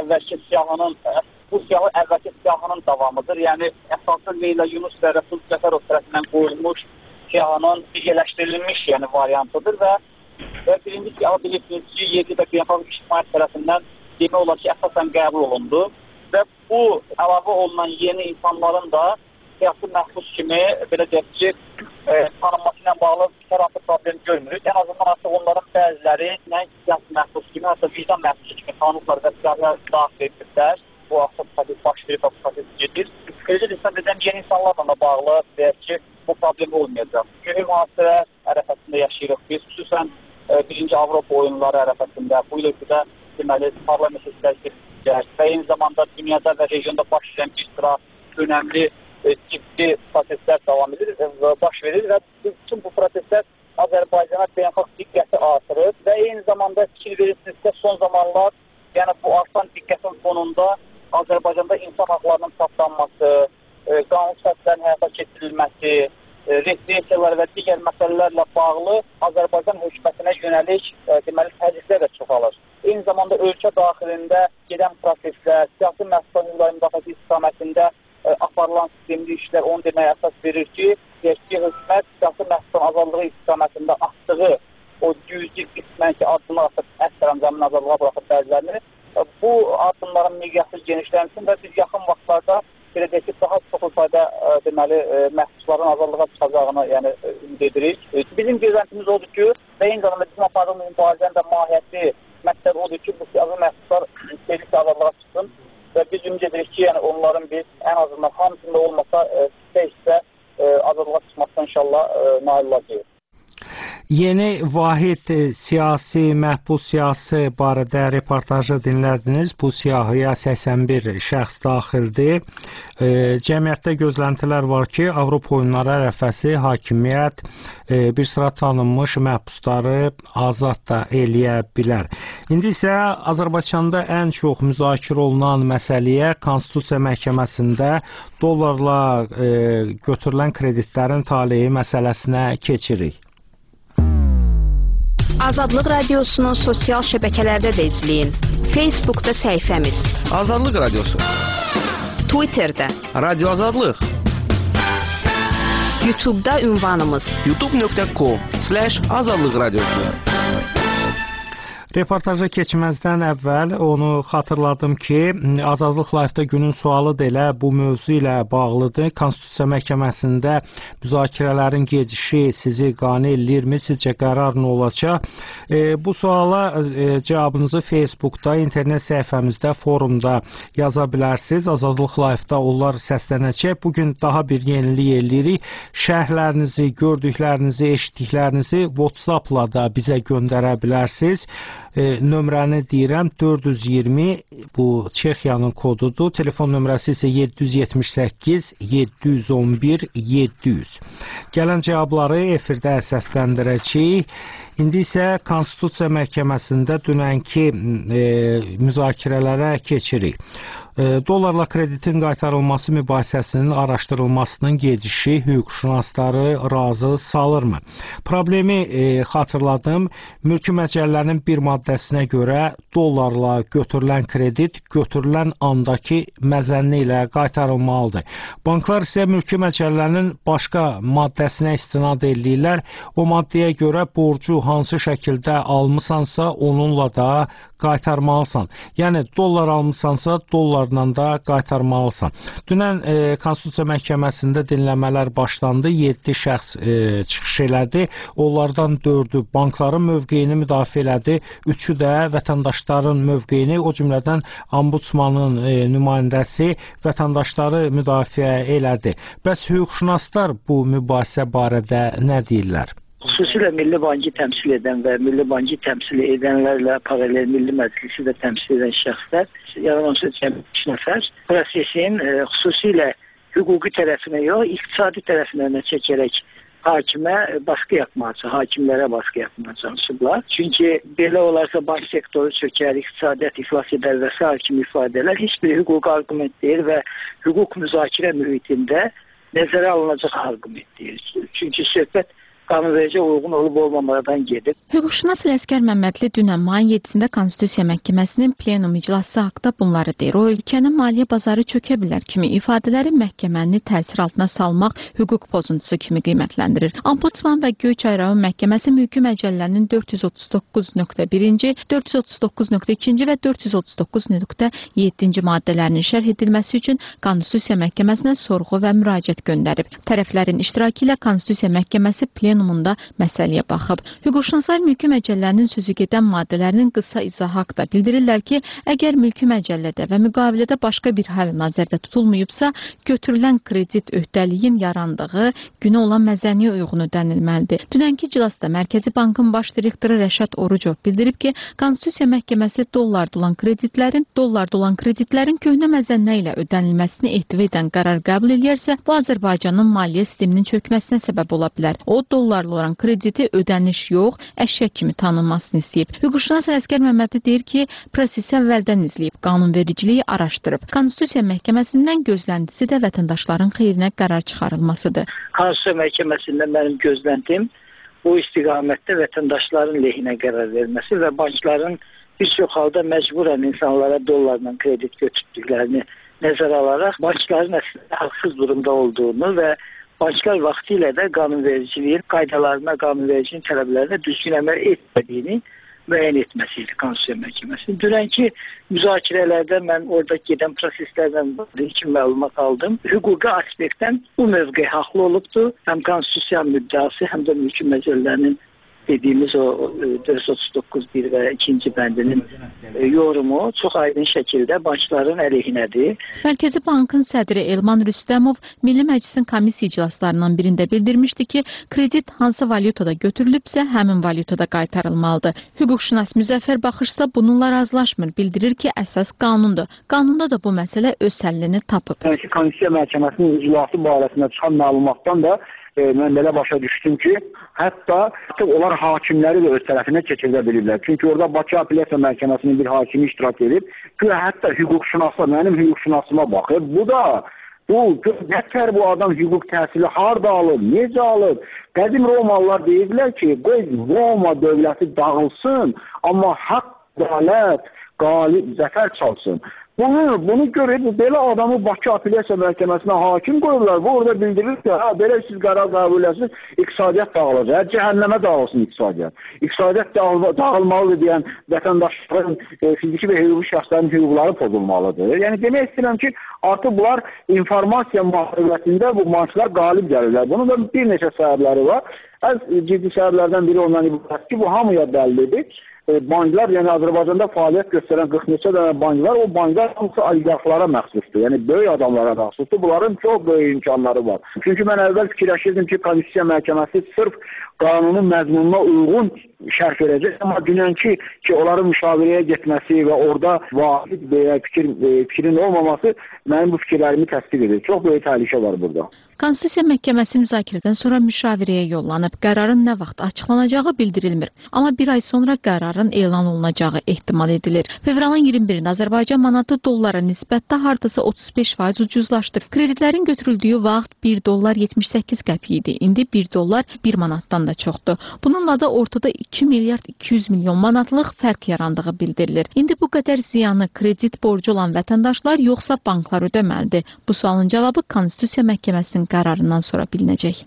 Speaker 9: bu siyahı əvvəlki siyahının davamıdır. Yəni əsaslı Leyla Yunus və Rəsul Cəfərov tərəfindən qoyulmuş siyahının birləşdirilmiş yəni variantıdır və birinci siyahı bilirsiniz ki, yerli və beynəlxalq ictimaiyyət tərəfindən demək olar ki, əsasən qəbul olundu və bu əlavə olunan yeni insanların da siyasi məhbus kimi belə deyək ki, tanınması ilə bağlı hər hansı problem görmürük. Ən azından artıq onların bəziləri nəinki siyasi məhbus kimi, hətta vicdan məhbusu kimi tanınıblar və siyahıya daxil ediblər. Bu artıq proses baş verib və bu proses gedir. Eləcə hesab edən yeni insanlarla da bağlı deyək ki, bu problem olmayacaq. Mühüm hadisələr ərəfəsində yaşayırıq biz, xüsusən birinci Avropa oyunları ərəfəsində bu il də deməli parlament seçkiləri və eyni zamanda dünyada və regionda baş verən bir sıra önəmli ciddi proseslər davam edir və baş verir və bütün bu proseslər Azərbaycana beynəlxalq diqqəti artırır və eyni zamanda fikir verirsiniz ki, son zamanlar yəni bu artan diqqətin fonunda Azərbaycanda insan haqlarının tapdanması, qanun səhvlərin həyata keçirilməsi, repressiyalar və digər məsələlərlə bağlı Azərbaycan hökumətinə yönəlik deməli təzyiqlər də çoxalır. Eyni zamanda ölkə daxilində gedən proseslər, siyasi məhsullar hüquqları müdafiəsi istiqamətində aparılan sistemli işlər onu deməyə əsas verir ki, hökumət siyasi məhsulların azadlığı istiqamətində atdığı o cüzi qismən ki, addımlar atıb əsr əncamının azadlığa buraxıb bəzilərini, bu addımların miqyası genişlənsin və biz yaxın vaxtlarda belə deyək ki, daha çox sayda deməli məhsulların azadlığa çıxacağını yəni ümid edirik. Bizim gözləntimiz odur ki, və eyni zamanda bizim apardığımız mübarizənin də mahiyyəti məqsəd odur ki, bu siyasi məhsullar tezliklə azadlığa çıxsın və biz ümid edirik ki, yəni onların biz ən azından hamısında olmasa isə azadlığa çıxmasına inşallah nail olacağıq.
Speaker 3: Yeni vahid siyasi məhbus siyasi barədə reportajı dinlədiniz. Bu siyahıya 81 şəxs daxildir. Cəmiyyətdə gözləntilər var ki, Avropa oyunları ərəfəsi hakimiyyət bir sıra tanınmış məhbusları azad da eləyə bilər. İndi isə Azərbaycanda ən çox müzakirə olunan məsələyə Konstitusiya Məhkəməsində dollarla götürülən kreditlərin taleyi məsələsinə keçirik.
Speaker 10: Azadlıq Radiosunu sosial şəbəkələrdə də izləyin. Facebookda səhifəmiz
Speaker 11: Azadlıq Radiosu,
Speaker 10: Twitterdə
Speaker 11: Radio Azadlıq,
Speaker 10: YouTube'da ünvanımız
Speaker 11: youtube.com/Azadlıq Radiosu.
Speaker 3: Reportaja keçməzdən əvvəl onu xatırladım ki, Azadlıq Live-da günün sualı da elə bu mövzu ilə bağlıdır. Konstitusiya Məhkəməsində müzakirələrin gedişi sizi qane eləyirmi? Sizcə qərar nə olacaq? Bu suala cavabınızı Facebookda, internet səhifəmizdə, forumda yaza bilərsiniz. Azadlıq Live-da onlar səslənəcək. Bugün daha bir yenilik eləyirik. Şərhlərinizi, gördüklərinizi, eşitdiklərinizi WhatsApp-la da bizə göndərə bilərsiniz. Nömrəni deyirəm 420, bu Çexiyanın kodudur. Telefon nömrəsi isə 778 711 700. Gələn cavabları efirdə səsləndirəcəyik. İndi isə Konstitusiya Məhkəməsində dünənki müzakirələrə keçirik. Dollarla kreditin qaytarılması mübahisəsinin araşdırılmasının gedişi hüquqşünasları razı salırmı? Problemi xatırladım. Mülki məcəllənin bir maddəsinə görə dollarla götürülən kredit götürülən andakı məzənni ilə qaytarılmalıdır. Banklar isə mülki məcəllənin başqa maddəsinə istinad edirlər. O maddəyə görə borcu hansı şəkildə almısansa onunla da qaytarmalısan. Yəni dollar almısansa dollarla da qaytarmalısan. Dünən Konstitusiya Məhkəməsində dinləmələr başlandı. 7 şəxs çıxış elədi. Onlardan 4'ü bankların mövqeyini müdafiə elədi. 3'ü də vətəndaşların mövqeyini, o cümlədən ombudsmanın nümayəndəsi vətəndaşları müdafiə elədi. Bəs hüquqşünaslar bu mübahisə barədə nə deyirlər?
Speaker 16: Xüsusilə Milli Bankı təmsil edən və Milli Bankı təmsil edənlərlə paralel Milli Məclisi də təmsil edən şəxslər, yalanonsuz cəmi 3 nəfər prosesin xüsusilə hüquqi tərəfinə yox, iqtisadi tərəfinə çəkərək hakimə baskı yapmaca, hakimlərə baskı yapmaca çalışıblar. Çünki belə olarsa bank sektoru çökər, iqtisadiyyat iflas edər və s. kimi ifadələr heç bir hüquq arqument deyil və hüquq müzakirə mühitində nəzərə alınacaq arqument deyil. Çünki söhbət qanunvericiliyə uyğun olub olmamadan gedib.
Speaker 14: Hüquqşünas Ələsgər Məmmədli dünən mayın 7-də Konstitusiya Məhkəməsinin plenum iclası haqqında bunları deyir. O, ölkənin maliyyə bazarı çökə bilər kimi ifadələri məhkəməni təsir altına salmaq hüquq pozuntusu kimi qiymətləndirir. Ombudsman və Göyçay rayon məhkəməsi mülki məcəllənin 439.1-ci, 439.2-ci və 439.7-ci maddələrinin şərh edilməsi üçün Konstitusiya Məhkəməsinə sorğu və müraciət göndərib. Tərəflərin iştirakı ilə Konstitusiya Məhkəməsi plenumunda məsələyə baxıb. Hüquqşünaslar mülki məcəllənin sözü gedən maddələrinin qısa izahı haqqında bildirirlər ki, əgər mülki məcəllədə və müqavilədə başqa bir həll nəzərdə tutulmayıbsa, götürülən kredit öhdəliyin yarandığı günə olan məzənniyə uyğun ödənilməlidir. Dünənki iclasda Mərkəzi Bankın baş direktoru Rəşad Orucov bildirib ki, Konstitusiya Məhkəməsi dollarda olan kreditlərin köhnə məzənnə ilə ödənilməsini ehtiva edən qərar qəbul edərsə, bu Azərbaycanın maliyyə sisteminin çökməsinə səbəb ola bilər. O, dollar dollarlı olan krediti ödəniş yox, əşya kimi tanınmasını istəyib. Hüquqşünas Ələsgər Məmmədli deyir ki, prosesi əvvəldən izləyib, qanunvericiliyi araşdırıb. Konstitusiya Məhkəməsindən gözləntisi də vətəndaşların xeyrinə qərar çıxarılmasıdır.
Speaker 16: Konstitusiya Məhkəməsindən mənim gözləntim bu istiqamətdə vətəndaşların lehinə qərar verməsi və bankların bir çox halda məcburən insanlara dollarla kredit götürdüklərini nəzərə alaraq bankların əslində haqsız durumda olduğunu və banklar vaxtilə də qanunvericiliyin qaydalarına, qanunvericiliyin tələblərinə düzgün əməl etmədiyini müəyyən etməsiydi Konstitusiya Məhkəməsinin. Dünənki müzakirələrdə mən orada gedən proseslərdən iki məlumat aldım. Hüquqi aspektdən bu mövqe haqlı olubdur. Həm konstitusiya müddəası, həm də mülki məcəllələrinin dediyimiz o 439.1 və 2-ci bəndinin yorumu çox aydın şəkildə bankların əleyhinədir.
Speaker 14: Mərkəzi Bankın sədri Elman Rüstəmov Milli Məclisin komissiya iclaslarından birində bildirmişdi ki, kredit hansı valyutada götürülübsə, həmin valyutada qaytarılmalıdır. Hüquqşünas Müzəffər Baxışsa bununla razılaşmır, bildirir ki, əsas qanundur. Qanunda da bu məsələ öz həllini tapıb.
Speaker 12: Konstitusiya Məhkəməsinin iclası barəsində çıxan məlumatdan da mən belə başa düşdüm ki, hətta onlar hakimləri də öz tərəfinə keçirdə bilirlər. Çünki orada Bakı Apellyasiya Məhkəməsinin bir hakimi iştirak edib, ki, hətta hüquqşünaslar, mənim hüquqşünasıma baxıb, nətər bu adam hüquq təhsili harda alır, necə alır? Qədim Romalılar deyirlər ki, qoy Roma dövləti dağılsın, amma haqq, ədalət, qalib, zəfər çalsın. Bunu görüb, belə adamı Bakı Apellyasiya Məhkəməsinə hakim qoyurlar. Bu orada bildirir ki, belə siz qərar qəbul etsiniz, iqtisadiyyat dağılacaq. Cəhənnəmə dağılsın iqtisadiyyat. İqtisadiyyat dağılmalıdır deyən vətəndaşların, fiziki və hüquqi şəxslərin hüquqları pozulmalıdır. Yəni demək istəyirəm ki, artıq bunlar informasiya müharibəsində bu maçlar qalib gəlirlər. Bunun da bir neçə səbəbləri var. Ən ciddi səbəblərdən biri ondan ibarət ki, bu hamıya bəllidir. Banklar, yəni Azərbaycanda fəaliyyət göstərən 40 neçə dənə banklar, o banklar hamısı oliqarxlara məxsusdur. Yəni böyük adamlara məxsusdur. Bunların çox böyük imkanları var. Çünki mən əvvəl fikirləşirdim ki, Konstitusiya Məhkəməsi sırf qanunun məzmununa uyğun şərh verəcək. Amma dünənki ki, onların müşavirəyə getməsi və orada vahid fikrin olmaması mənim bu fikirlərimi təsdiq edir. Çox böyük təhlükə var burada.
Speaker 14: Konstitusiya Məhkəməsi müzakirədən sonra müşavirəyə yollanıb. Qərarın nə vaxt açıqlanacağı bildirilmir. Amma bir ay sonra qərarın elan olunacağı ehtimal edilir. Fevralın 21-də Azərbaycan manatı dollara nisbətdə hardasa 35% ucuzlaşdı. Kreditlərin götürüldüyü vaxt 1 dollar 78 qəpik idi. İndi 1 dollar 1 manatdan da çoxdur. Bununla da ortada 2 milyard 200 milyon manatlıq fərq yarandığı bildirilir. İndi bu qədər ziyanı kredit borcu olan vətəndaşlar yoxsa banklar ödəməlidir? Bu sualın cavabı Konstitusiya Məhkəməsinin qərarından sonra bilinəcək.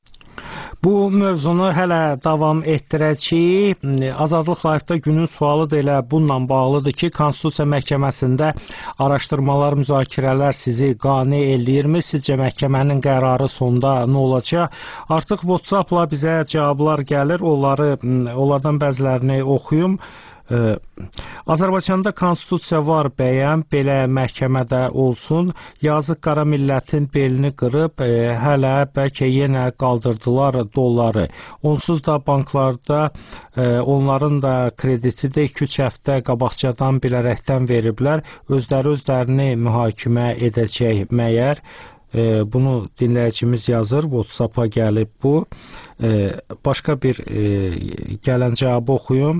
Speaker 3: Bu mövzunu hələ davam etdirəcəyik. Azadlıq Live-da günün sualı da elə bununla bağlıdır ki, Konstitusiya Məhkəməsində araşdırmalar, müzakirələr sizi qane eləyirmi? Sizcə məhkəmənin qərarı sonda nə olacaq? Artıq WhatsApp-la bizə cavablar gəlir. Onlardan bəzilərini oxuyum. Azərbaycanda konstitusiya var bəyəm, belə məhkəmədə olsun. Yazıq qara millətin belini qırıb, hələ bəlkə yenə qaldırdılar dolları. Onsuz da banklarda onların da krediti də 2-3 həftə qabaqcadan bilərəkdən veriblər. Özlərini mühakimə edəcək məyər? Bunu dinləyicimiz yazır, WhatsApp-a gəlib bu. Başqa bir gələn cavabı oxuyum.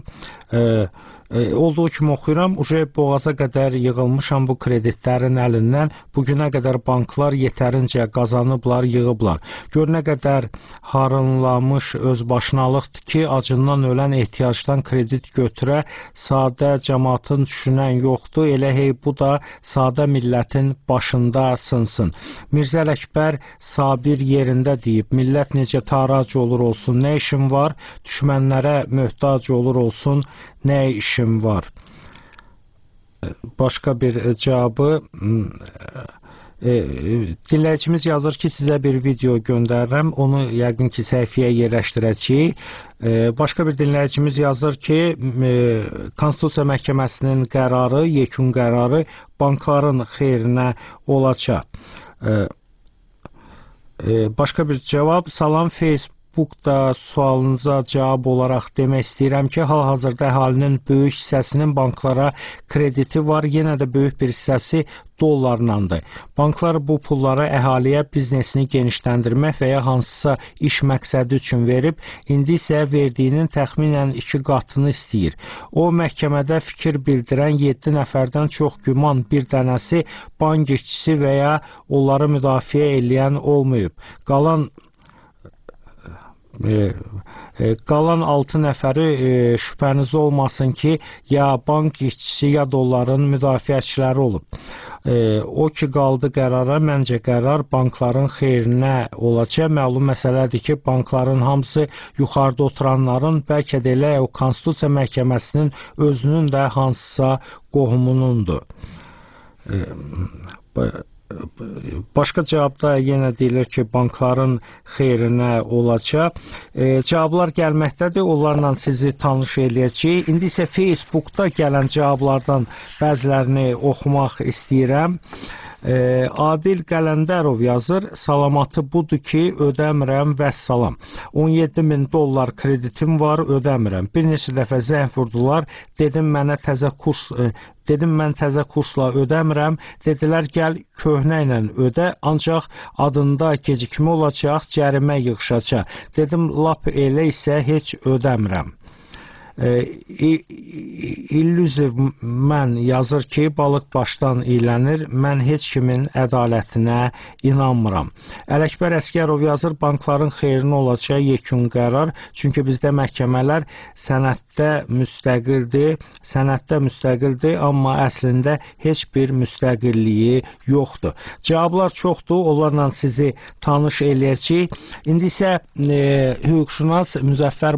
Speaker 3: Olduğu kimi oxuyuram, boğaza qədər yığılmışam bu kreditlərin əlindən. Bugünə qədər banklar yetərincə qazanıblar, yığıblar. Gör nə qədər harınlamış özbaşınalıqdır ki, acından ölən ehtiyacdan kredit götürə, sadə cəmaatın düşünən yoxdur. Elə hey bu da sadə millətin başında sınsın. Mirzə Ələkbər Sabir yerində deyib, millət necə tarac olur olsun, nə işim var? Düşmənlərə möhtac olur olsun, nə işim var? Başqa bir cavabı dinləyicimiz yazır ki, sizə bir video göndərirəm, onu yəqin ki səhifəyə yerləşdirəcəyik. Başqa bir dinləyicimiz yazır ki, Konstitusiya Məhkəməsinin qərarı, yekun qərarı bankların xeyrinə olacaq. Başqa bir cavab, salam Facebookda sualınıza cavab olaraq demək istəyirəm ki, hal-hazırda əhalinin böyük hissəsinin banklara krediti var, yenə də böyük bir hissəsi dollarlandır. Banklar bu pulları əhaliyə biznesini genişləndirmək və ya hansısa iş məqsədi üçün verib, indi isə verdiyinin təxminən 2 qatını istəyir. O, məhkəmədə fikir bildirən 7 nəfərdən çox güman bir dənəsi bank işçisi və ya onları müdafiə eləyən olmayıb. Qalan 6 nəfəri şübhəniz olmasın ki, ya bank işçisi, ya da onların müdafiəçiləri olub. O ki, qaldı qərara, məncə qərar bankların xeyrinə olacaq. Məlum məsələdir ki, bankların hamısı yuxarıda oturanların, bəlkə də elə o Konstitusiya Məhkəməsinin özünün də hansısa qohumunundur. Başqa cavabda yenə deyilir ki, bankların xeyrinə olacaq. Cavablar gəlməkdədir, onlarla sizi tanış eləyəcəyik. İndi isə Facebookda gələn cavablardan bəzilərini oxumaq istəyirəm. Adil Qələndərov yazır, salamatı budur ki, ödəmirəm vəssalam. 17 min dollar kreditim var, ödəmirəm. Bir neçə dəfə zəng vurdular, dedim mən təzə kursla ödəmirəm. Dedilər, gəl köhnə ilə ödə, ancaq adında gecikmə olacaq, cərimə yığışacaq. Dedim, lap elə isə heç ödəmirəm. İllüziv mən yazır ki, balıq başdan iylənir, mən heç kimin ədalətinə inanmıram. Ələkbər Əskərov yazır, bankların xeyrinə olacaq yekun qərar, çünki bizdə məhkəmələr sənəddə müstəqildir, amma əslində heç bir müstəqilliyi yoxdur. Cavablar çoxdur, onlarla sizi tanış eləyəcəyik. İndi isə hüquqşünas Müzəffər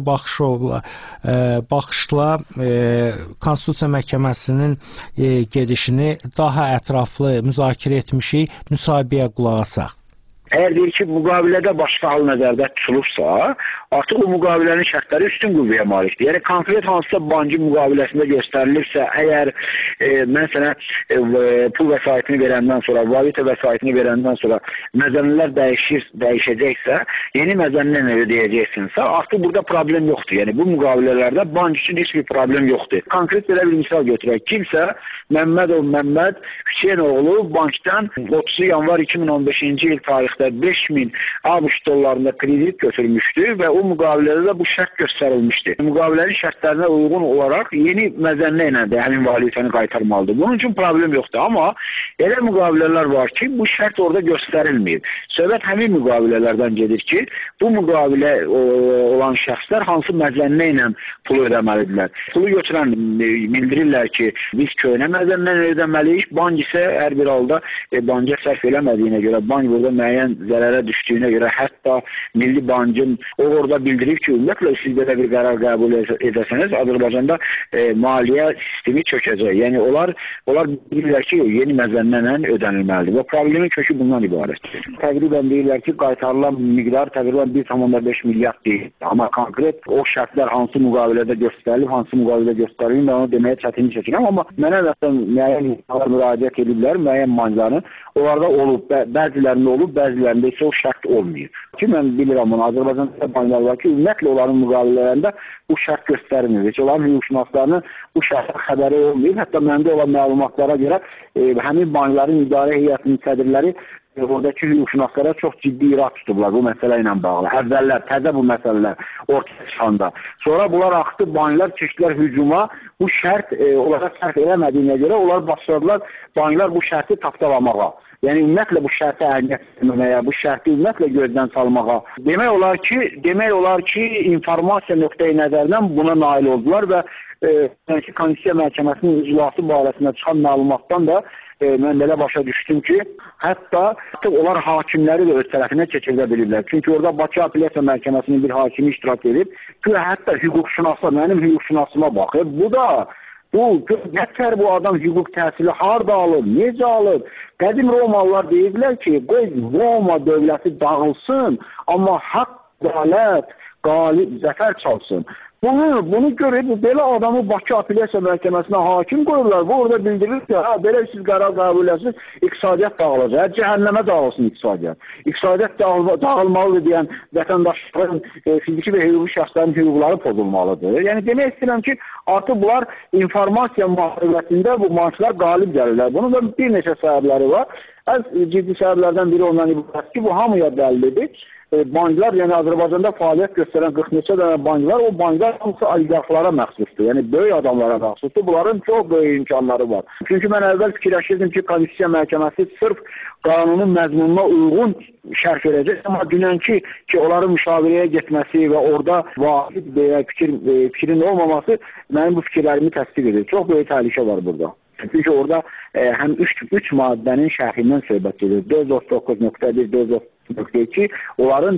Speaker 3: baxışla Konstitusiya Məhkəməsinin gedişini daha ətraflı müzakirə etmişik. Müsahibəyə qulaq asaq.
Speaker 12: Əgər deyir ki, müqavilədə başqa hal nəzərdə tutulubsa, artıq o müqavilənin şərtləri üstün qüvvəyə malikdir. Yəni, konkret hansısa bankın müqaviləsində göstərilirsə, əgər mən sənə pul vəsaitini verəndən sonra, valyuta vəsaitini verəndən sonra məzənnilər dəyişəcəksə, yeni məzənnini ödəyəcəksinsə, artıq burada problem yoxdur. Yəni, bu müqavilələrdə bank üçün heç bir problem yoxdur. Konkret belə bir misal götürək. Kimsə Məmməd Hüseynoğlu bankdan 30 yanvar 2015-ci il tarixdə 5000 ABŞ dollarında kredit götürmüşdü və o müqavilədə də bu şərt göstərilmişdi. Müqavilənin şərtlərinə uyğun olaraq yeni məzənnə ilə də həmin valyutanı qaytarmalıdır. Bunun üçün problem yoxdur. Amma elə müqavilələr var ki, bu şərt orada göstərilmir. Söhbət həmin müqavilələrdən gedir ki, bu müqavilə olan şəxslər hansı məzənnə ilə pulu ödəməlidirlər. Pulu götürən bildirirlər ki, biz köhnə məzənnə ödəməliyik. Bank isə hər bir halda banka sərf eləmədiyinə görə, bank burada müəyyən zərərə düşdüyünə görə, hətta Milli Bankın orada bildirib ki, ümumiyyətlə siz belə bir qərar qəbul edəsəniz, Azərbaycanda maliyyə sistemi çökəcək. Yəni, onlar bilirlər ki, yeni məzənnə ilə ödənilməlidir. Və problemin kökü bundan ibarətdir. Təqribən deyirlər ki, qaytarılan miqdar təqribən 1,5 milyard deyil. Amma konkret o şərtlər hansı müqavilədə göstərilib, hansı müqavilədə göstərilib, onu deməyə çətinlik çəkirəm. Amma mənə məsələn müəyyən insanlar müraciət ediblər, müəyyən bankların. Onlarda olub, bəzilərində olub, bəzilərində isə o şərt olmayıb. Ki, mən bilirəm bunu, Azərbaycanda banklar var ki, ümumiyyətlə onların müqavilələrində bu şərt göstərilmir. Heç onların hüquqşünaslarının bu şərtə xəbəri olmayıb. Hətta məndə olan məlumatlara görə həmin bankların idarə heyətinin sədrləri oradakı hüquqşünaslara çox ciddi irad tutublar bu məsələ ilə bağlı. Əvvəllər, təzə bu məsələlər ortaya çıxanda. Sonra bunlar axtı, banklar çeşdilər hücuma. Bu şərt onlara sərf eləmədiyinə görə onlar başladılar banklar bu şərti tapdalamağa. Yəni, ümumiyyətlə bu şərti əhəmiyyət verməyə, bu şərti ümumiyyətlə gözdən salmağa. Demək olar ki, informasiya nöqteyi nəzərdən buna nail oldular və Konstitusiya Məhkəməsinin iclası barəsində çıxan məlumatdan da mən belə başa düşdüm ki, hətta onlar hakimləri də öz tərəfinə keçirdə bilirlər. Çünki orada Bakı Apellyasiya Məhkəməsinin bir hakimi iştirak edib ki, hətta hüquqşünaslar, mənim hüquqşünasıma baxıb. Nətər bu adam hüquq təhsili harada alıb, necə alıb? Qədim Romalılar deyirlər ki, qoy Roma dövləti dağılsın, amma haqq, ədalət, qalib, zəfər çalsın. Bunu görüb, belə adamı Bakı Apellyasiya Məhkəməsinə hakim qoyurlar. Bu orada bildirir ki, belə siz qərar qəbul etsiniz, iqtisadiyyat dağılacaq, cəhənnəmə dağılsın iqtisadiyyat. İqtisadiyyat dağılmalıdır deyən vətəndaşların, fiziki və hüquqi şəxslərin hüquqları pozulmalıdır. Yəni demək istəyirəm ki, artıq bunlar informasiya müharibəsində bu maçlar qalib gəlirlər. Bunun da bir neçə səbəbləri var. Ən ciddi səbəblərdən biri ondan ibarət ki, bu hamıya bəllidir. Banklar, yəni Azərbaycanda fəaliyyət göstərən 40 neçə dənə banklar, o banklar hamısı oliqarxlara məxsusdur. Yəni böyük adamlara məxsusdur. Bunların çox böyük imkanları var. Çünki mən əvvəl fikirləşirdim ki, Konstitusiya Məhkəməsi sırf qanunun məzmununa uyğun şərh verəcək. Amma dünənki ki, onların müşavirəyə getməsi və orada vahid fikrin olmaması mənim bu fikirlərimi təsdiq edir. Çox böyük təhlükə var burada. Çünki orada həm 3 maddənin şərhindən söhbət gedir. 439.1, 439.2, onların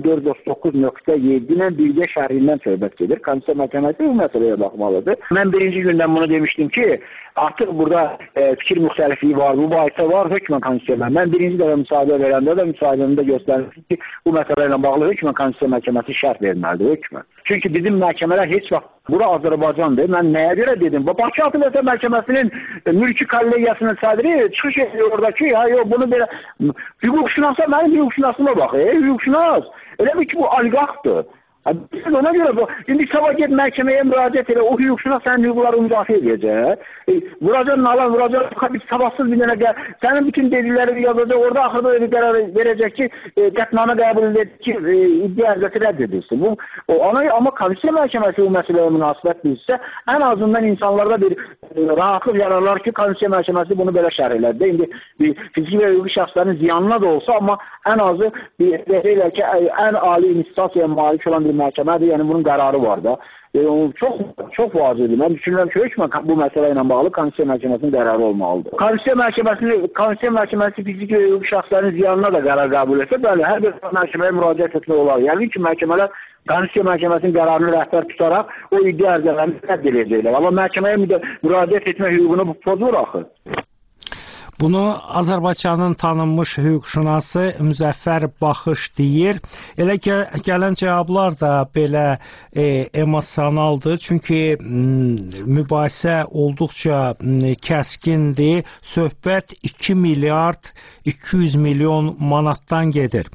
Speaker 12: 439.7 ilə birgə şərhindən söhbət gedir. Konstitusiya Məhkəməsi bu məsələyə baxmalıdır. Mən birinci gündən bunu demişdim ki, artıq burada fikir müxtəlifliyi var, mübahisə var hökmən Konstitusiya. Mən birinci dəfə müsahidə verəndə də müsahibəmdə göstərmişdim ki, bu məsələ ilə bağlı hökmən Konstitusiya Məhkəməsi şərh verməlidir, hökmən. Çünki bizim məhkəmələr heç vaxt bura Azərbaycandır. Mən nəyə görə dedim? Bakı Apellyasiya Məhkəməsinin mülki kollegiyasının sədri çıxış ediyor orada ki, ya yox, bunu belə hüquqşünasa mənim hüquqşünasıma bax, hüquqşünas. Elə bir ki, bu oliqarxdır. Biz ona görə indi sabah get məhkəməyə müraciət elə, o hüquqşünas sənin hüquqları müdafiə edəcək. Vuracaq nalan, vuracaq bir sabahsız bir dənə sənin bütün dedikləri yazacaq, orada axırda öyle qərar verəcək ki, qətnamə qəbul edəcək ki, iddia ərzəti rədd edilsin. Amma Konstitusiya Məhkəməsi bu məsələyə münasibət bilsə, ən azından insanlarda bir rahatlıq yararlar ki, Konstitusiya Məhkəməsi bunu belə şərh elədi. İndi fiziki və hüquqi şəxslərin ziyanına da olsa, amma ən azı deyirlər ki, ən ali instasiyaya malik olan bir məhkəmədir, yəni bunun qərarı var da. Çox vacibdir. Mən düşünürəm ki, hökmən bu məsələ ilə bağlı Konstitusiya Məhkəməsinin qərarı olmalıdır. Konstitusiya Məhkəməsi fiziki və hüquqi şəxslərin ziyanına da qərar qəbul etsə, bəli, hər bir məhkəməyə müraciət etmək olar. Yəni ki, məhkəmələr Konstitusiya Məhkəməsinin qərarını rəhbər tutaraq o iddia ərzələrini rədd edəcəklər. Amma məhkəməyə müraciət etmək hüququnu pozur axı.
Speaker 3: Bunu Azərbaycanın tanınmış hüquqşünası Müzəffər Baxış deyir. Elə gələn cavablar da belə emosionaldır. Çünki mübahisə olduqca kəskindir. Söhbət 2 milyard 200 milyon manatdan gedir.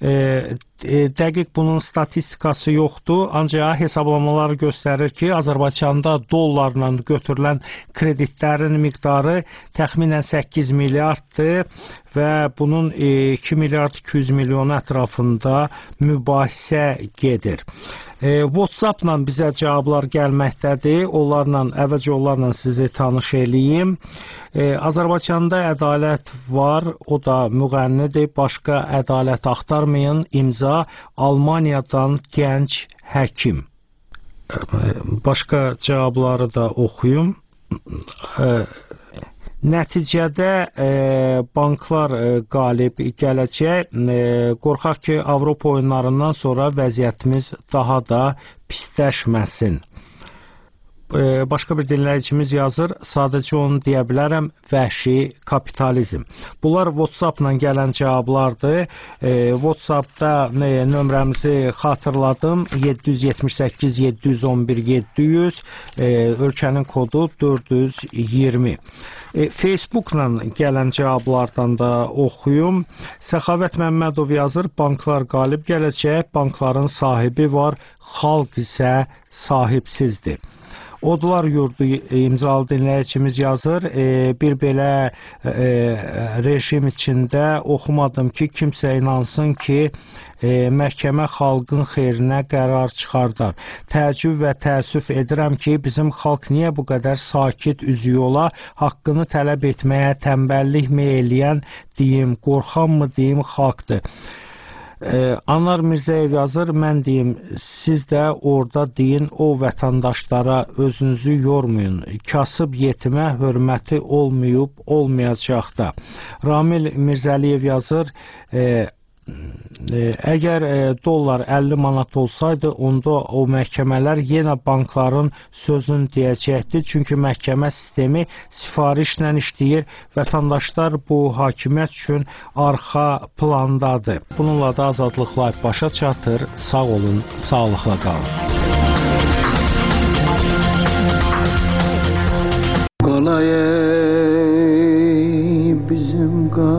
Speaker 3: Dəqiq bunun statistikası yoxdur, ancaq hesablamalar göstərir ki, Azərbaycanda dollarla götürülən kreditlərin miqdarı təxminən 8 milyarddır və bunun 2 milyard 200 milyon ətrafında mübahisə gedir. WhatsApp-la bizə cavablar gəlməkdədir. Əvvəlcə onlarla sizi tanış eləyim. Azərbaycanda ədalət var, o da müğənnidir. Başqa ədalət axtarmayın. İmza Almaniyadan gənc həkim. Başqa cavabları da oxuyum. Nəticədə banklar qalib gələcək. Qorxaq ki, Avropa oyunlarından sonra vəziyyətimiz daha da pisləşməsin. Başqa bir dinləyicimiz yazır, sadəcə onu deyə bilərəm, vəhşi kapitalizm. Bunlar WhatsApp-la gələn cavablardır. WhatsApp-da nömrəmizi xatırladım, 778 711 700, ölkənin kodu 420. Facebook-la gələn cavablardan da oxuyum. Səxavət Məmmədov yazır, banklar qalib gələcək, bankların sahibi var, xalq isə sahibsizdir. Odlar Yurdu imzalı dinləyicimiz yazır, bir belə rejim içində oxumadım ki, kimsə inansın ki, məhkəmə xalqın xeyrinə qərar çıxardar. Təəccüb və təəssüf edirəm ki, bizim xalq niyə bu qədər sakit üzü yola haqqını tələb etməyə tənbəllikmi eləyən deyim, qorxanmı deyim xalqdır. Anar Mirzəyev yazır, mən deyim, siz də orada deyin o vətəndaşlara özünüzü yormayın. Kasıb yetimə hörməti olmayıb, olmayacaq da. Ramil Mirzəliyev yazır, Əgər dollar 50 manat olsaydı, onda o məhkəmələr yenə bankların sözünü deyəcəkdi. Çünki məhkəmə sistemi sifarişlə işləyir. Vətəndaşlar bu hakimiyyət üçün arxa plandadır. Bununla da Azadlıq Live başa çatır. Sağ olun, sağlıqla qalın.
Speaker 19: Qalay bizim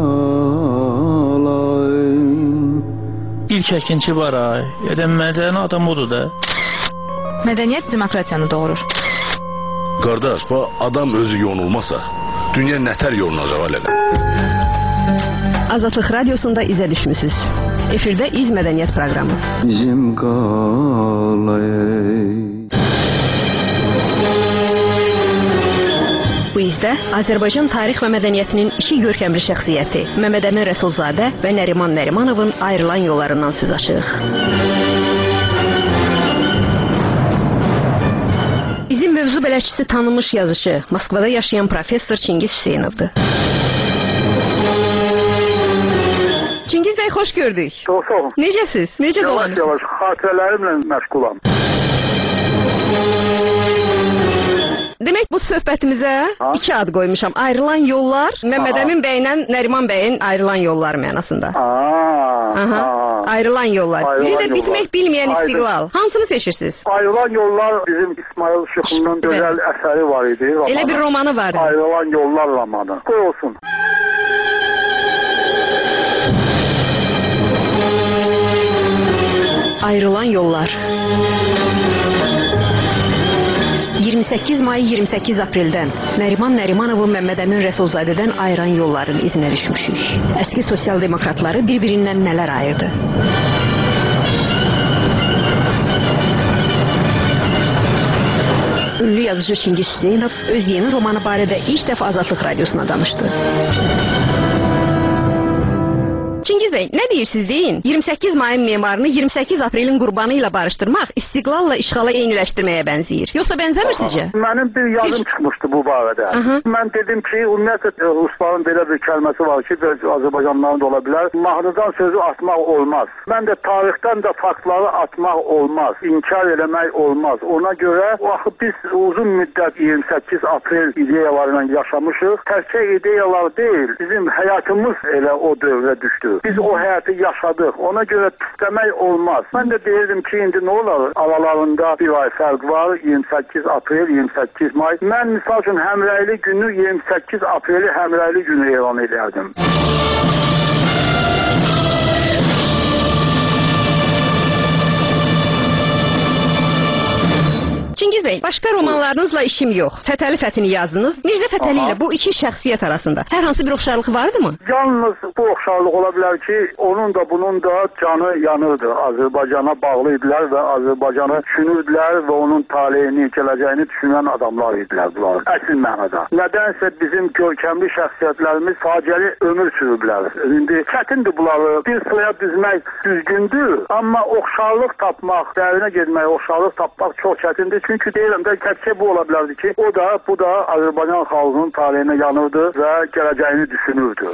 Speaker 19: İlk əkinçi var ay. Elə mədəni adam odur da.
Speaker 10: Mədəniyyət demokratiyanı doğurur.
Speaker 13: Qardaş, bu adam özü yonulmasa, dünya nətər yolunacaq elələ.
Speaker 10: Azadlıq Radiosunda izə düşmüsünüz. Efirdə İz Mədəniyyət proqramı.
Speaker 19: Bizim qalay.
Speaker 10: Bu izdə Azərbaycan tarix və mədəniyyətinin iki görkəmli şəxsiyyəti Məmməd Əmin Rəsulzadə və Nəriman Nərimanovun ayrılan yollarından söz açırıq. İzin mövzu bələdçisi tanınmış yazıcı, Moskvada yaşayan professor Çingiz Hüseynovdur. Çingiz bəy, xoş gördük.
Speaker 22: Çox sağ olun.
Speaker 10: Necəsiz? Necə dolanır?
Speaker 22: Yavaş-yavaş xatirələrimlə məşğulam.
Speaker 10: Demək, bu söhbətimizə iki ad qoymuşam. Ayrılan yollar, Məmməd Əmin bəylə Nəriman bəyin ayrılan yolları mənasında. Ayrılan yollar. Biri də bitmək bilməyən istiqlal. Hansını seçirsiniz?
Speaker 22: Ayrılan yollar bizim İsmail Şıxın'ın gözəl əsəri var idi.
Speaker 10: Elə bir romanı vardı.
Speaker 22: Ayrılan yollar romanı. Bu olsun.
Speaker 10: Ayrılan yollar. 28 may 28 apreldən Nəriman Nərimanovun Məmməd Əmin Rəsulzadədən ayıran yolların izinə düşmüşük. Əski sosial demokratları bir-birindən nələr ayırdı? Ünlü yazıcı Çingiz Hüseynov öz yeni romanı barədə ilk dəfə Azadlıq Radiosuna danışdı. Çingiz bəy, nə deyirsiniz deyin? 28 mayın memarını 28 aprelin qurbanı ilə barışdırmaq istiqlalla işğala eyniləşdirməyə bənzəyir. Yoxsa bənzəmir sizcə?
Speaker 22: Mənim bir yazım çıxmışdı bu barədə. Mən dedim ki, ümumiyyətlə Rusların belə bir kəlməsi var ki, Azərbaycanlıların da ola bilər. Mahnıdan sözü atmaq olmaz. Mən də tarixdən də faktları atmaq olmaz. İnkar eləmək olmaz. Ona görə axı biz uzun müddət 28 aprel ideyalarıyla yaşamışıq. Təkcə ideyalar deyil, bizim həyatımız elə o dövrə düşdü. Biz o həyatı yaşadıq. Ona görə pisləmək olmaz. Mən də deyirdim ki, indi nə olar? Aralarında bir ay fərq var. 28 aprel, 28 may. Mən misal üçün həmrəyli günü 28 apreli həmrəyli günü elan edərdim. Çingiz bəy, başqa romanlarınızla işim yox. Fətəli Fətini yazdınız. Mirzə Fətəli ilə bu iki şəxsiyyət arasında hər hansı bir oxşarlıq vardı mı? Yalnız bu oxşarlıq ola bilər ki, onun da bunun da canı yanırdı. Azərbaycana bağlı idilər və Azərbaycanı düşünürdülər və onun taleyini, gələcəyini düşünən adamlar idilər bunlar. Əsl mənada. Nədənsə bizim görkəmli şəxsiyyətlərimiz faciəli ömür sürüblər. İndi çətindir bunları bir sıraya düzmək düzgündür, amma oxşarlıq tapmaq, dərinə getmək, oxşarlıq tapmaq çox çətindir. Çünki deyirəm də təkcə bu ola bilərdi ki, bu da Azərbaycan xalqının taleyinə yanırdı və gələcəyini düşünürdü.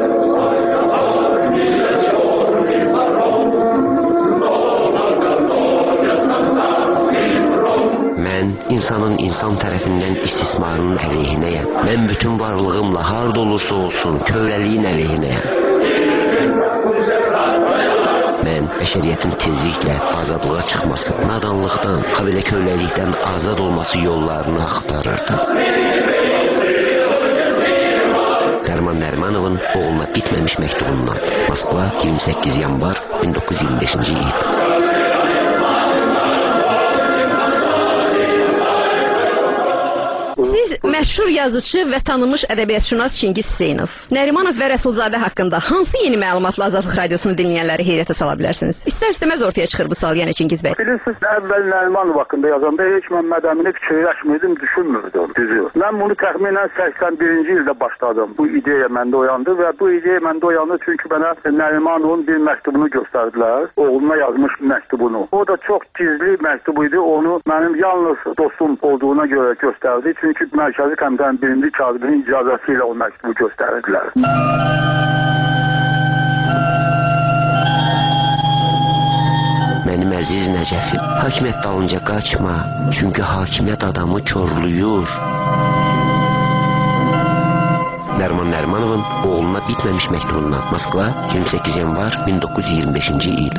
Speaker 23: Mən insanın insan tərəfindən istismarının əleyhinəyəm. Mən bütün varlığımla harda olursa olsun kövrəliyin əleyhinəyəm. Mən bəşəriyyətin tezliklə azadlığa çıxması, nadanlıqdan, habelə köləlikdən azad olması yollarını axtarırdım. Nəriman Nərimanovun oğluna bitməmiş məktubundan. Moskva, 28 yanvar 1925-ci il. Siz məşhur yazıcı və tanınmış ədəbiyyatşünas Çingiz Hüseynov, Nərimanov və Rəsulzadə haqqında hansı yeni məlumatla Azadlıq Radiosunu dinləyənləri heyrətə sala bilərsiniz? İstər-istəməz ortaya çıxır bu sual yenə Çingiz bəy. Bilirsiniz, əvvəl Nərimanov haqqında yazanda heç Məmməd Əmini fikirləşmirdim, düşünmürdüm, düzü. Mən bunu təxminən 81-ci ildə başladım. Bu ideya məndə oyandı və bu ideya məndə oyandı çünki mənə Nərimanovun bir məktubunu göstərdilər, oğluna yazmış məktubunu. O da çox gizli məktub idi, onu mənim yalnız dostum olduğuna görə göstərdi. Çünki Mərkəzi Komitənin birinci katibinin icazəsi ilə o məktubu göstərirdilər.
Speaker 8: Əziz Nəcəfim, hakimiyyət dalınca qaçma, çünki hakimiyyət adamı körlüyür. Nəriman Nərimanovun oğluna bitməmiş məktubundan Moskva 28 yanvar 1925-ci il.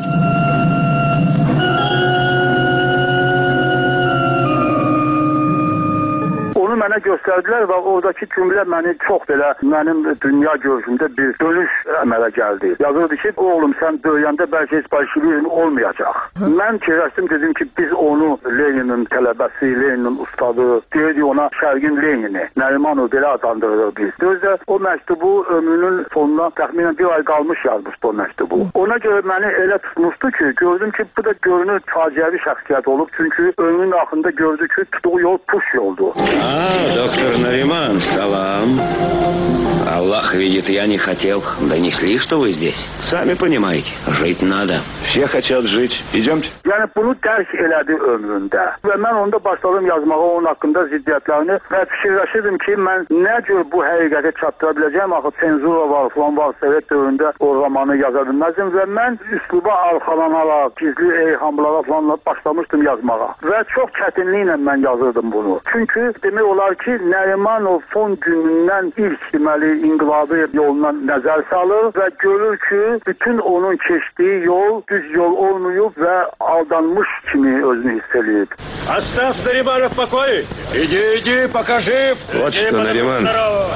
Speaker 15: Mənə göstərdilər və oradakı cümlə məni çox belə mənim dünya görüşümdə bir dönüş əmələ gəldi. Yazırdı ki, oğlum sən böyüyəndə bəlkə heç bolşevizm olmayacaq. Mən fikirləşdim, dedim ki, biz onu Leninin tələbəsi, Leninin ustadı, deyirdik ona Şərqin Lenini, Nərimanov belə adlandırırıq biz. Özdə o məktubu ömrünün sonuna təxminən bir ay qalmış yazmışdı o məktubu. Ona görə məni elə tutmuşdu ki, gördüm ki, bu da görünür faciəvi şəxsiyyət olub. Çünki ömrünün axırında gördü ki, tutduğu yol push yoldur.
Speaker 17: Доктор Нариман, салам. Аллах видит, я не хотел. Донесли, что вы здесь. Сами понимаете, жить надо. Все хотят жить. Идемте.
Speaker 15: Yəni bunu dərk elədi ömründə. Və mən onda başladım yazmağa onun haqqında ziddiyyətlərini və fikirləşirdim ki, mən nə cür bu həqiqəti çatdıra biləcəyim. Axı senzura var, falan var, Sovet dövründə o romanı yaza bilməzdim və mən üsluba arxalanaraq, gizli eyhamlara falan başlamışdım yazmağa. Və çox çətinliklə mən yazırdım bunu. Çünki demək olar ki, Nərimanov son günündən ilk deməli inqilabi yoluna nəzər salır və görür ki, bütün onun keçdiyi yol düz yol olmayıb və aldanmış kimi özünü hiss eləyib.
Speaker 17: Оставь Наримана в покое. Иди, покажи. Вот что, Нариман.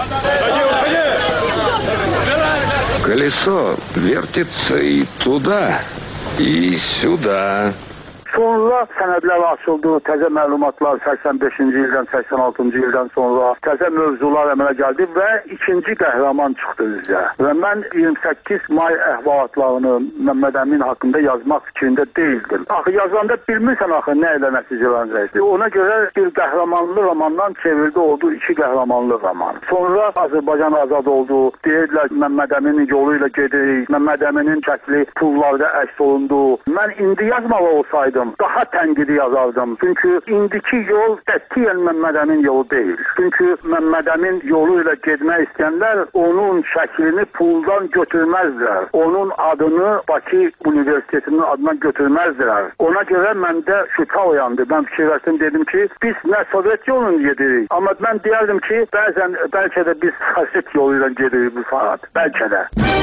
Speaker 17: Колесо вертится и туда, и сюда.
Speaker 15: Sonra sənədlər açıldı, təzə məlumatlar 85-ci ildən, 86-cı ildən sonra təzə mövzular əmələ gəldi və ikinci qəhrəman çıxdı bizə. Və mən 28 may əhvalatlarını Məmməd Əmin haqqında yazmaq fikrində deyildim. Axı yazanda bilmirsən axı nə ilə nəticələnəcəkdir. Ona görə bir qəhrəmanlı romandan çevirdi oldu iki qəhrəmanlı roman. Sonra Azərbaycan azad oldu, deyirdilər Məmməd Əminin yolu ilə gedirik, Məmməd Əminin şəkli pullarda əks olundu. Mən indi yazmalı olsaydım daha tənqidi yazardım. Çünki indiki yol qətiyyən Məmməd Əmin yolu deyil. Çünki Məmməd Əmin yolu ilə getmək istəyənlər onun şəklini puldan götürməzlər. Onun adını Bakı Universitetinin adından götürməzlər. Ona görə məndə şübhə oyandı. Mən fikirləşdim, dedim ki, biz nə Sovet yolunu gedirik. Amma mən deyərdim ki, bəzən bəlkə də biz faşist yolu ilə gedirik bu saat. Bəlkə də.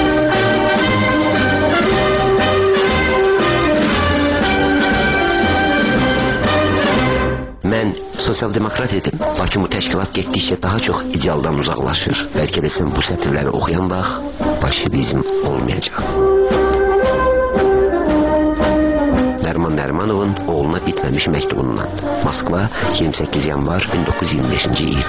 Speaker 8: Mən sosial-demokrat idim. Lakin bu təşkilat getdikcə daha çox idealdan uzaqlaşır. Bəlkə də sən bu sətirləri oxuyan vaxt bolşevizm olmayacaq. Nəriman Nərimanovun oğluna bitməmiş məktubundan. Moskva 28 yanvar 1925-ci il.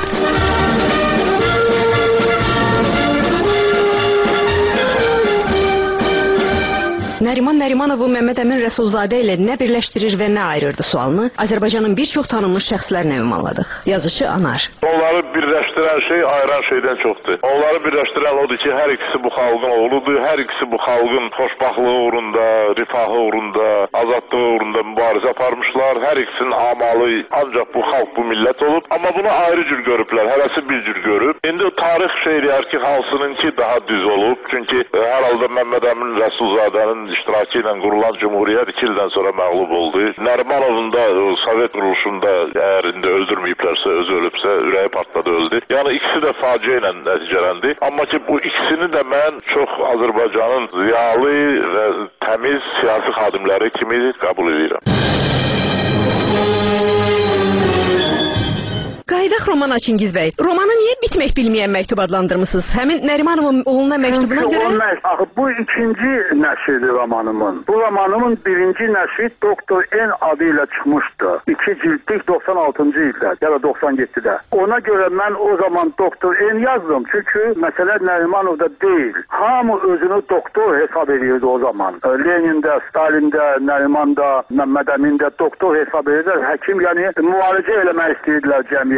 Speaker 22: Nəriman Nərimanovu Məmməd Əmin Rəsulzadə ilə nə birləşdirir və nə ayırırdı sualını Azərbaycanın bir çox tanınmış şəxslərlə ünvanladıq. Yazıcı Anar.
Speaker 24: Onları birləşdirən şey ayıran şeydən çoxdur. Onları birləşdirən odur ki, hər ikisi bu xalqın oğludur. Hər ikisi bu xalqın xoşbaxtlığı uğrunda, rifahı uğrunda, azadlığı uğrunda mübarizə aparmışlar. Hər ikisinin amalı ancaq bu xalq, bu millət olub. Amma bunu ayrı cür görüblər. Hərəsi bir cür görüb. İndi tarix şey deyər ki, hansınınki daha düz olub. Çünki hər halda Məmməd Əmin Rəsulzadənin iştirakı ilə qurulan Cumhuriyyət 2 ildən sonra məğlub oldu. Nərimanovun da Sovet quruluşunda əgər indi öldürməyiblərsə, özü ölübsə, ürəyi partladı, öldü. Yəni ikisi də faciə ilə nəticələndi. Amma ki bu ikisini də mən çox Azərbaycanın ziyalı və təmiz siyasi xadimləri kimi qəbul edirəm.
Speaker 22: Qaydaq roman Çingiz bəy. Romanı niyə bitmək bilməyən məktub adlandırmısınız? Həmin Nərimanovun oğluna məktubuna görə...
Speaker 15: Axı bu ikinci nəşridir romanımın. Bu romanımın birinci nəşri Doktor N adı ilə çıxmışdı. 2 cildlik 96-cı ildə ya da 97-də. Ona görə mən o zaman Doktor N yazdım. Çünki məsələ Nərimanovda deyil. Hamı özünü doktor hesab edirdi o zaman. Lenində, Stalində, Nərimanda, Məmməd Əmində doktor hesab edirlər. Həkim, yəni müalicə eləmək istəyirdilər cəmiyyəti.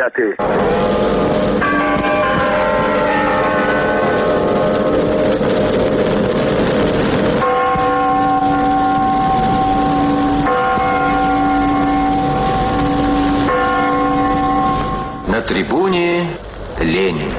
Speaker 25: На трибуне Ленин.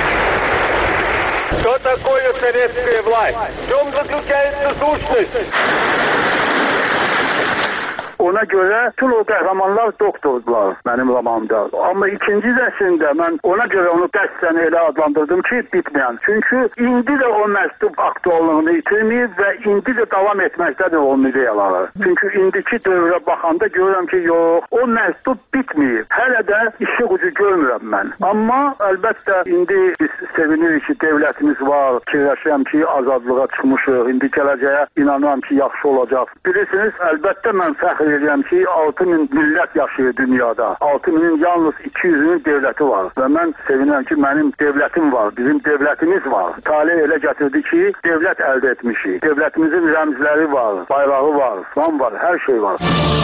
Speaker 26: Что такое советская власть? В чем заключается сущность?
Speaker 15: Ona görə bütün o qəhrəmanlar doktordular mənim romanımda. Amma ikinci rəsmdə mən ona görə onu qəsdən elə adlandırdım ki, bitməyən. Çünki indi də o məktub aktuallığını itirməyib və indi də davam etməkdədir onun ideyaları. Çünki indiki dövrə baxanda görürəm ki, yox, o məktub bitməyib. Hələ də işi gücü görmürəm mən. Amma əlbəttə indi biz sevinirik ki, dövlətimiz var, fikirləşirəm ki, azadlığa çıxmışıq, indi gələcəyə inanıram ki, yaxşı olacaq. Bilirsiniz, əlbəttə mən fəxr edirəm ki, 6000 millət yaşayır dünyada. 6000-in yalnız 200-ünün dövləti var. Və mən sevinirəm ki, mənim dövlətim var, bizim dövlətimiz var. Talih elə gətirdi ki, dövlət əldə etmişik. Dövlətimizin rəmzləri var, bayrağı var, fan var, hər şey var.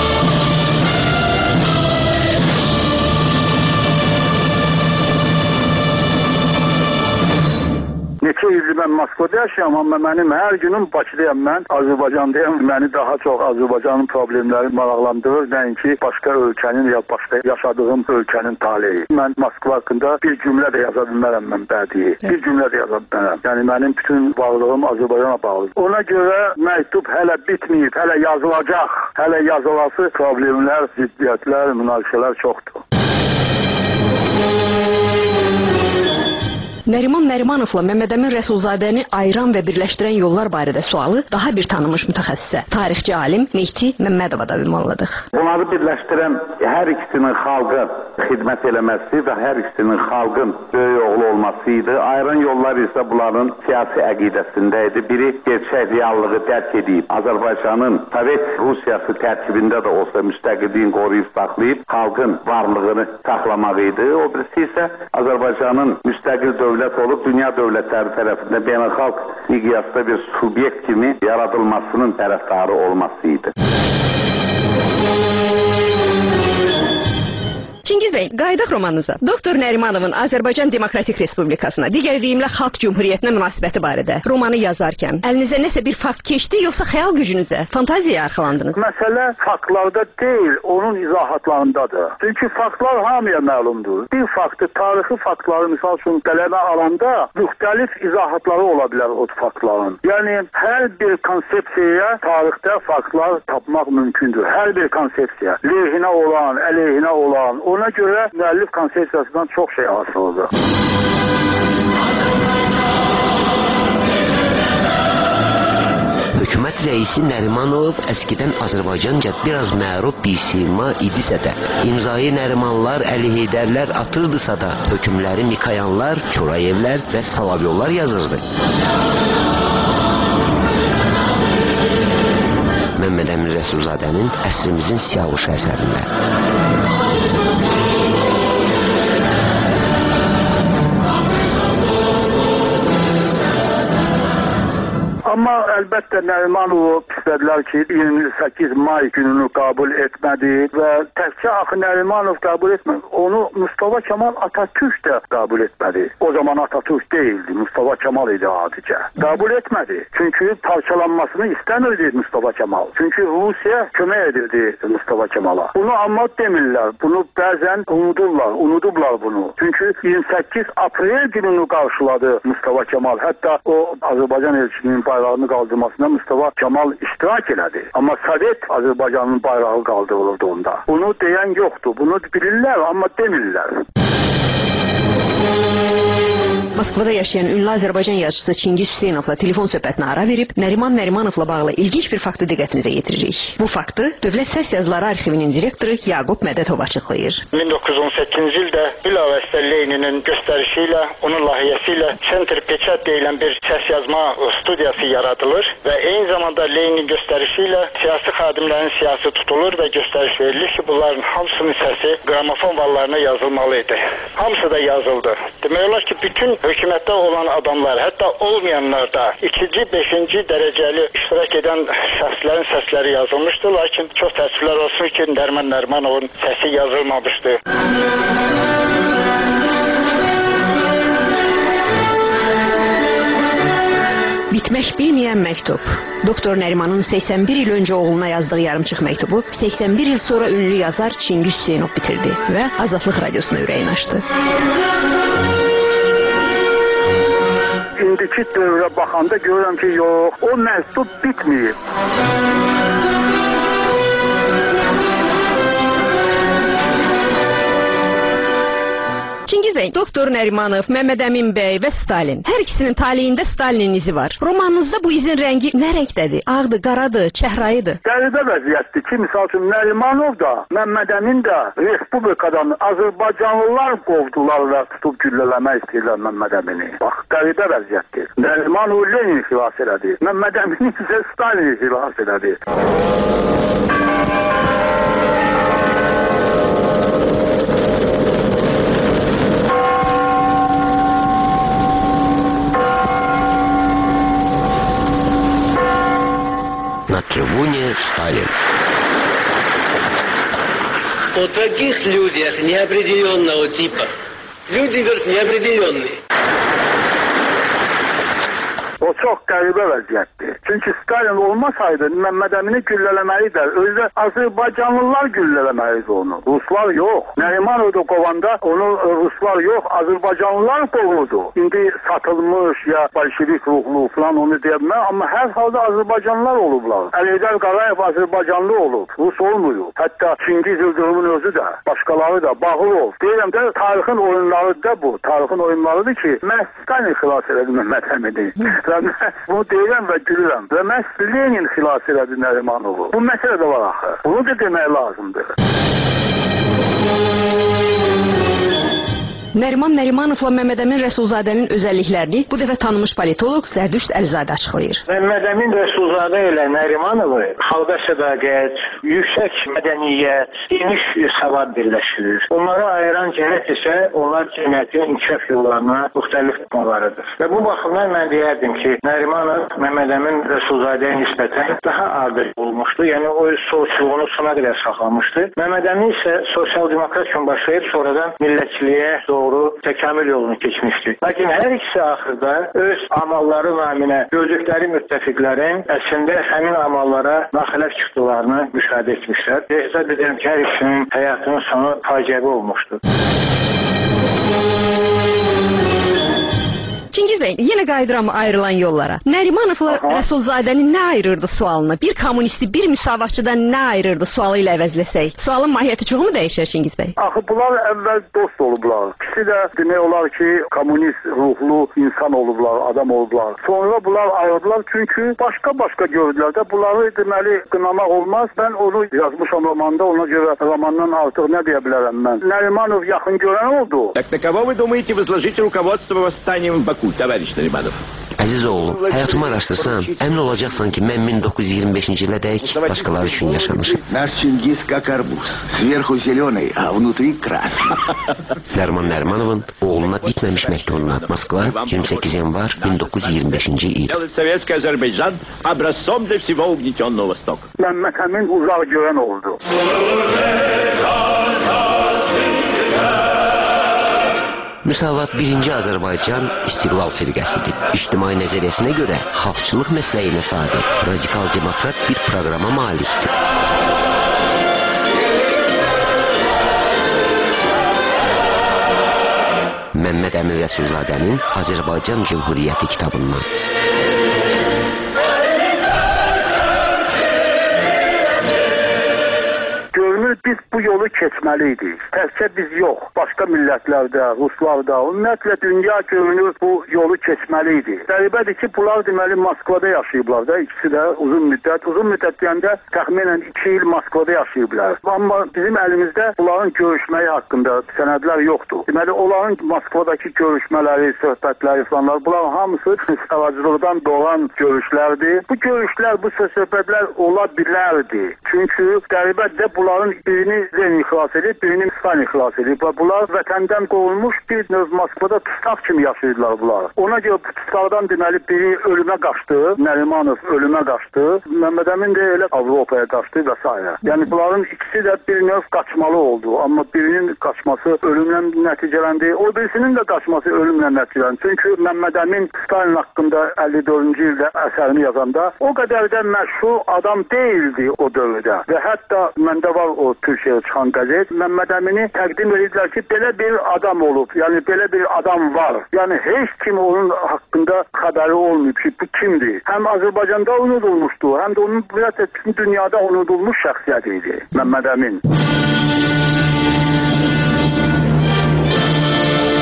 Speaker 15: Neçə ildir mən Moskvada yaşayam, amma mənim hər günüm Bakıdayam mən, Azərbaycandayam. Məni daha çox Azərbaycanın problemləri maraqlandırır, nəinki başqa ölkənin ya başqa yaşadığım ölkənin taleyi. Mən Moskva haqqında bir cümlə də yaza bilmərəm mən bədii. Bir cümlə də yaza bilmərəm. Yəni mənim bütün varlığım Azərbaycana bağlıdır. Ona görə məktub hələ bitməyib, hələ yazılacaq. Hələ yazılası problemlər, ziddiyyətlər, münaqişələr çoxdur.
Speaker 22: Nəriman Nərimanovla Məmməd Əmin Rəsulzadəni ayıran və birləşdirən yollar barədə sualı daha bir tanınmış mütəxəssisə, tarixçi alim Mehdi Məmmədova da ünvanladıq.
Speaker 1: Bunları birləşdirən hər ikisinin xalqa xidmət eləməsi və hər ikisinin xalqın böyük oğlu olması idi. Ayıran yollar isə bunların siyasi əqidəsində idi. Biri gerçək reallığı dərk edib, Azərbaycanın Sovet Rusiyası tərkibində də olsa müstəqilliyin qoruyub saxlayıb, xalqın varlığını saxlamaq idi. O birisi isə Azərbaycanın müstəqil dövlət olub, dünya dövlətləri tərəfində beynəlxalq miqyasda bir subyekt kimi yaradılmasının tərəfdarı olması idi.
Speaker 22: Çingiz bəy, qayıdaq romanınıza. Doktor Nərimanovun Azərbaycan Demokratik Respublikasına, digər deyimlə Xalq Cümhuriyyətinə münasibəti barədə romanı yazarkən əlinizə nəsə bir fakt keçdi, yoxsa xəyal gücünüzə, fantaziyaya arxalandınız?
Speaker 15: Məsələ faktlarda deyil, onun izahatlarındadır. Çünki faktlar hamıya məlumdur. Bir faktı, tarixi faktları misal üçün qələmə alanda müxtəlif izahatları ola bilər o faktların. Yəni, hər bir konsepsiyaya tarixdə faktlar tapmaq mümkündür. Hər bir konsepsiya. Lehinə olan, əleyhinə olan, ona görə müəllif konsepsiyasından çox şey asılıdır.
Speaker 8: Hökumət rəisi Nərimanov əskidən Azərbaycanca biraz məruf bir sima idisə də, imzayı Nərimanlar, Əli Heydərlər atırdısa da, hökümləri Mikayanlar, Çorayevlər və Salavyollar yazırdı. Məmməd Əmin Rəsulzadənin Əsrimizin Siyavuş əsərində.
Speaker 15: Amma əlbəttə Nərimanovu istədilər ki, 28 may gününü qəbul etmədi və təkcə axı Nərimanov qəbul etmədi. Onu Mustafa Kemal Atatürk də qəbul etmədi. O zaman Atatürk deyildi, Mustafa Kemal idi adicə. Qəbul etmədi. Çünki parçalanmasını istəmirdi Mustafa Kemal. Çünki Rusiya kömək edirdi Mustafa Kemala. Bunu amma demirlər. Bunu bəzən unudublar bunu. Çünki 28 aprel gününü qarşıladı Mustafa Kemal. Hətta o Azərbaycan elçinin bayrağını qaldırmasına Mustafa Kemal iştirak elədi. Amma Sovet Azərbaycanın bayrağı qaldırılırdı onda. Bunu deyən yoxdur. Bunu bilirlər, amma demirlər.
Speaker 22: Moskvada yaşayan ünlü Azərbaycan yazıçısı Çingiz Hüseynovla telefon söhbətinə ara verib Nəriman Nərimanovla bağlı ilginc bir faktı diqqətinizə yetiririk. Bu faktı Dövlət Səs Yazıları Arxivinin direktoru Yaqub Mədətov açıqlayır.
Speaker 2: 1918-ci ildə bilavasitə Leninin göstərişi ilə, onun layihəsi ilə Senter Peçat deyilən bir səs yazma studiyası yaradılır və eyni zamanda Leninin göstərişi ilə siyasi xadimlərin siyasi tutulur və göstəriş verilir ki, bunların hamısının səsi qramofon vallarına yazılmalıydı. Hamısı da yazıldı. Demək olar ki, bütün hökumətdə olan adamlar, hətta olmayanlar da 2-ci, 5-ci dərəcəli iştirak edən şəxslərin səsləri yazılmışdı, lakin çox təəssüflər olsun ki, Nəriman Nərimanovun səsi yazılmamışdı.
Speaker 22: Bitmək bilməyən məktub. Doktor Nərimanın 81 il öncə oğluna yazdığı yarımçıq məktubu 81 il sonra ünlü yazar Çingiz Hüseynov bitirdi və Azadlıq Radiosuna ürəyin açdı.
Speaker 15: İndiki dövrə baxanda görürəm ki, yox, o məktub bitməyib.
Speaker 23: Çingiz bəy, doktor Nərimanov, Məmməd Əmin bəy və Stalin. Hər ikisinin taleyində Stalinin izi var. Romanınızda bu izin rəngi nə rəngdədir? Ağdır, qaradır, çəhrayıdır?
Speaker 15: Qəribə vəziyyətdir ki, misal üçün Nərimanov da, Məmməd Əmin də Respublikadan Azərbaycanlılar qovdular və tutub güllələmək istəyirlər Məmməd Əmini. Bax, qəribə vəziyyətdir. Nərimanov Lenin xilas elədi. Məmməd Əmin isə Stalin xilas elədi.
Speaker 8: На трибуне Сталин.
Speaker 4: О таких людях неопределенного типа. Люди, говорят, неопределенные.
Speaker 15: O çox qəribə vəziyyətdir. Çünki Stalin olmasaydı Məmməd Əmini güllələməlidir. Özü Azərbaycanlılar güllələməlidir onu. Ruslar yox. Nərimanov da qovanda onu Ruslar yox, Azərbaycanlılar qovurdu. İndi satılmış ya bolşevik ruhlu falan onu deyəməm. Amma hər halda Azərbaycanlılar olublar. Əliydər Qarayev Azərbaycanlı olub. Rus olmuyor. Hətta Çingiz Yıldırımın özü də, başqaları da Bağırov. Deyirəm də tarixin oyunları da bu. Tarixin oyunlarıdır ki, mən Stalin xilas elədi Məmməd Əmini. Bunu deyirəm və gülürəm. Və məhz Lenin xilas elədi Nərimanovu. Bu məsələ də var axı. Bunu da demək lazımdır.
Speaker 23: Nəriman Nərimanovla Məmməd Əmin Rəsulzadənin özəlliklərini bu dəfə tanınmış politoloq Zərdüşt Əlizadə açıqlayır.
Speaker 16: Məmməd Əmin Rəsulzadə ilə Nərimanovu xalqa sədaqət, yüksək mədəniyyət, geniş savad birləşdirir. Onları ayıran cəhət isə onlar cəmiyyətin inkişaf yollarına müxtəlif tutmalarıdır. Və bu baxımdan mən deyərdim ki, Nərimanov Məmməd Əmin Rəsulzadəyə nisbətən daha ardıq olmuşdu. Yəni o solçuluğunu sona qədər saxlamışdı. Məmməd Əmin isə sosial-demokrat kimi başlayıb sonradan millətçiliyə doğru təkamül yolunu keçmişdi. Lakin hər ikisi axırda öz amalları naminə gördükləri müttəfiqlərin əslində həmin amallara naxilaf çıxdıqlarını müşahidə etmişlər. Hesab edirəm ki, hər ikisinin həyatının sonu faciəvi olmuşdur.
Speaker 23: Çingiz bəy, yenə qayıdıram ayrılan yollara. Nərimanovla Rəsulzadəni nə ayırırdı sualını? Bir kommunisti, bir müsavatçıdan nə ayırırdı sualı ilə əvəzləsək? Sualın mahiyyəti çoxmu dəyişir Çingiz bəy?
Speaker 15: Axı bunlar əvvəl dost olublar. İkisi də demək olar ki, kommunist ruhlu insan olublar, adam olublar. Sonra bunlar ayrıldılar çünki başqa gördülər də bunları deməli qınamaq olmaz. Mən onu yazmışam romanda, ona görə romandan artıq nə deyə bilərəm mən? Nərimanov yaxın görən oldu.
Speaker 17: Так на кого вы думаете возложить руководство восстанием в Баку, товарищ Нариманов?
Speaker 8: Əziz oğlum, həyatımı araşdırsan, əmin olacaqsan ki, mən 1925-ci ilədək başqaları üçün yaşamışım.
Speaker 25: Наш Чингис как арбуз. Сверху зеленый, а внутри красный.
Speaker 8: Nəriman Nərimanovun oğluna bitməmiş məktubuna Moskva 28 yanvar 1925-ci il.
Speaker 17: Советский Азербайджан образцом для всего угнетенного Востока.
Speaker 15: Məmməd Əmin uzaq görən oldu.
Speaker 8: Müsavat 1-ci Azərbaycan İstiqlal firqəsidir. İctimai nəzəriyyəsinə görə xalqçılıq məsləyinə sadiq, radikal demokrat bir proqrama malikdir. Məmməd Əmin Rəsulzadənin Azərbaycan Cümhuriyyəti kitabından.
Speaker 15: Biz bu yolu keçməliydik. Təkcə biz yox, başqa millətlərdə, Ruslarda, ümumiyyətlə dünya görünür bu yolu keçməliydi. Qəribədir ki, bunlar deməli Moskvada yaşayıblar da, ikisi də uzun müddət deyəndə təxminən 2 il Moskvada yaşayıblar. Amma bizim əlimizdə bunların görüşməyi haqqında sənədlər yoxdur. Deməli, onların Moskvadakı görüşmələri, söhbətləri falanlar, bunların hamısı savacılıqdan doğan görüşlərdir. Bu görüşlər, bu söhbətlər ola bilərdi. Çünki qəribədir bunların birini Lenin xilas edib, birini Stalin xilas edib və bunlar vətəndən qovulmuş bir növ Moskvada tustaq kimi yaşayırlar bunlar. Ona görə bu tustaqdan deməli biri ölümə qaçdı, Nərimanov ölümə qaçdı, Məmməd Əmin də elə Avropaya qaçdı və s. Yəni bunların ikisi də bir növ qaçmalı oldu, amma birinin qaçması ölümlə nəticələndi, o birisinin də qaçması ölümlə nəticələndi. Çünki Məmməd Əmin Stalin haqqında 54-cü ildə əsərini yazanda o qədər də məşhur adam deyildi o dövrdə və hətta məndə var o Türkiyəyə çıxan qəzet, Məmməd Əmini təqdim edirlər ki, belə bir adam olub, yəni belə bir adam var. Yəni heç kim onun haqqında xəbəri olmayıb ki, bu kimdir? Həm Azərbaycanda unudulmuşdu, həm də onun bütün dünyada unudulmuş şəxsiyyət idi Məmməd Əmin.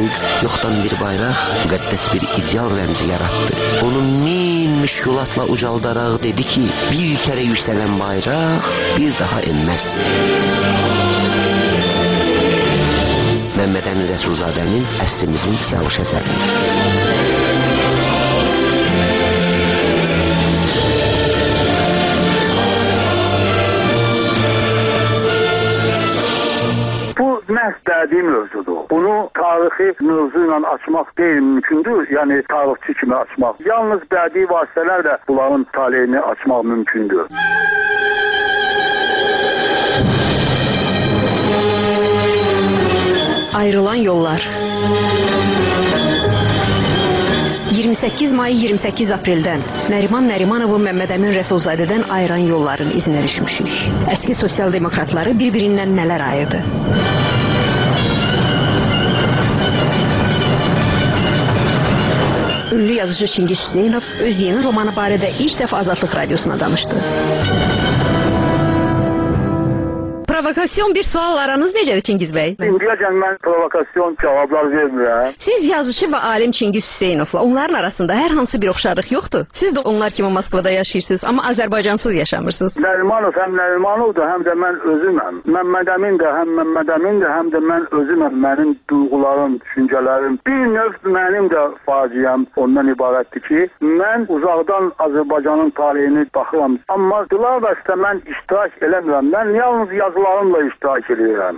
Speaker 8: yoxdan bir bayraq, müqəddəs bir ideal rəmzi yaratdı. Onu min müşkülatla ucaldaraq dedi ki, bir kərə yüksələn bayraq bir daha enməz. Məmməd Əmin Rəsulzadənin əsrimizin Siyavuş əsərində.
Speaker 15: Məhz bədii mövzudur. Bunu tarixi mövzu ilə açmaq qeyri-mümkündür, yəni tarixçi kimi açmaq. Yalnız bədii vasitələrlə bunların taleyini açmaq mümkündür.
Speaker 10: Ayrılan yollar. 28 may 28 apreldən Nəriman Nərimanovun Məmməd Əmin Rəsulzadədən ayıran yolların izinə düşmüşük. Əski sosial demokratları bir-birindən nələr ayırdı? Ünlü yazıcı Çingiz Hüseynov öz yeni romanı barədə ilk dəfə Azadlıq Radiosuna danışdı.
Speaker 23: Provokasyon bir sual aranız necədir Çingiz bəy?
Speaker 15: İndiyəcən mən provokasyon cavablar vermirəm.
Speaker 23: Siz yazıcı və alim Çingiz Hüseynovla onların arasında hər hansı bir oxşarlıq yoxdur. Siz də onlar kimi Moskvada yaşayırsınız, amma Azərbaycansız yaşamırsınız.
Speaker 15: Nərimanov həm Nərimanovdur, həm də mən özüməm. Məmməd Əmin də həm Məmməd Əmindir, həm də mən özüməm. Mənim duyğularım, düşüncələrim, bir növ mənim də faciəm ondan ibarətdir ki, mən uzaqdan Azərbaycanın taleyini baxıram. Amma dilavəstə mən iştirak eləmirəm. Mən yalnız yazılarımla iştirak edirəm.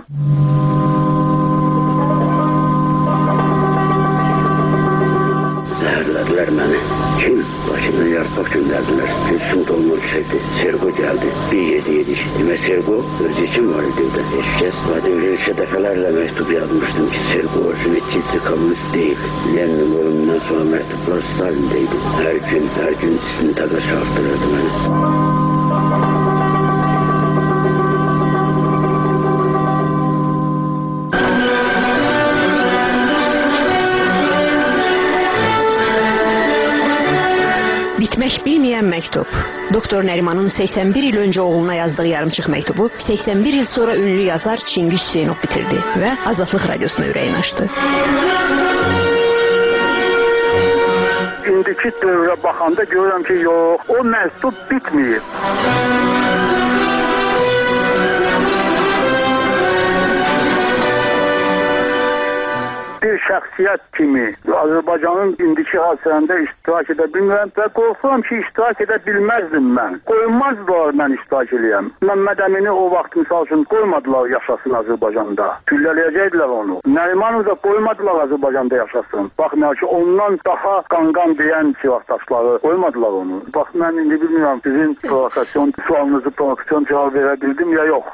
Speaker 6: Zəhərlədilər məni. Kim? Lakindən yarpaq göndərdilər. Sud olmaq istəkdi. Sergo gəldi. Bir yedik. Demək Sergo özü için var idi evdə. Heç kəs. Vadim Verilişə dəfələrlə məktub yazmışdım ki, Sergo Orjunetçisi komünist deyil. Lenin ölümündən sonra məktublar Stalindeydi. Hər gün istintaqa çarptırırdı məni.
Speaker 10: Bitmək bilməyən məktub. Doktor Nərimanın 81 il öncə oğluna yazdığı yarımçıq məktubu 81 il sonra ünlü yazar Çingiz Hüseynov bitirdi və Azadlıq Radiosuna ürəyini açdı.
Speaker 15: İndiki dövrə baxanda görürəm ki, yox, o məktub bitməyib. Bir şəxsiyyət kimi Azərbaycanın indiki hadisələrində iştirak edə bilmirəm və qorxuram ki, iştirak edə bilməzdim mən. Qoymazdılar mən iştirak edəyəm. Məmməd Əmini o vaxt misal üçün qoymadılar yaşasın Azərbaycanda. Güllələyəcəkdilər onu. Nərimanov da qoymadılar Azərbaycanda yaşasın. Baxmayaq ki, ondan daha qanqan deyən silahdaşları qoymadılar onu. Bax, mən indi bilmirəm sizin provokasyon sualınızı provokasyon cavab verə bildim ya yox.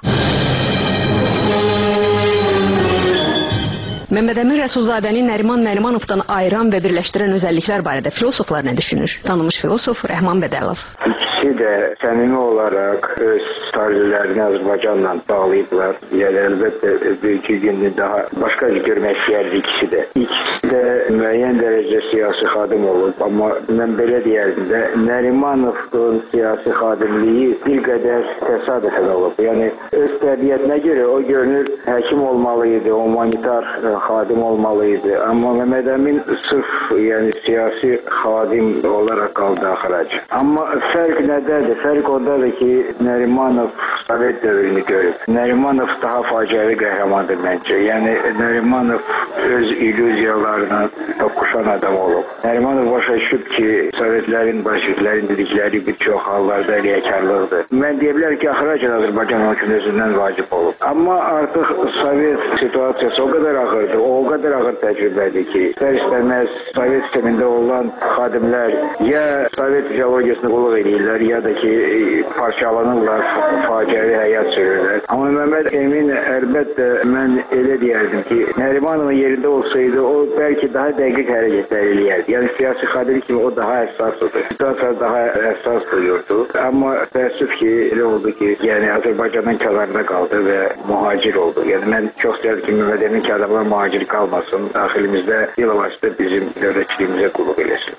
Speaker 10: Məmməd Əmin Rəsulzadəni Nəriman Nərimanovdan ayıran və birləşdirən özəlliklər barədə filosoflar nə düşünür? Tanınmış filosof Rəhman Bədəlov.
Speaker 7: İkisi də səmimi olaraq öz tarihlərini Azərbaycanla bağlayıblar. Yəni əlbəttə bir-iki günü daha başqa görmək istəyərdi ikisi də. İkisi də müəyyən dərəcədə siyasi xadim olub, amma mən belə deyərdim də Nərimanovun siyasi xadimliyi bir qədər təsadüfən olub. Yəni öz təbiətinə görə o görünür həkim olmalı idi, humanitar xadim olmalı idi. Amma Məmməd Əmin sırf siyasi xadim olaraq qaldı axırac. Amma fərq nədədir? Fərq ondadır ki, Nərimanov Sovet dövrünü görüb. Nərimanov daha faciəvi qəhrəmandır məncə. Yəni Nərimanov öz illüziyalarına toqquşan adam olub. Nərimanov başa düşüb ki, Sovetlərin, bolşeviklərin dedikləri bir çox hallarda riyakarlıqdır. Mən deyə bilərəm ki, axırac Azərbaycan onun üçün özündən vacib olub. Amma artıq Sovet situasiyası o qədər ağırdır, o qədər ağır təcrübədir ki, istər-istəməz Sovet sistemində olan xadimlər ya Sovet ideologiyasını qulluq edirlər, ya da ki, parçalanırlar, faciəvi həyat sürürlər. Amma Məmməd Əmin əlbəttə mən elə deyərdim ki, Nərimanovun yerində olsaydı, o bəlkə daha dəqiq hərəkətlər eləyərdi. Yəni siyasi xadim kimi o daha həssasdır. Situasiya daha həssas duyurdu. Amma təəssüf ki, elə oldu ki, yəni Azərbaycanın kənarında qaldı və mühacir oldu. Yəni mən çox istəyərdim ki, Məmməd Əmin ki, adamlar mühacir qalmasın, daxilimizdə bilavasitə bizim dövlətçiliyimizə qulluq eləsin.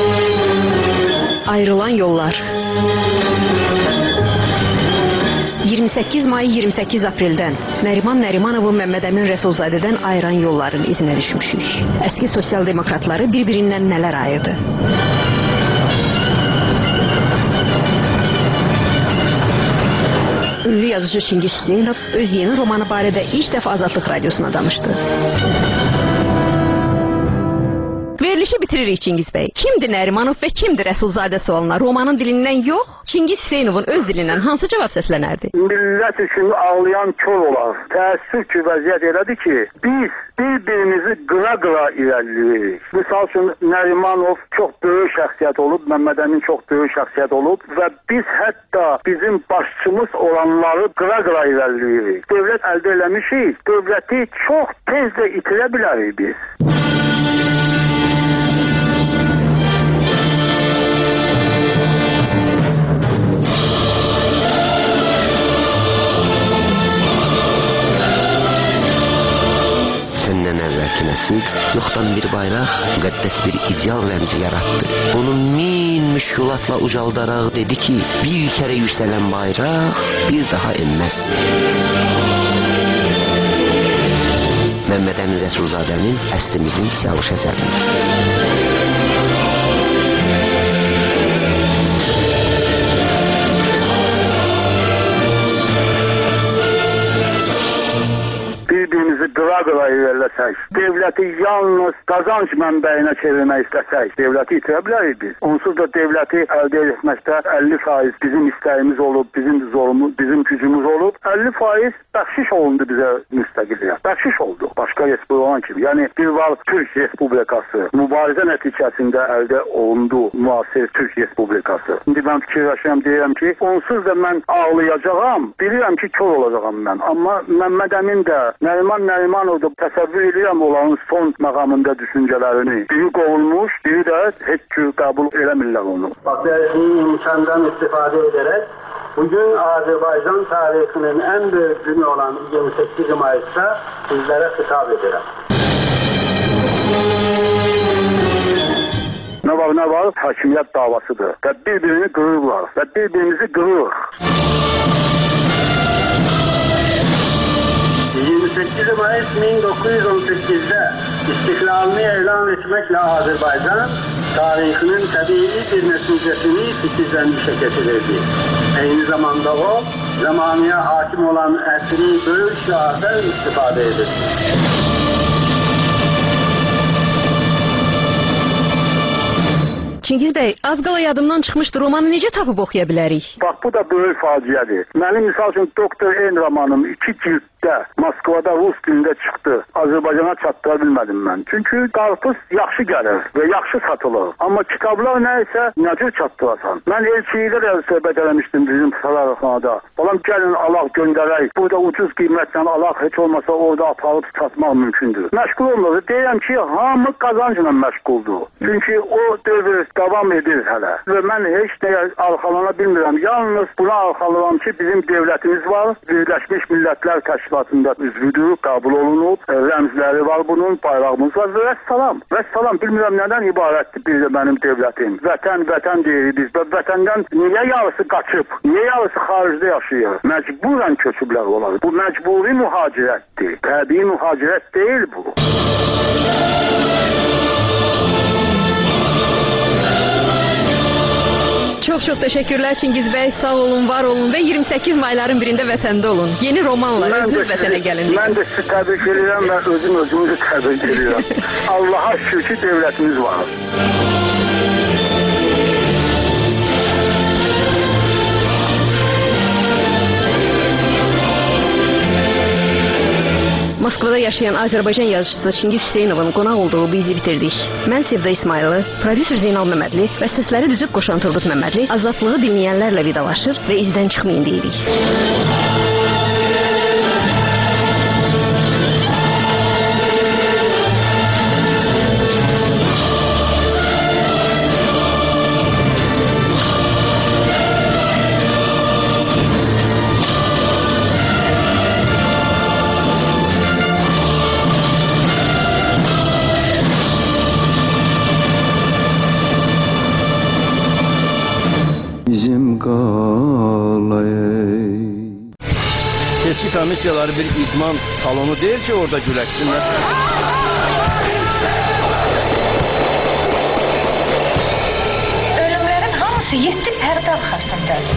Speaker 10: Ayrılan yollar. 28 may 28 apreldən Nəriman Nərimanovu Məmmədəmin Rəsulzadədən ayıran yolların izinə düşmüşük. Əski sosial demokratları bir-birindən nələr ayırdı? Ünlü yazıcı Çingiz Hüseynov öz yeni romanı barədə ilk dəfə Azadlıq Radiosuna danışdı. Verilişi bitiririk Çingiz bəy. Kimdir Nərimanov və kimdir Rəsulzadə sualına romanın dilindən yox, Çingiz Hüseynovun öz dilindən hansı cavab səslənərdi?
Speaker 15: Millət üçün ağlayan kör olar. Təəssüf ki, vəziyyət elədir ki, biz bir-birimizi qıra-qıra irəliləyirik. Misal üçün Nərimanov çox böyük şəxsiyyət olub, Məmmədəmin çox böyük şəxsiyyət olub və biz hətta bizim başçımız olanları qıra-qıra irəliləyirik. Dövlət əldə eləmişik, dövləti çox tez də itirə bilərik biz.
Speaker 8: Nəsil yoxdan bir bayraq, müqəddəs bir ideal rəmzi yaratdı. Onu min müşkülatla ucaldaraq dedi ki, bir kərə yüksələn bayraq bir daha enməz. Məmmədəmin Rəsulzadənin əsrimizin Siyavuş əsəridir.
Speaker 15: Bir-birimizi qıra-qıra irəliləsək, dövləti yalnız qazanc mənbəyinə çevirmək istəsək, dövləti itirə bilərik biz. Onsuz da dövləti əldə etməkdə 50% bizim istəyimiz olub, bizim zorumuz, bizim gücümüz olub, 50% bəxşiş olundu bizə müstəqilliyə. Bəxşiş oldu. Başqa respublika olan kimi. Yəni bir var Türk Respublikası, mübarizə nəticəsində əldə olundu müasir Türk Respublikası. İndi mən fikirləşirəm, deyirəm ki, onsuz da mən ağlayacağam, bilirəm ki, kör olacağam mən. Amma Məmmədəmin də Nəriman Nərimanov da təsəvvür edirəm onların son məqamında düşüncələrini. Biri qovulmuş, biri də heç ki qəbul eləmirlər onu.
Speaker 5: Bakı'nın imkandan istifadə edərək bugün Azərbaycan tarixinin ən böyük günü olan 28 Mayıs'ta sizlərə xitab edirəm.
Speaker 15: Nə var? Hakimiyyət davasıdır. Və bir-birini qırırlar və bir-birimizi qırırıq.
Speaker 5: 28 Mayıs 1918'de istiklalini elan etmekle Azerbaycan tarihinin tabii bir neticesini fikirlenmişe getirirdi. Aynı zamanda o zamanıya hakim olan əsri böyük şiardan istifade edirdi.
Speaker 22: Çingiz bəy, az qala yadımdan çıxmışdı, romanı necə tapıb oxuya bilərik?
Speaker 15: Bax, bu da böyük faciədir. Mənim misal üçün Doktor En romanım 2 cilddə Moskvada rus dilində çıxdı. Azərbaycana çatdıra bilmədim mən. Çünki qarpız yaxşı gəlir və yaxşı satılır. Amma kitablar nəysə, necə çatdırasan? Mən elçiyə də söhbət eləmişdim bizim sarayxanada. Balam gəlin alaq göndərək. Burada ucuz qiymətlə alaq heç olmasa orada aparıb satmaq mümkündür. Məşğul olmur. Deyirəm ki, hamı qazancla məşğuldur. Çünki o dövr davam edir hələ. Və mən heç nəyə arxalana bilmirəm. Yalnız buna arxalanıram ki, bizim dövlətimiz var. Birləşmiş Millətlər Təşkilatında üzvüdür, qəbul olunub. Rəmzləri var bunun, bayrağımız var. Və vəssalam. Vəssalam. Bilmirəm nədən ibarətdir bir də mənim dövlətim. Vətən, vətən deyirik biz. Və vətəndən niyə yarısı qaçıb? Niyə yarısı xaricdə yaşayır? Məcburən köçüblər olar. Bu məcburi mühacirətdir. Təbii mühacirət deyil bu.
Speaker 22: Çox təşəkkürlər Çingiz bəy, sağ olun, var olun və 28 mayların birində vətəndə olun. Yeni romanla özünüz vətənə gəlin.
Speaker 15: Mən də sizi təbrik edirəm və özümüzü təbrik edirəm. Allaha şükür ki, dövlətimiz var.
Speaker 22: Moskvada yaşayan Azərbaycan yazıçısı Çingiz Hüseynovun qonaq olduğu bu izi bitirdik. Mən Sevda İsmayılı, prodüser Zeynal Məmmədli və səsləri düzüb qoşan Turqut Məmmədli azadlığı dinləyənlərlə vidalaşır və izdən çıxmayın deyirik.
Speaker 19: Bizim qalay komissiyaları bir idman salonu deyil ki, orada güləşsinlər.
Speaker 9: Ölümlərin hamısı 7 pərdə arxasındadır.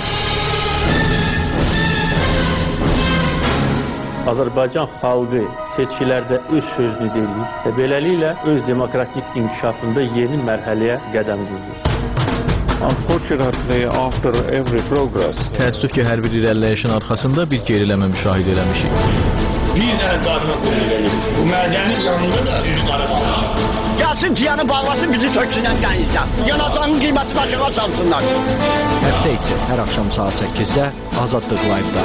Speaker 11: Azərbaycan xalqı seçkilərdə öz sözünü deyir və beləliklə öz demokratik inkişafında yeni mərhələyə qədəm qoyur.
Speaker 18: Unfortunately, after every progress,
Speaker 20: təəssüf ki, hər bir irəliləyişin arxasında bir geriləmə müşahidə eləmişik.
Speaker 21: Bir dənə darma qoyulur. Bu mədənin yanında da üzü qara qalmışıq. Gəlsin piyanı bağlasın, bizi töksünən qənizdən. Yanacağının qiyməti aşağı salsınlar.
Speaker 26: Həftə içi hər axşam saat 8-də Azadlıq Live-da.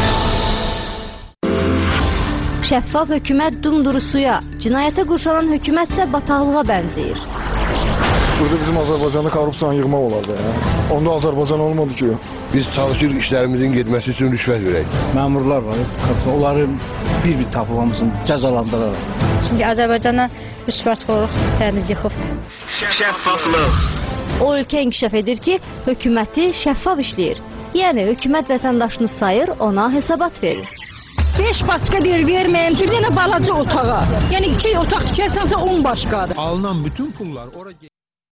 Speaker 26: Şəffaf hökumət dumdurusuya, cinayətə qurşanan hökumət isə bataqlığa bənzəyir.
Speaker 27: Burada bizim Azərbaycanda korrupsiyanı yığmaq olardı. Onda Azərbaycan olmadı ki.
Speaker 28: Biz çalışırıq işlərimizin getməsi üçün rüşvət verək.
Speaker 27: Məmurlar var, onları bir-bir tapıb hamısını cəzalandıraraq.
Speaker 26: Çünki Azərbaycana rüşvətxorluq təmiz yıxıbdır.
Speaker 21: Şəffaflıq.
Speaker 26: O ölkə inkişaf edir ki, hökuməti şəffaf işləyir. Yəni, hökumət vətəndaşını sayır, ona hesabat verir.
Speaker 22: 5 başqa deyir verməyim, bir dənə balaca otağa. Yəni 2 otaq tikərsənsə 10 başqadır.
Speaker 27: Alınan bütün pullar oraya